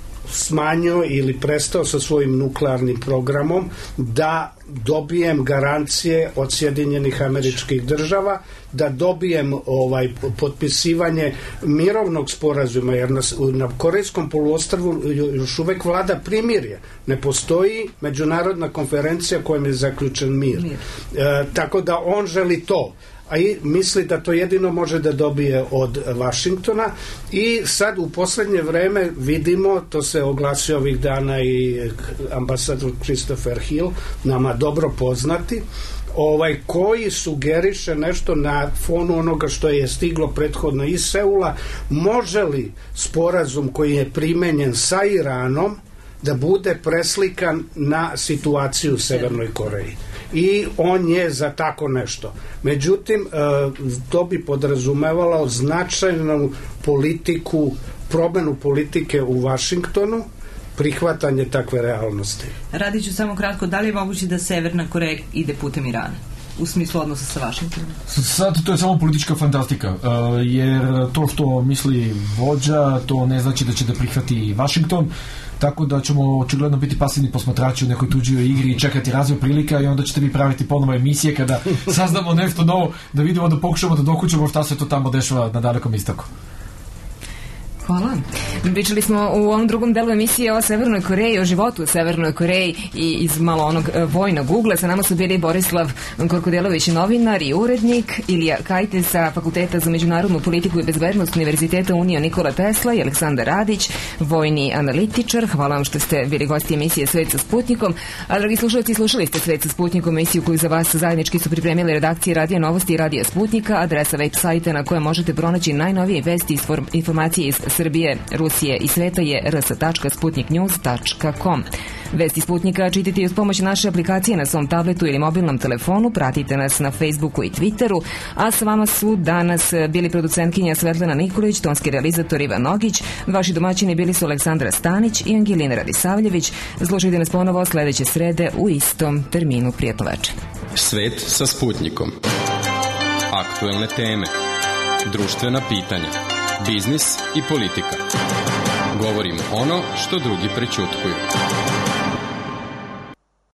smanjio ili prestao sa svojim nuklearnim programom da dobijem garancije od Sjedinjenih Američkih Država, da dobijem ovaj potpisivanje mirovnog sporazuma, jer na, na Korejskom poluostrvu još uvek vlada primirje. Ne postoji međunarodna konferencija kojom je zaključen mir. mir. E, tako da on želi to. A i misli da to jedino može da dobije od Vašingtona i sad u posljednje vreme vidimo, to se oglasio ovih dana i ambasador Christopher Hill, nama dobro poznati, ovaj, koji sugeriše nešto na fonu onoga što je stiglo prethodno iz Seula, može li sporazum koji je primenjen sa Iranom da bude preslikan na situaciju u Severnoj Koreji. I on je za tako nešto. Međutim, to bi podrazumevalo značajnu politiku, promenu politike u Vašingtonu, prihvatanje takve realnosti. Radit ću samo kratko, da li je moguće da Severna Koreja ide putem Irana? U smislu odnosa sa Vašingtonom? Sad to je samo politička fantastika, jer to što misli vođa, to ne znači da će da prihvati Vašington, tako da ćemo očigledno biti pasivni posmatrači u nekoj tuđoj igri i čekati razvoj prilika i onda ćete vi praviti ponovo emisije kada saznamo nešto novo, da vidimo, da pokušamo da dokućemo šta se to tamo dešava na Dalekom istoku. Hvala. Pričali smo u ovom drugom delu emisije o Severnoj Koreji, o životu u Severnoj Koreji i iz malo onog vojnog ugla. Sa nama su bili Borislav Korkodelović, novinar i urednik, Ilija Kajtis sa Fakulteta za međunarodnu politiku i bezbednost Univerziteta Unija Nikola Tesla i Aleksandar Radić, vojni analitičar. Hvala vam što ste bili gosti emisije Svet sa Sputnikom. A dragi slušalci, slušali ste Svet sa Sputnikom, emisiju koju za vas zajednički su pripremili redakcije Radija Novosti i Radija Sputnika, adresa web sajta na kojem možete pronaći najnovije vesti i informacije iz Srbije, Rusije i sveta je r s tačka sputnik news tačka com. Vesti Sputnika čitite uz pomoć naše aplikacije na svom tabletu ili mobilnom telefonu, pratite nas na Facebooku i Twitteru, a s vama su danas bili producentkinja Svetlana Nikolić, tonski realizator Ivan Nogić, vaši domaćini bili su Aleksandra Stanić i Angelina Radisavljević. Slušajte nas ponovo sledeće srede u istom terminu. Prijatno večer. Svet sa Sputnikom. Aktuelne teme, društvena pitanja, biznis i politika. Govorimo ono što drugi prećutkuju.